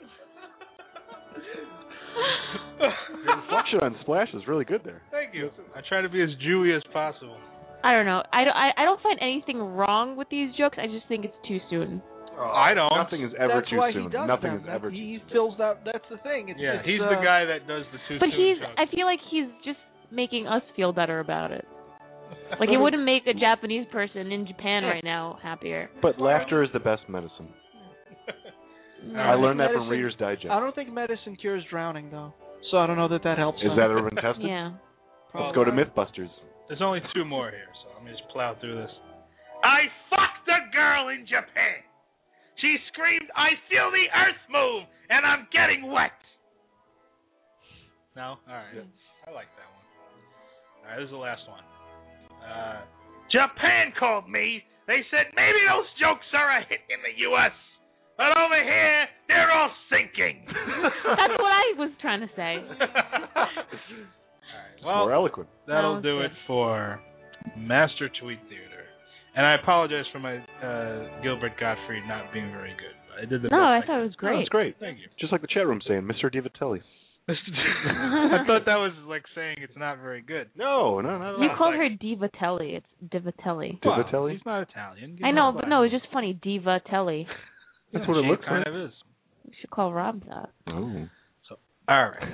Your inflection on Splash is really good there. Thank you. I try to be as Jewy as possible. I don't know. I don't, I, I don't find anything wrong with these jokes. I just think it's too soon. Oh, I don't. Nothing is ever that's too why soon. He does Nothing them. is that, ever He too soon. fills that. That's the thing. It's, Yeah, it's, he's uh, the guy that does the too But soon he's. jokes. I feel like he's just making us feel better about it. Like it wouldn't make a Japanese person in Japan right now happier. But laughter is the best medicine. No. I learned that from Medicine- Reader's Digest. I don't think medicine cures drowning, though. So I don't know that that helps. Is them. that ever been tested? Yeah. Let's go to Mythbusters. There's only two more here, so let me just plow through this. I fucked a girl in Japan. She screamed, "I feel the earth move, and I'm getting wet." No? All right. I like that one. All right, this is the last one. Uh, Japan called me. They said maybe those jokes are a hit in the U S, but over here, they're all sinking. That's what I was trying to say. all right, well, More eloquent. That'll That do was it for Master Tweet Theater. And I apologize for my uh, Gilbert Gottfried not being very good. I did the No, I best thought it was great. Oh, it's great. Thank you. Just like the chat room saying, Mister Divitelli. I thought that was like saying it's not very good. No, no, no, no. You called her Divatelli. It's Divatelli. Well, Divitelli? he's not Italian. Give I him know, a but black. no, it's just funny. Divatelli. That's Yeah, what it she looks kind like. of is. You should call Rob that. Oh. All right.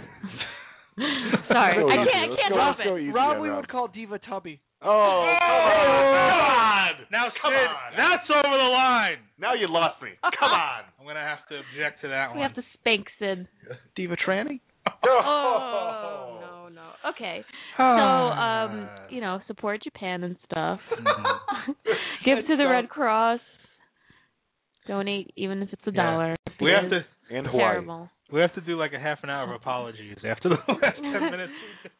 Sorry, Let's go I easy. can't. I Let's can't go- help let's go it. easy Rob, on we Rob. would call Diva Tubby. Oh, come on. Now, Come Sid, on. that's over the line. Now you lost me. Come on. I'm gonna have to object to that We one. have to spank Sid. Diva Tranny? Oh no, no. Okay, so um, you know, support Japan and stuff. Mhm. Give to the Red Cross. Donate, even if it's a Yeah. dollar. We have to. And It's Hawaii. terrible. We have to do like a half an hour of apologies after the last ten minutes.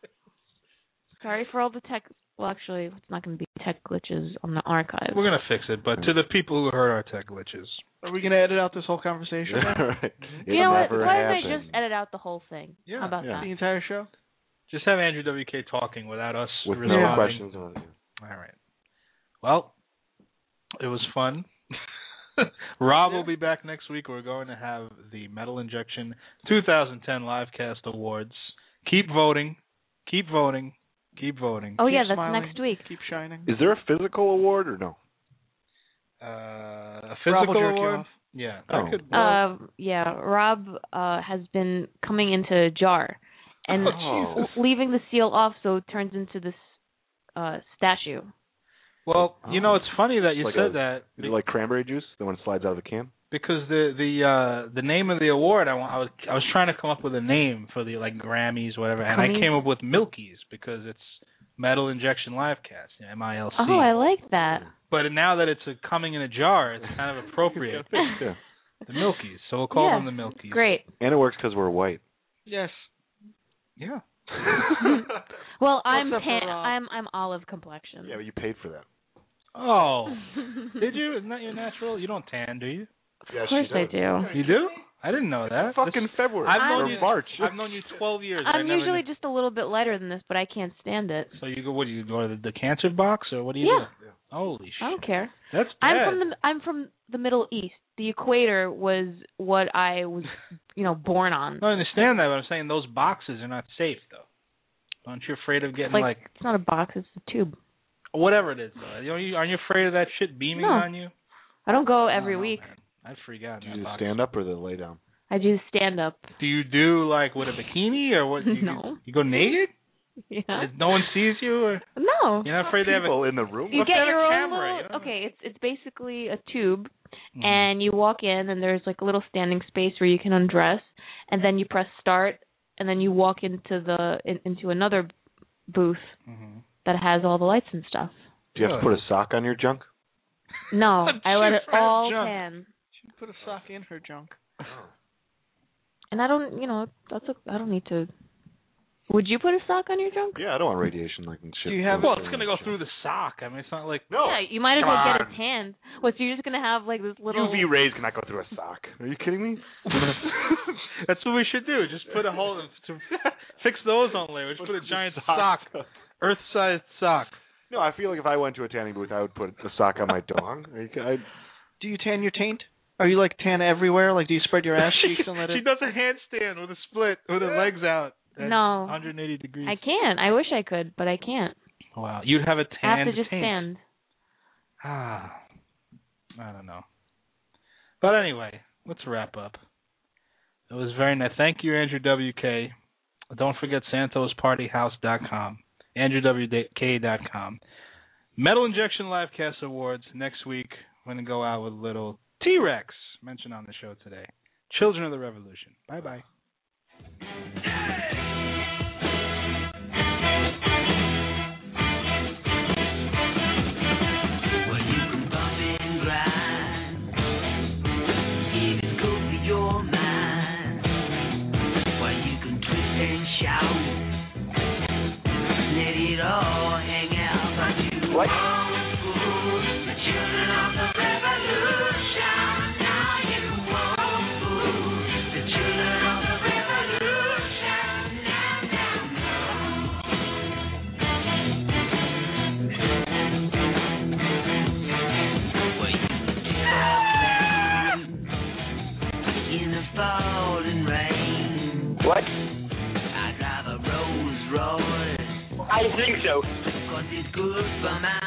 Sorry for all the tech. Well, actually, it's not going to be tech glitches on the archive. We're gonna fix it, but to the people who heard our tech glitches, Are we going to edit out this whole conversation? right. You know what? never Why don't I happened. just edit out the whole thing? Yeah, How about yeah. that? The entire show? just have Andrew W K talking without us With no responding. questions on it. All right. Well, it was fun. Rob will be back next week. We're going to have the Metal Injection twenty ten Livecast Awards. Keep voting. Keep voting. Keep voting. Oh Keep yeah, that's smiling. next week. Keep shining. Is there a physical award or no? Uh, a Rob physical will jerk you award? off. Yeah. Oh. That could, Uh, yeah, Rob uh, has been coming into a jar and Oh. leaving the seal off, so it turns into this uh, statue. well, you know, it's funny that you Like said a- that Is it like cranberry juice? The one that slides out of the can? because the the uh, the name of the award I, want, I was I was trying to come up with a name for the like Grammys whatever, and I Grammys? came up with Milkies because it's Metal Injection Livecast, M I L C. Oh, I like that. But now that it's a coming in a jar, it's kind of appropriate. Yeah. The Milkies, so we'll call Yeah, them the Milkies. Great. And it works because we're white. Yes. Yeah. Well, I'm Except for tan- Rob. I'm I'm olive complexion. Yeah, but you paid for that. Oh, did you? Isn't that your natural? You don't tan, do you? Yeah, Of course I do. You do? I didn't know that. Fucking This- February I've I'm- known or you. March. I've known you twelve years. I I'm never usually knew- just a little bit lighter than this, but I can't stand it. So you go? What do you go to the, the cancer box or what do you Yeah. do? Holy shit! I don't care. That's I'm bad. from the I'm from the Middle East. The equator was what I was, you know, born on. No, I understand that, but I'm saying those boxes are not safe though. Aren't you afraid of getting Like, like, it's not a box, it's a tube. whatever it is though? You know, you, aren't you afraid of that shit beaming No. on you? I don't go every I don't know, week. man. I'd freak out. in Do that you box. stand up or the lay down? I do stand up. Do you do like with a bikini or what? You, No. You go naked? Yeah. No one sees you, or No. you're not afraid they have a People in the room? You What get kind of your own camera? little, You don't okay, it's it's basically a tube, Mhm. and you walk in, and there's like a little standing space where you can undress, and then you press start, and then you walk into the in, into another booth Mhm. that has all the lights and stuff. Do you have to put a sock on your junk? No, I let it Different all junk. pan, She put a sock in her junk. and I don't, you know, that's a, I don't need to. Would you put a sock on your junk? Yeah, I don't want radiation like and shit. Do you have- Well, it's gonna go through the sock. I mean, it's not like No. Yeah, you might as Come well get on. it tanned. What? So you're just gonna have like this little? U V rays cannot go through a sock. Are you kidding me? that's what we should do. Just put a hole in, to fix the ozone layer. Just put a giant sock, Earth-sized sock. No, I feel like if I went to a tanning booth, I would put a sock on my dong. Are you ki- I, Do you tan your taint? Are you like tan everywhere? Like, do you spread your ass cheeks and let she it? does a handstand with a split with her legs out. at No. one hundred eighty degrees. I can't. I wish I could, but I can't. Wow, you'd have a I have tan to just taint. stand. Ah, I don't know. But anyway, let's wrap up. It was very nice. Thank you, Andrew W K. Don't forget santos party house dot com, andrew w k dot com. Metal Injection Livecast Awards next week. We're going to go out with a little T-Rex mentioned on the show today. Children of the Revolution. Bye-bye. Shout good for my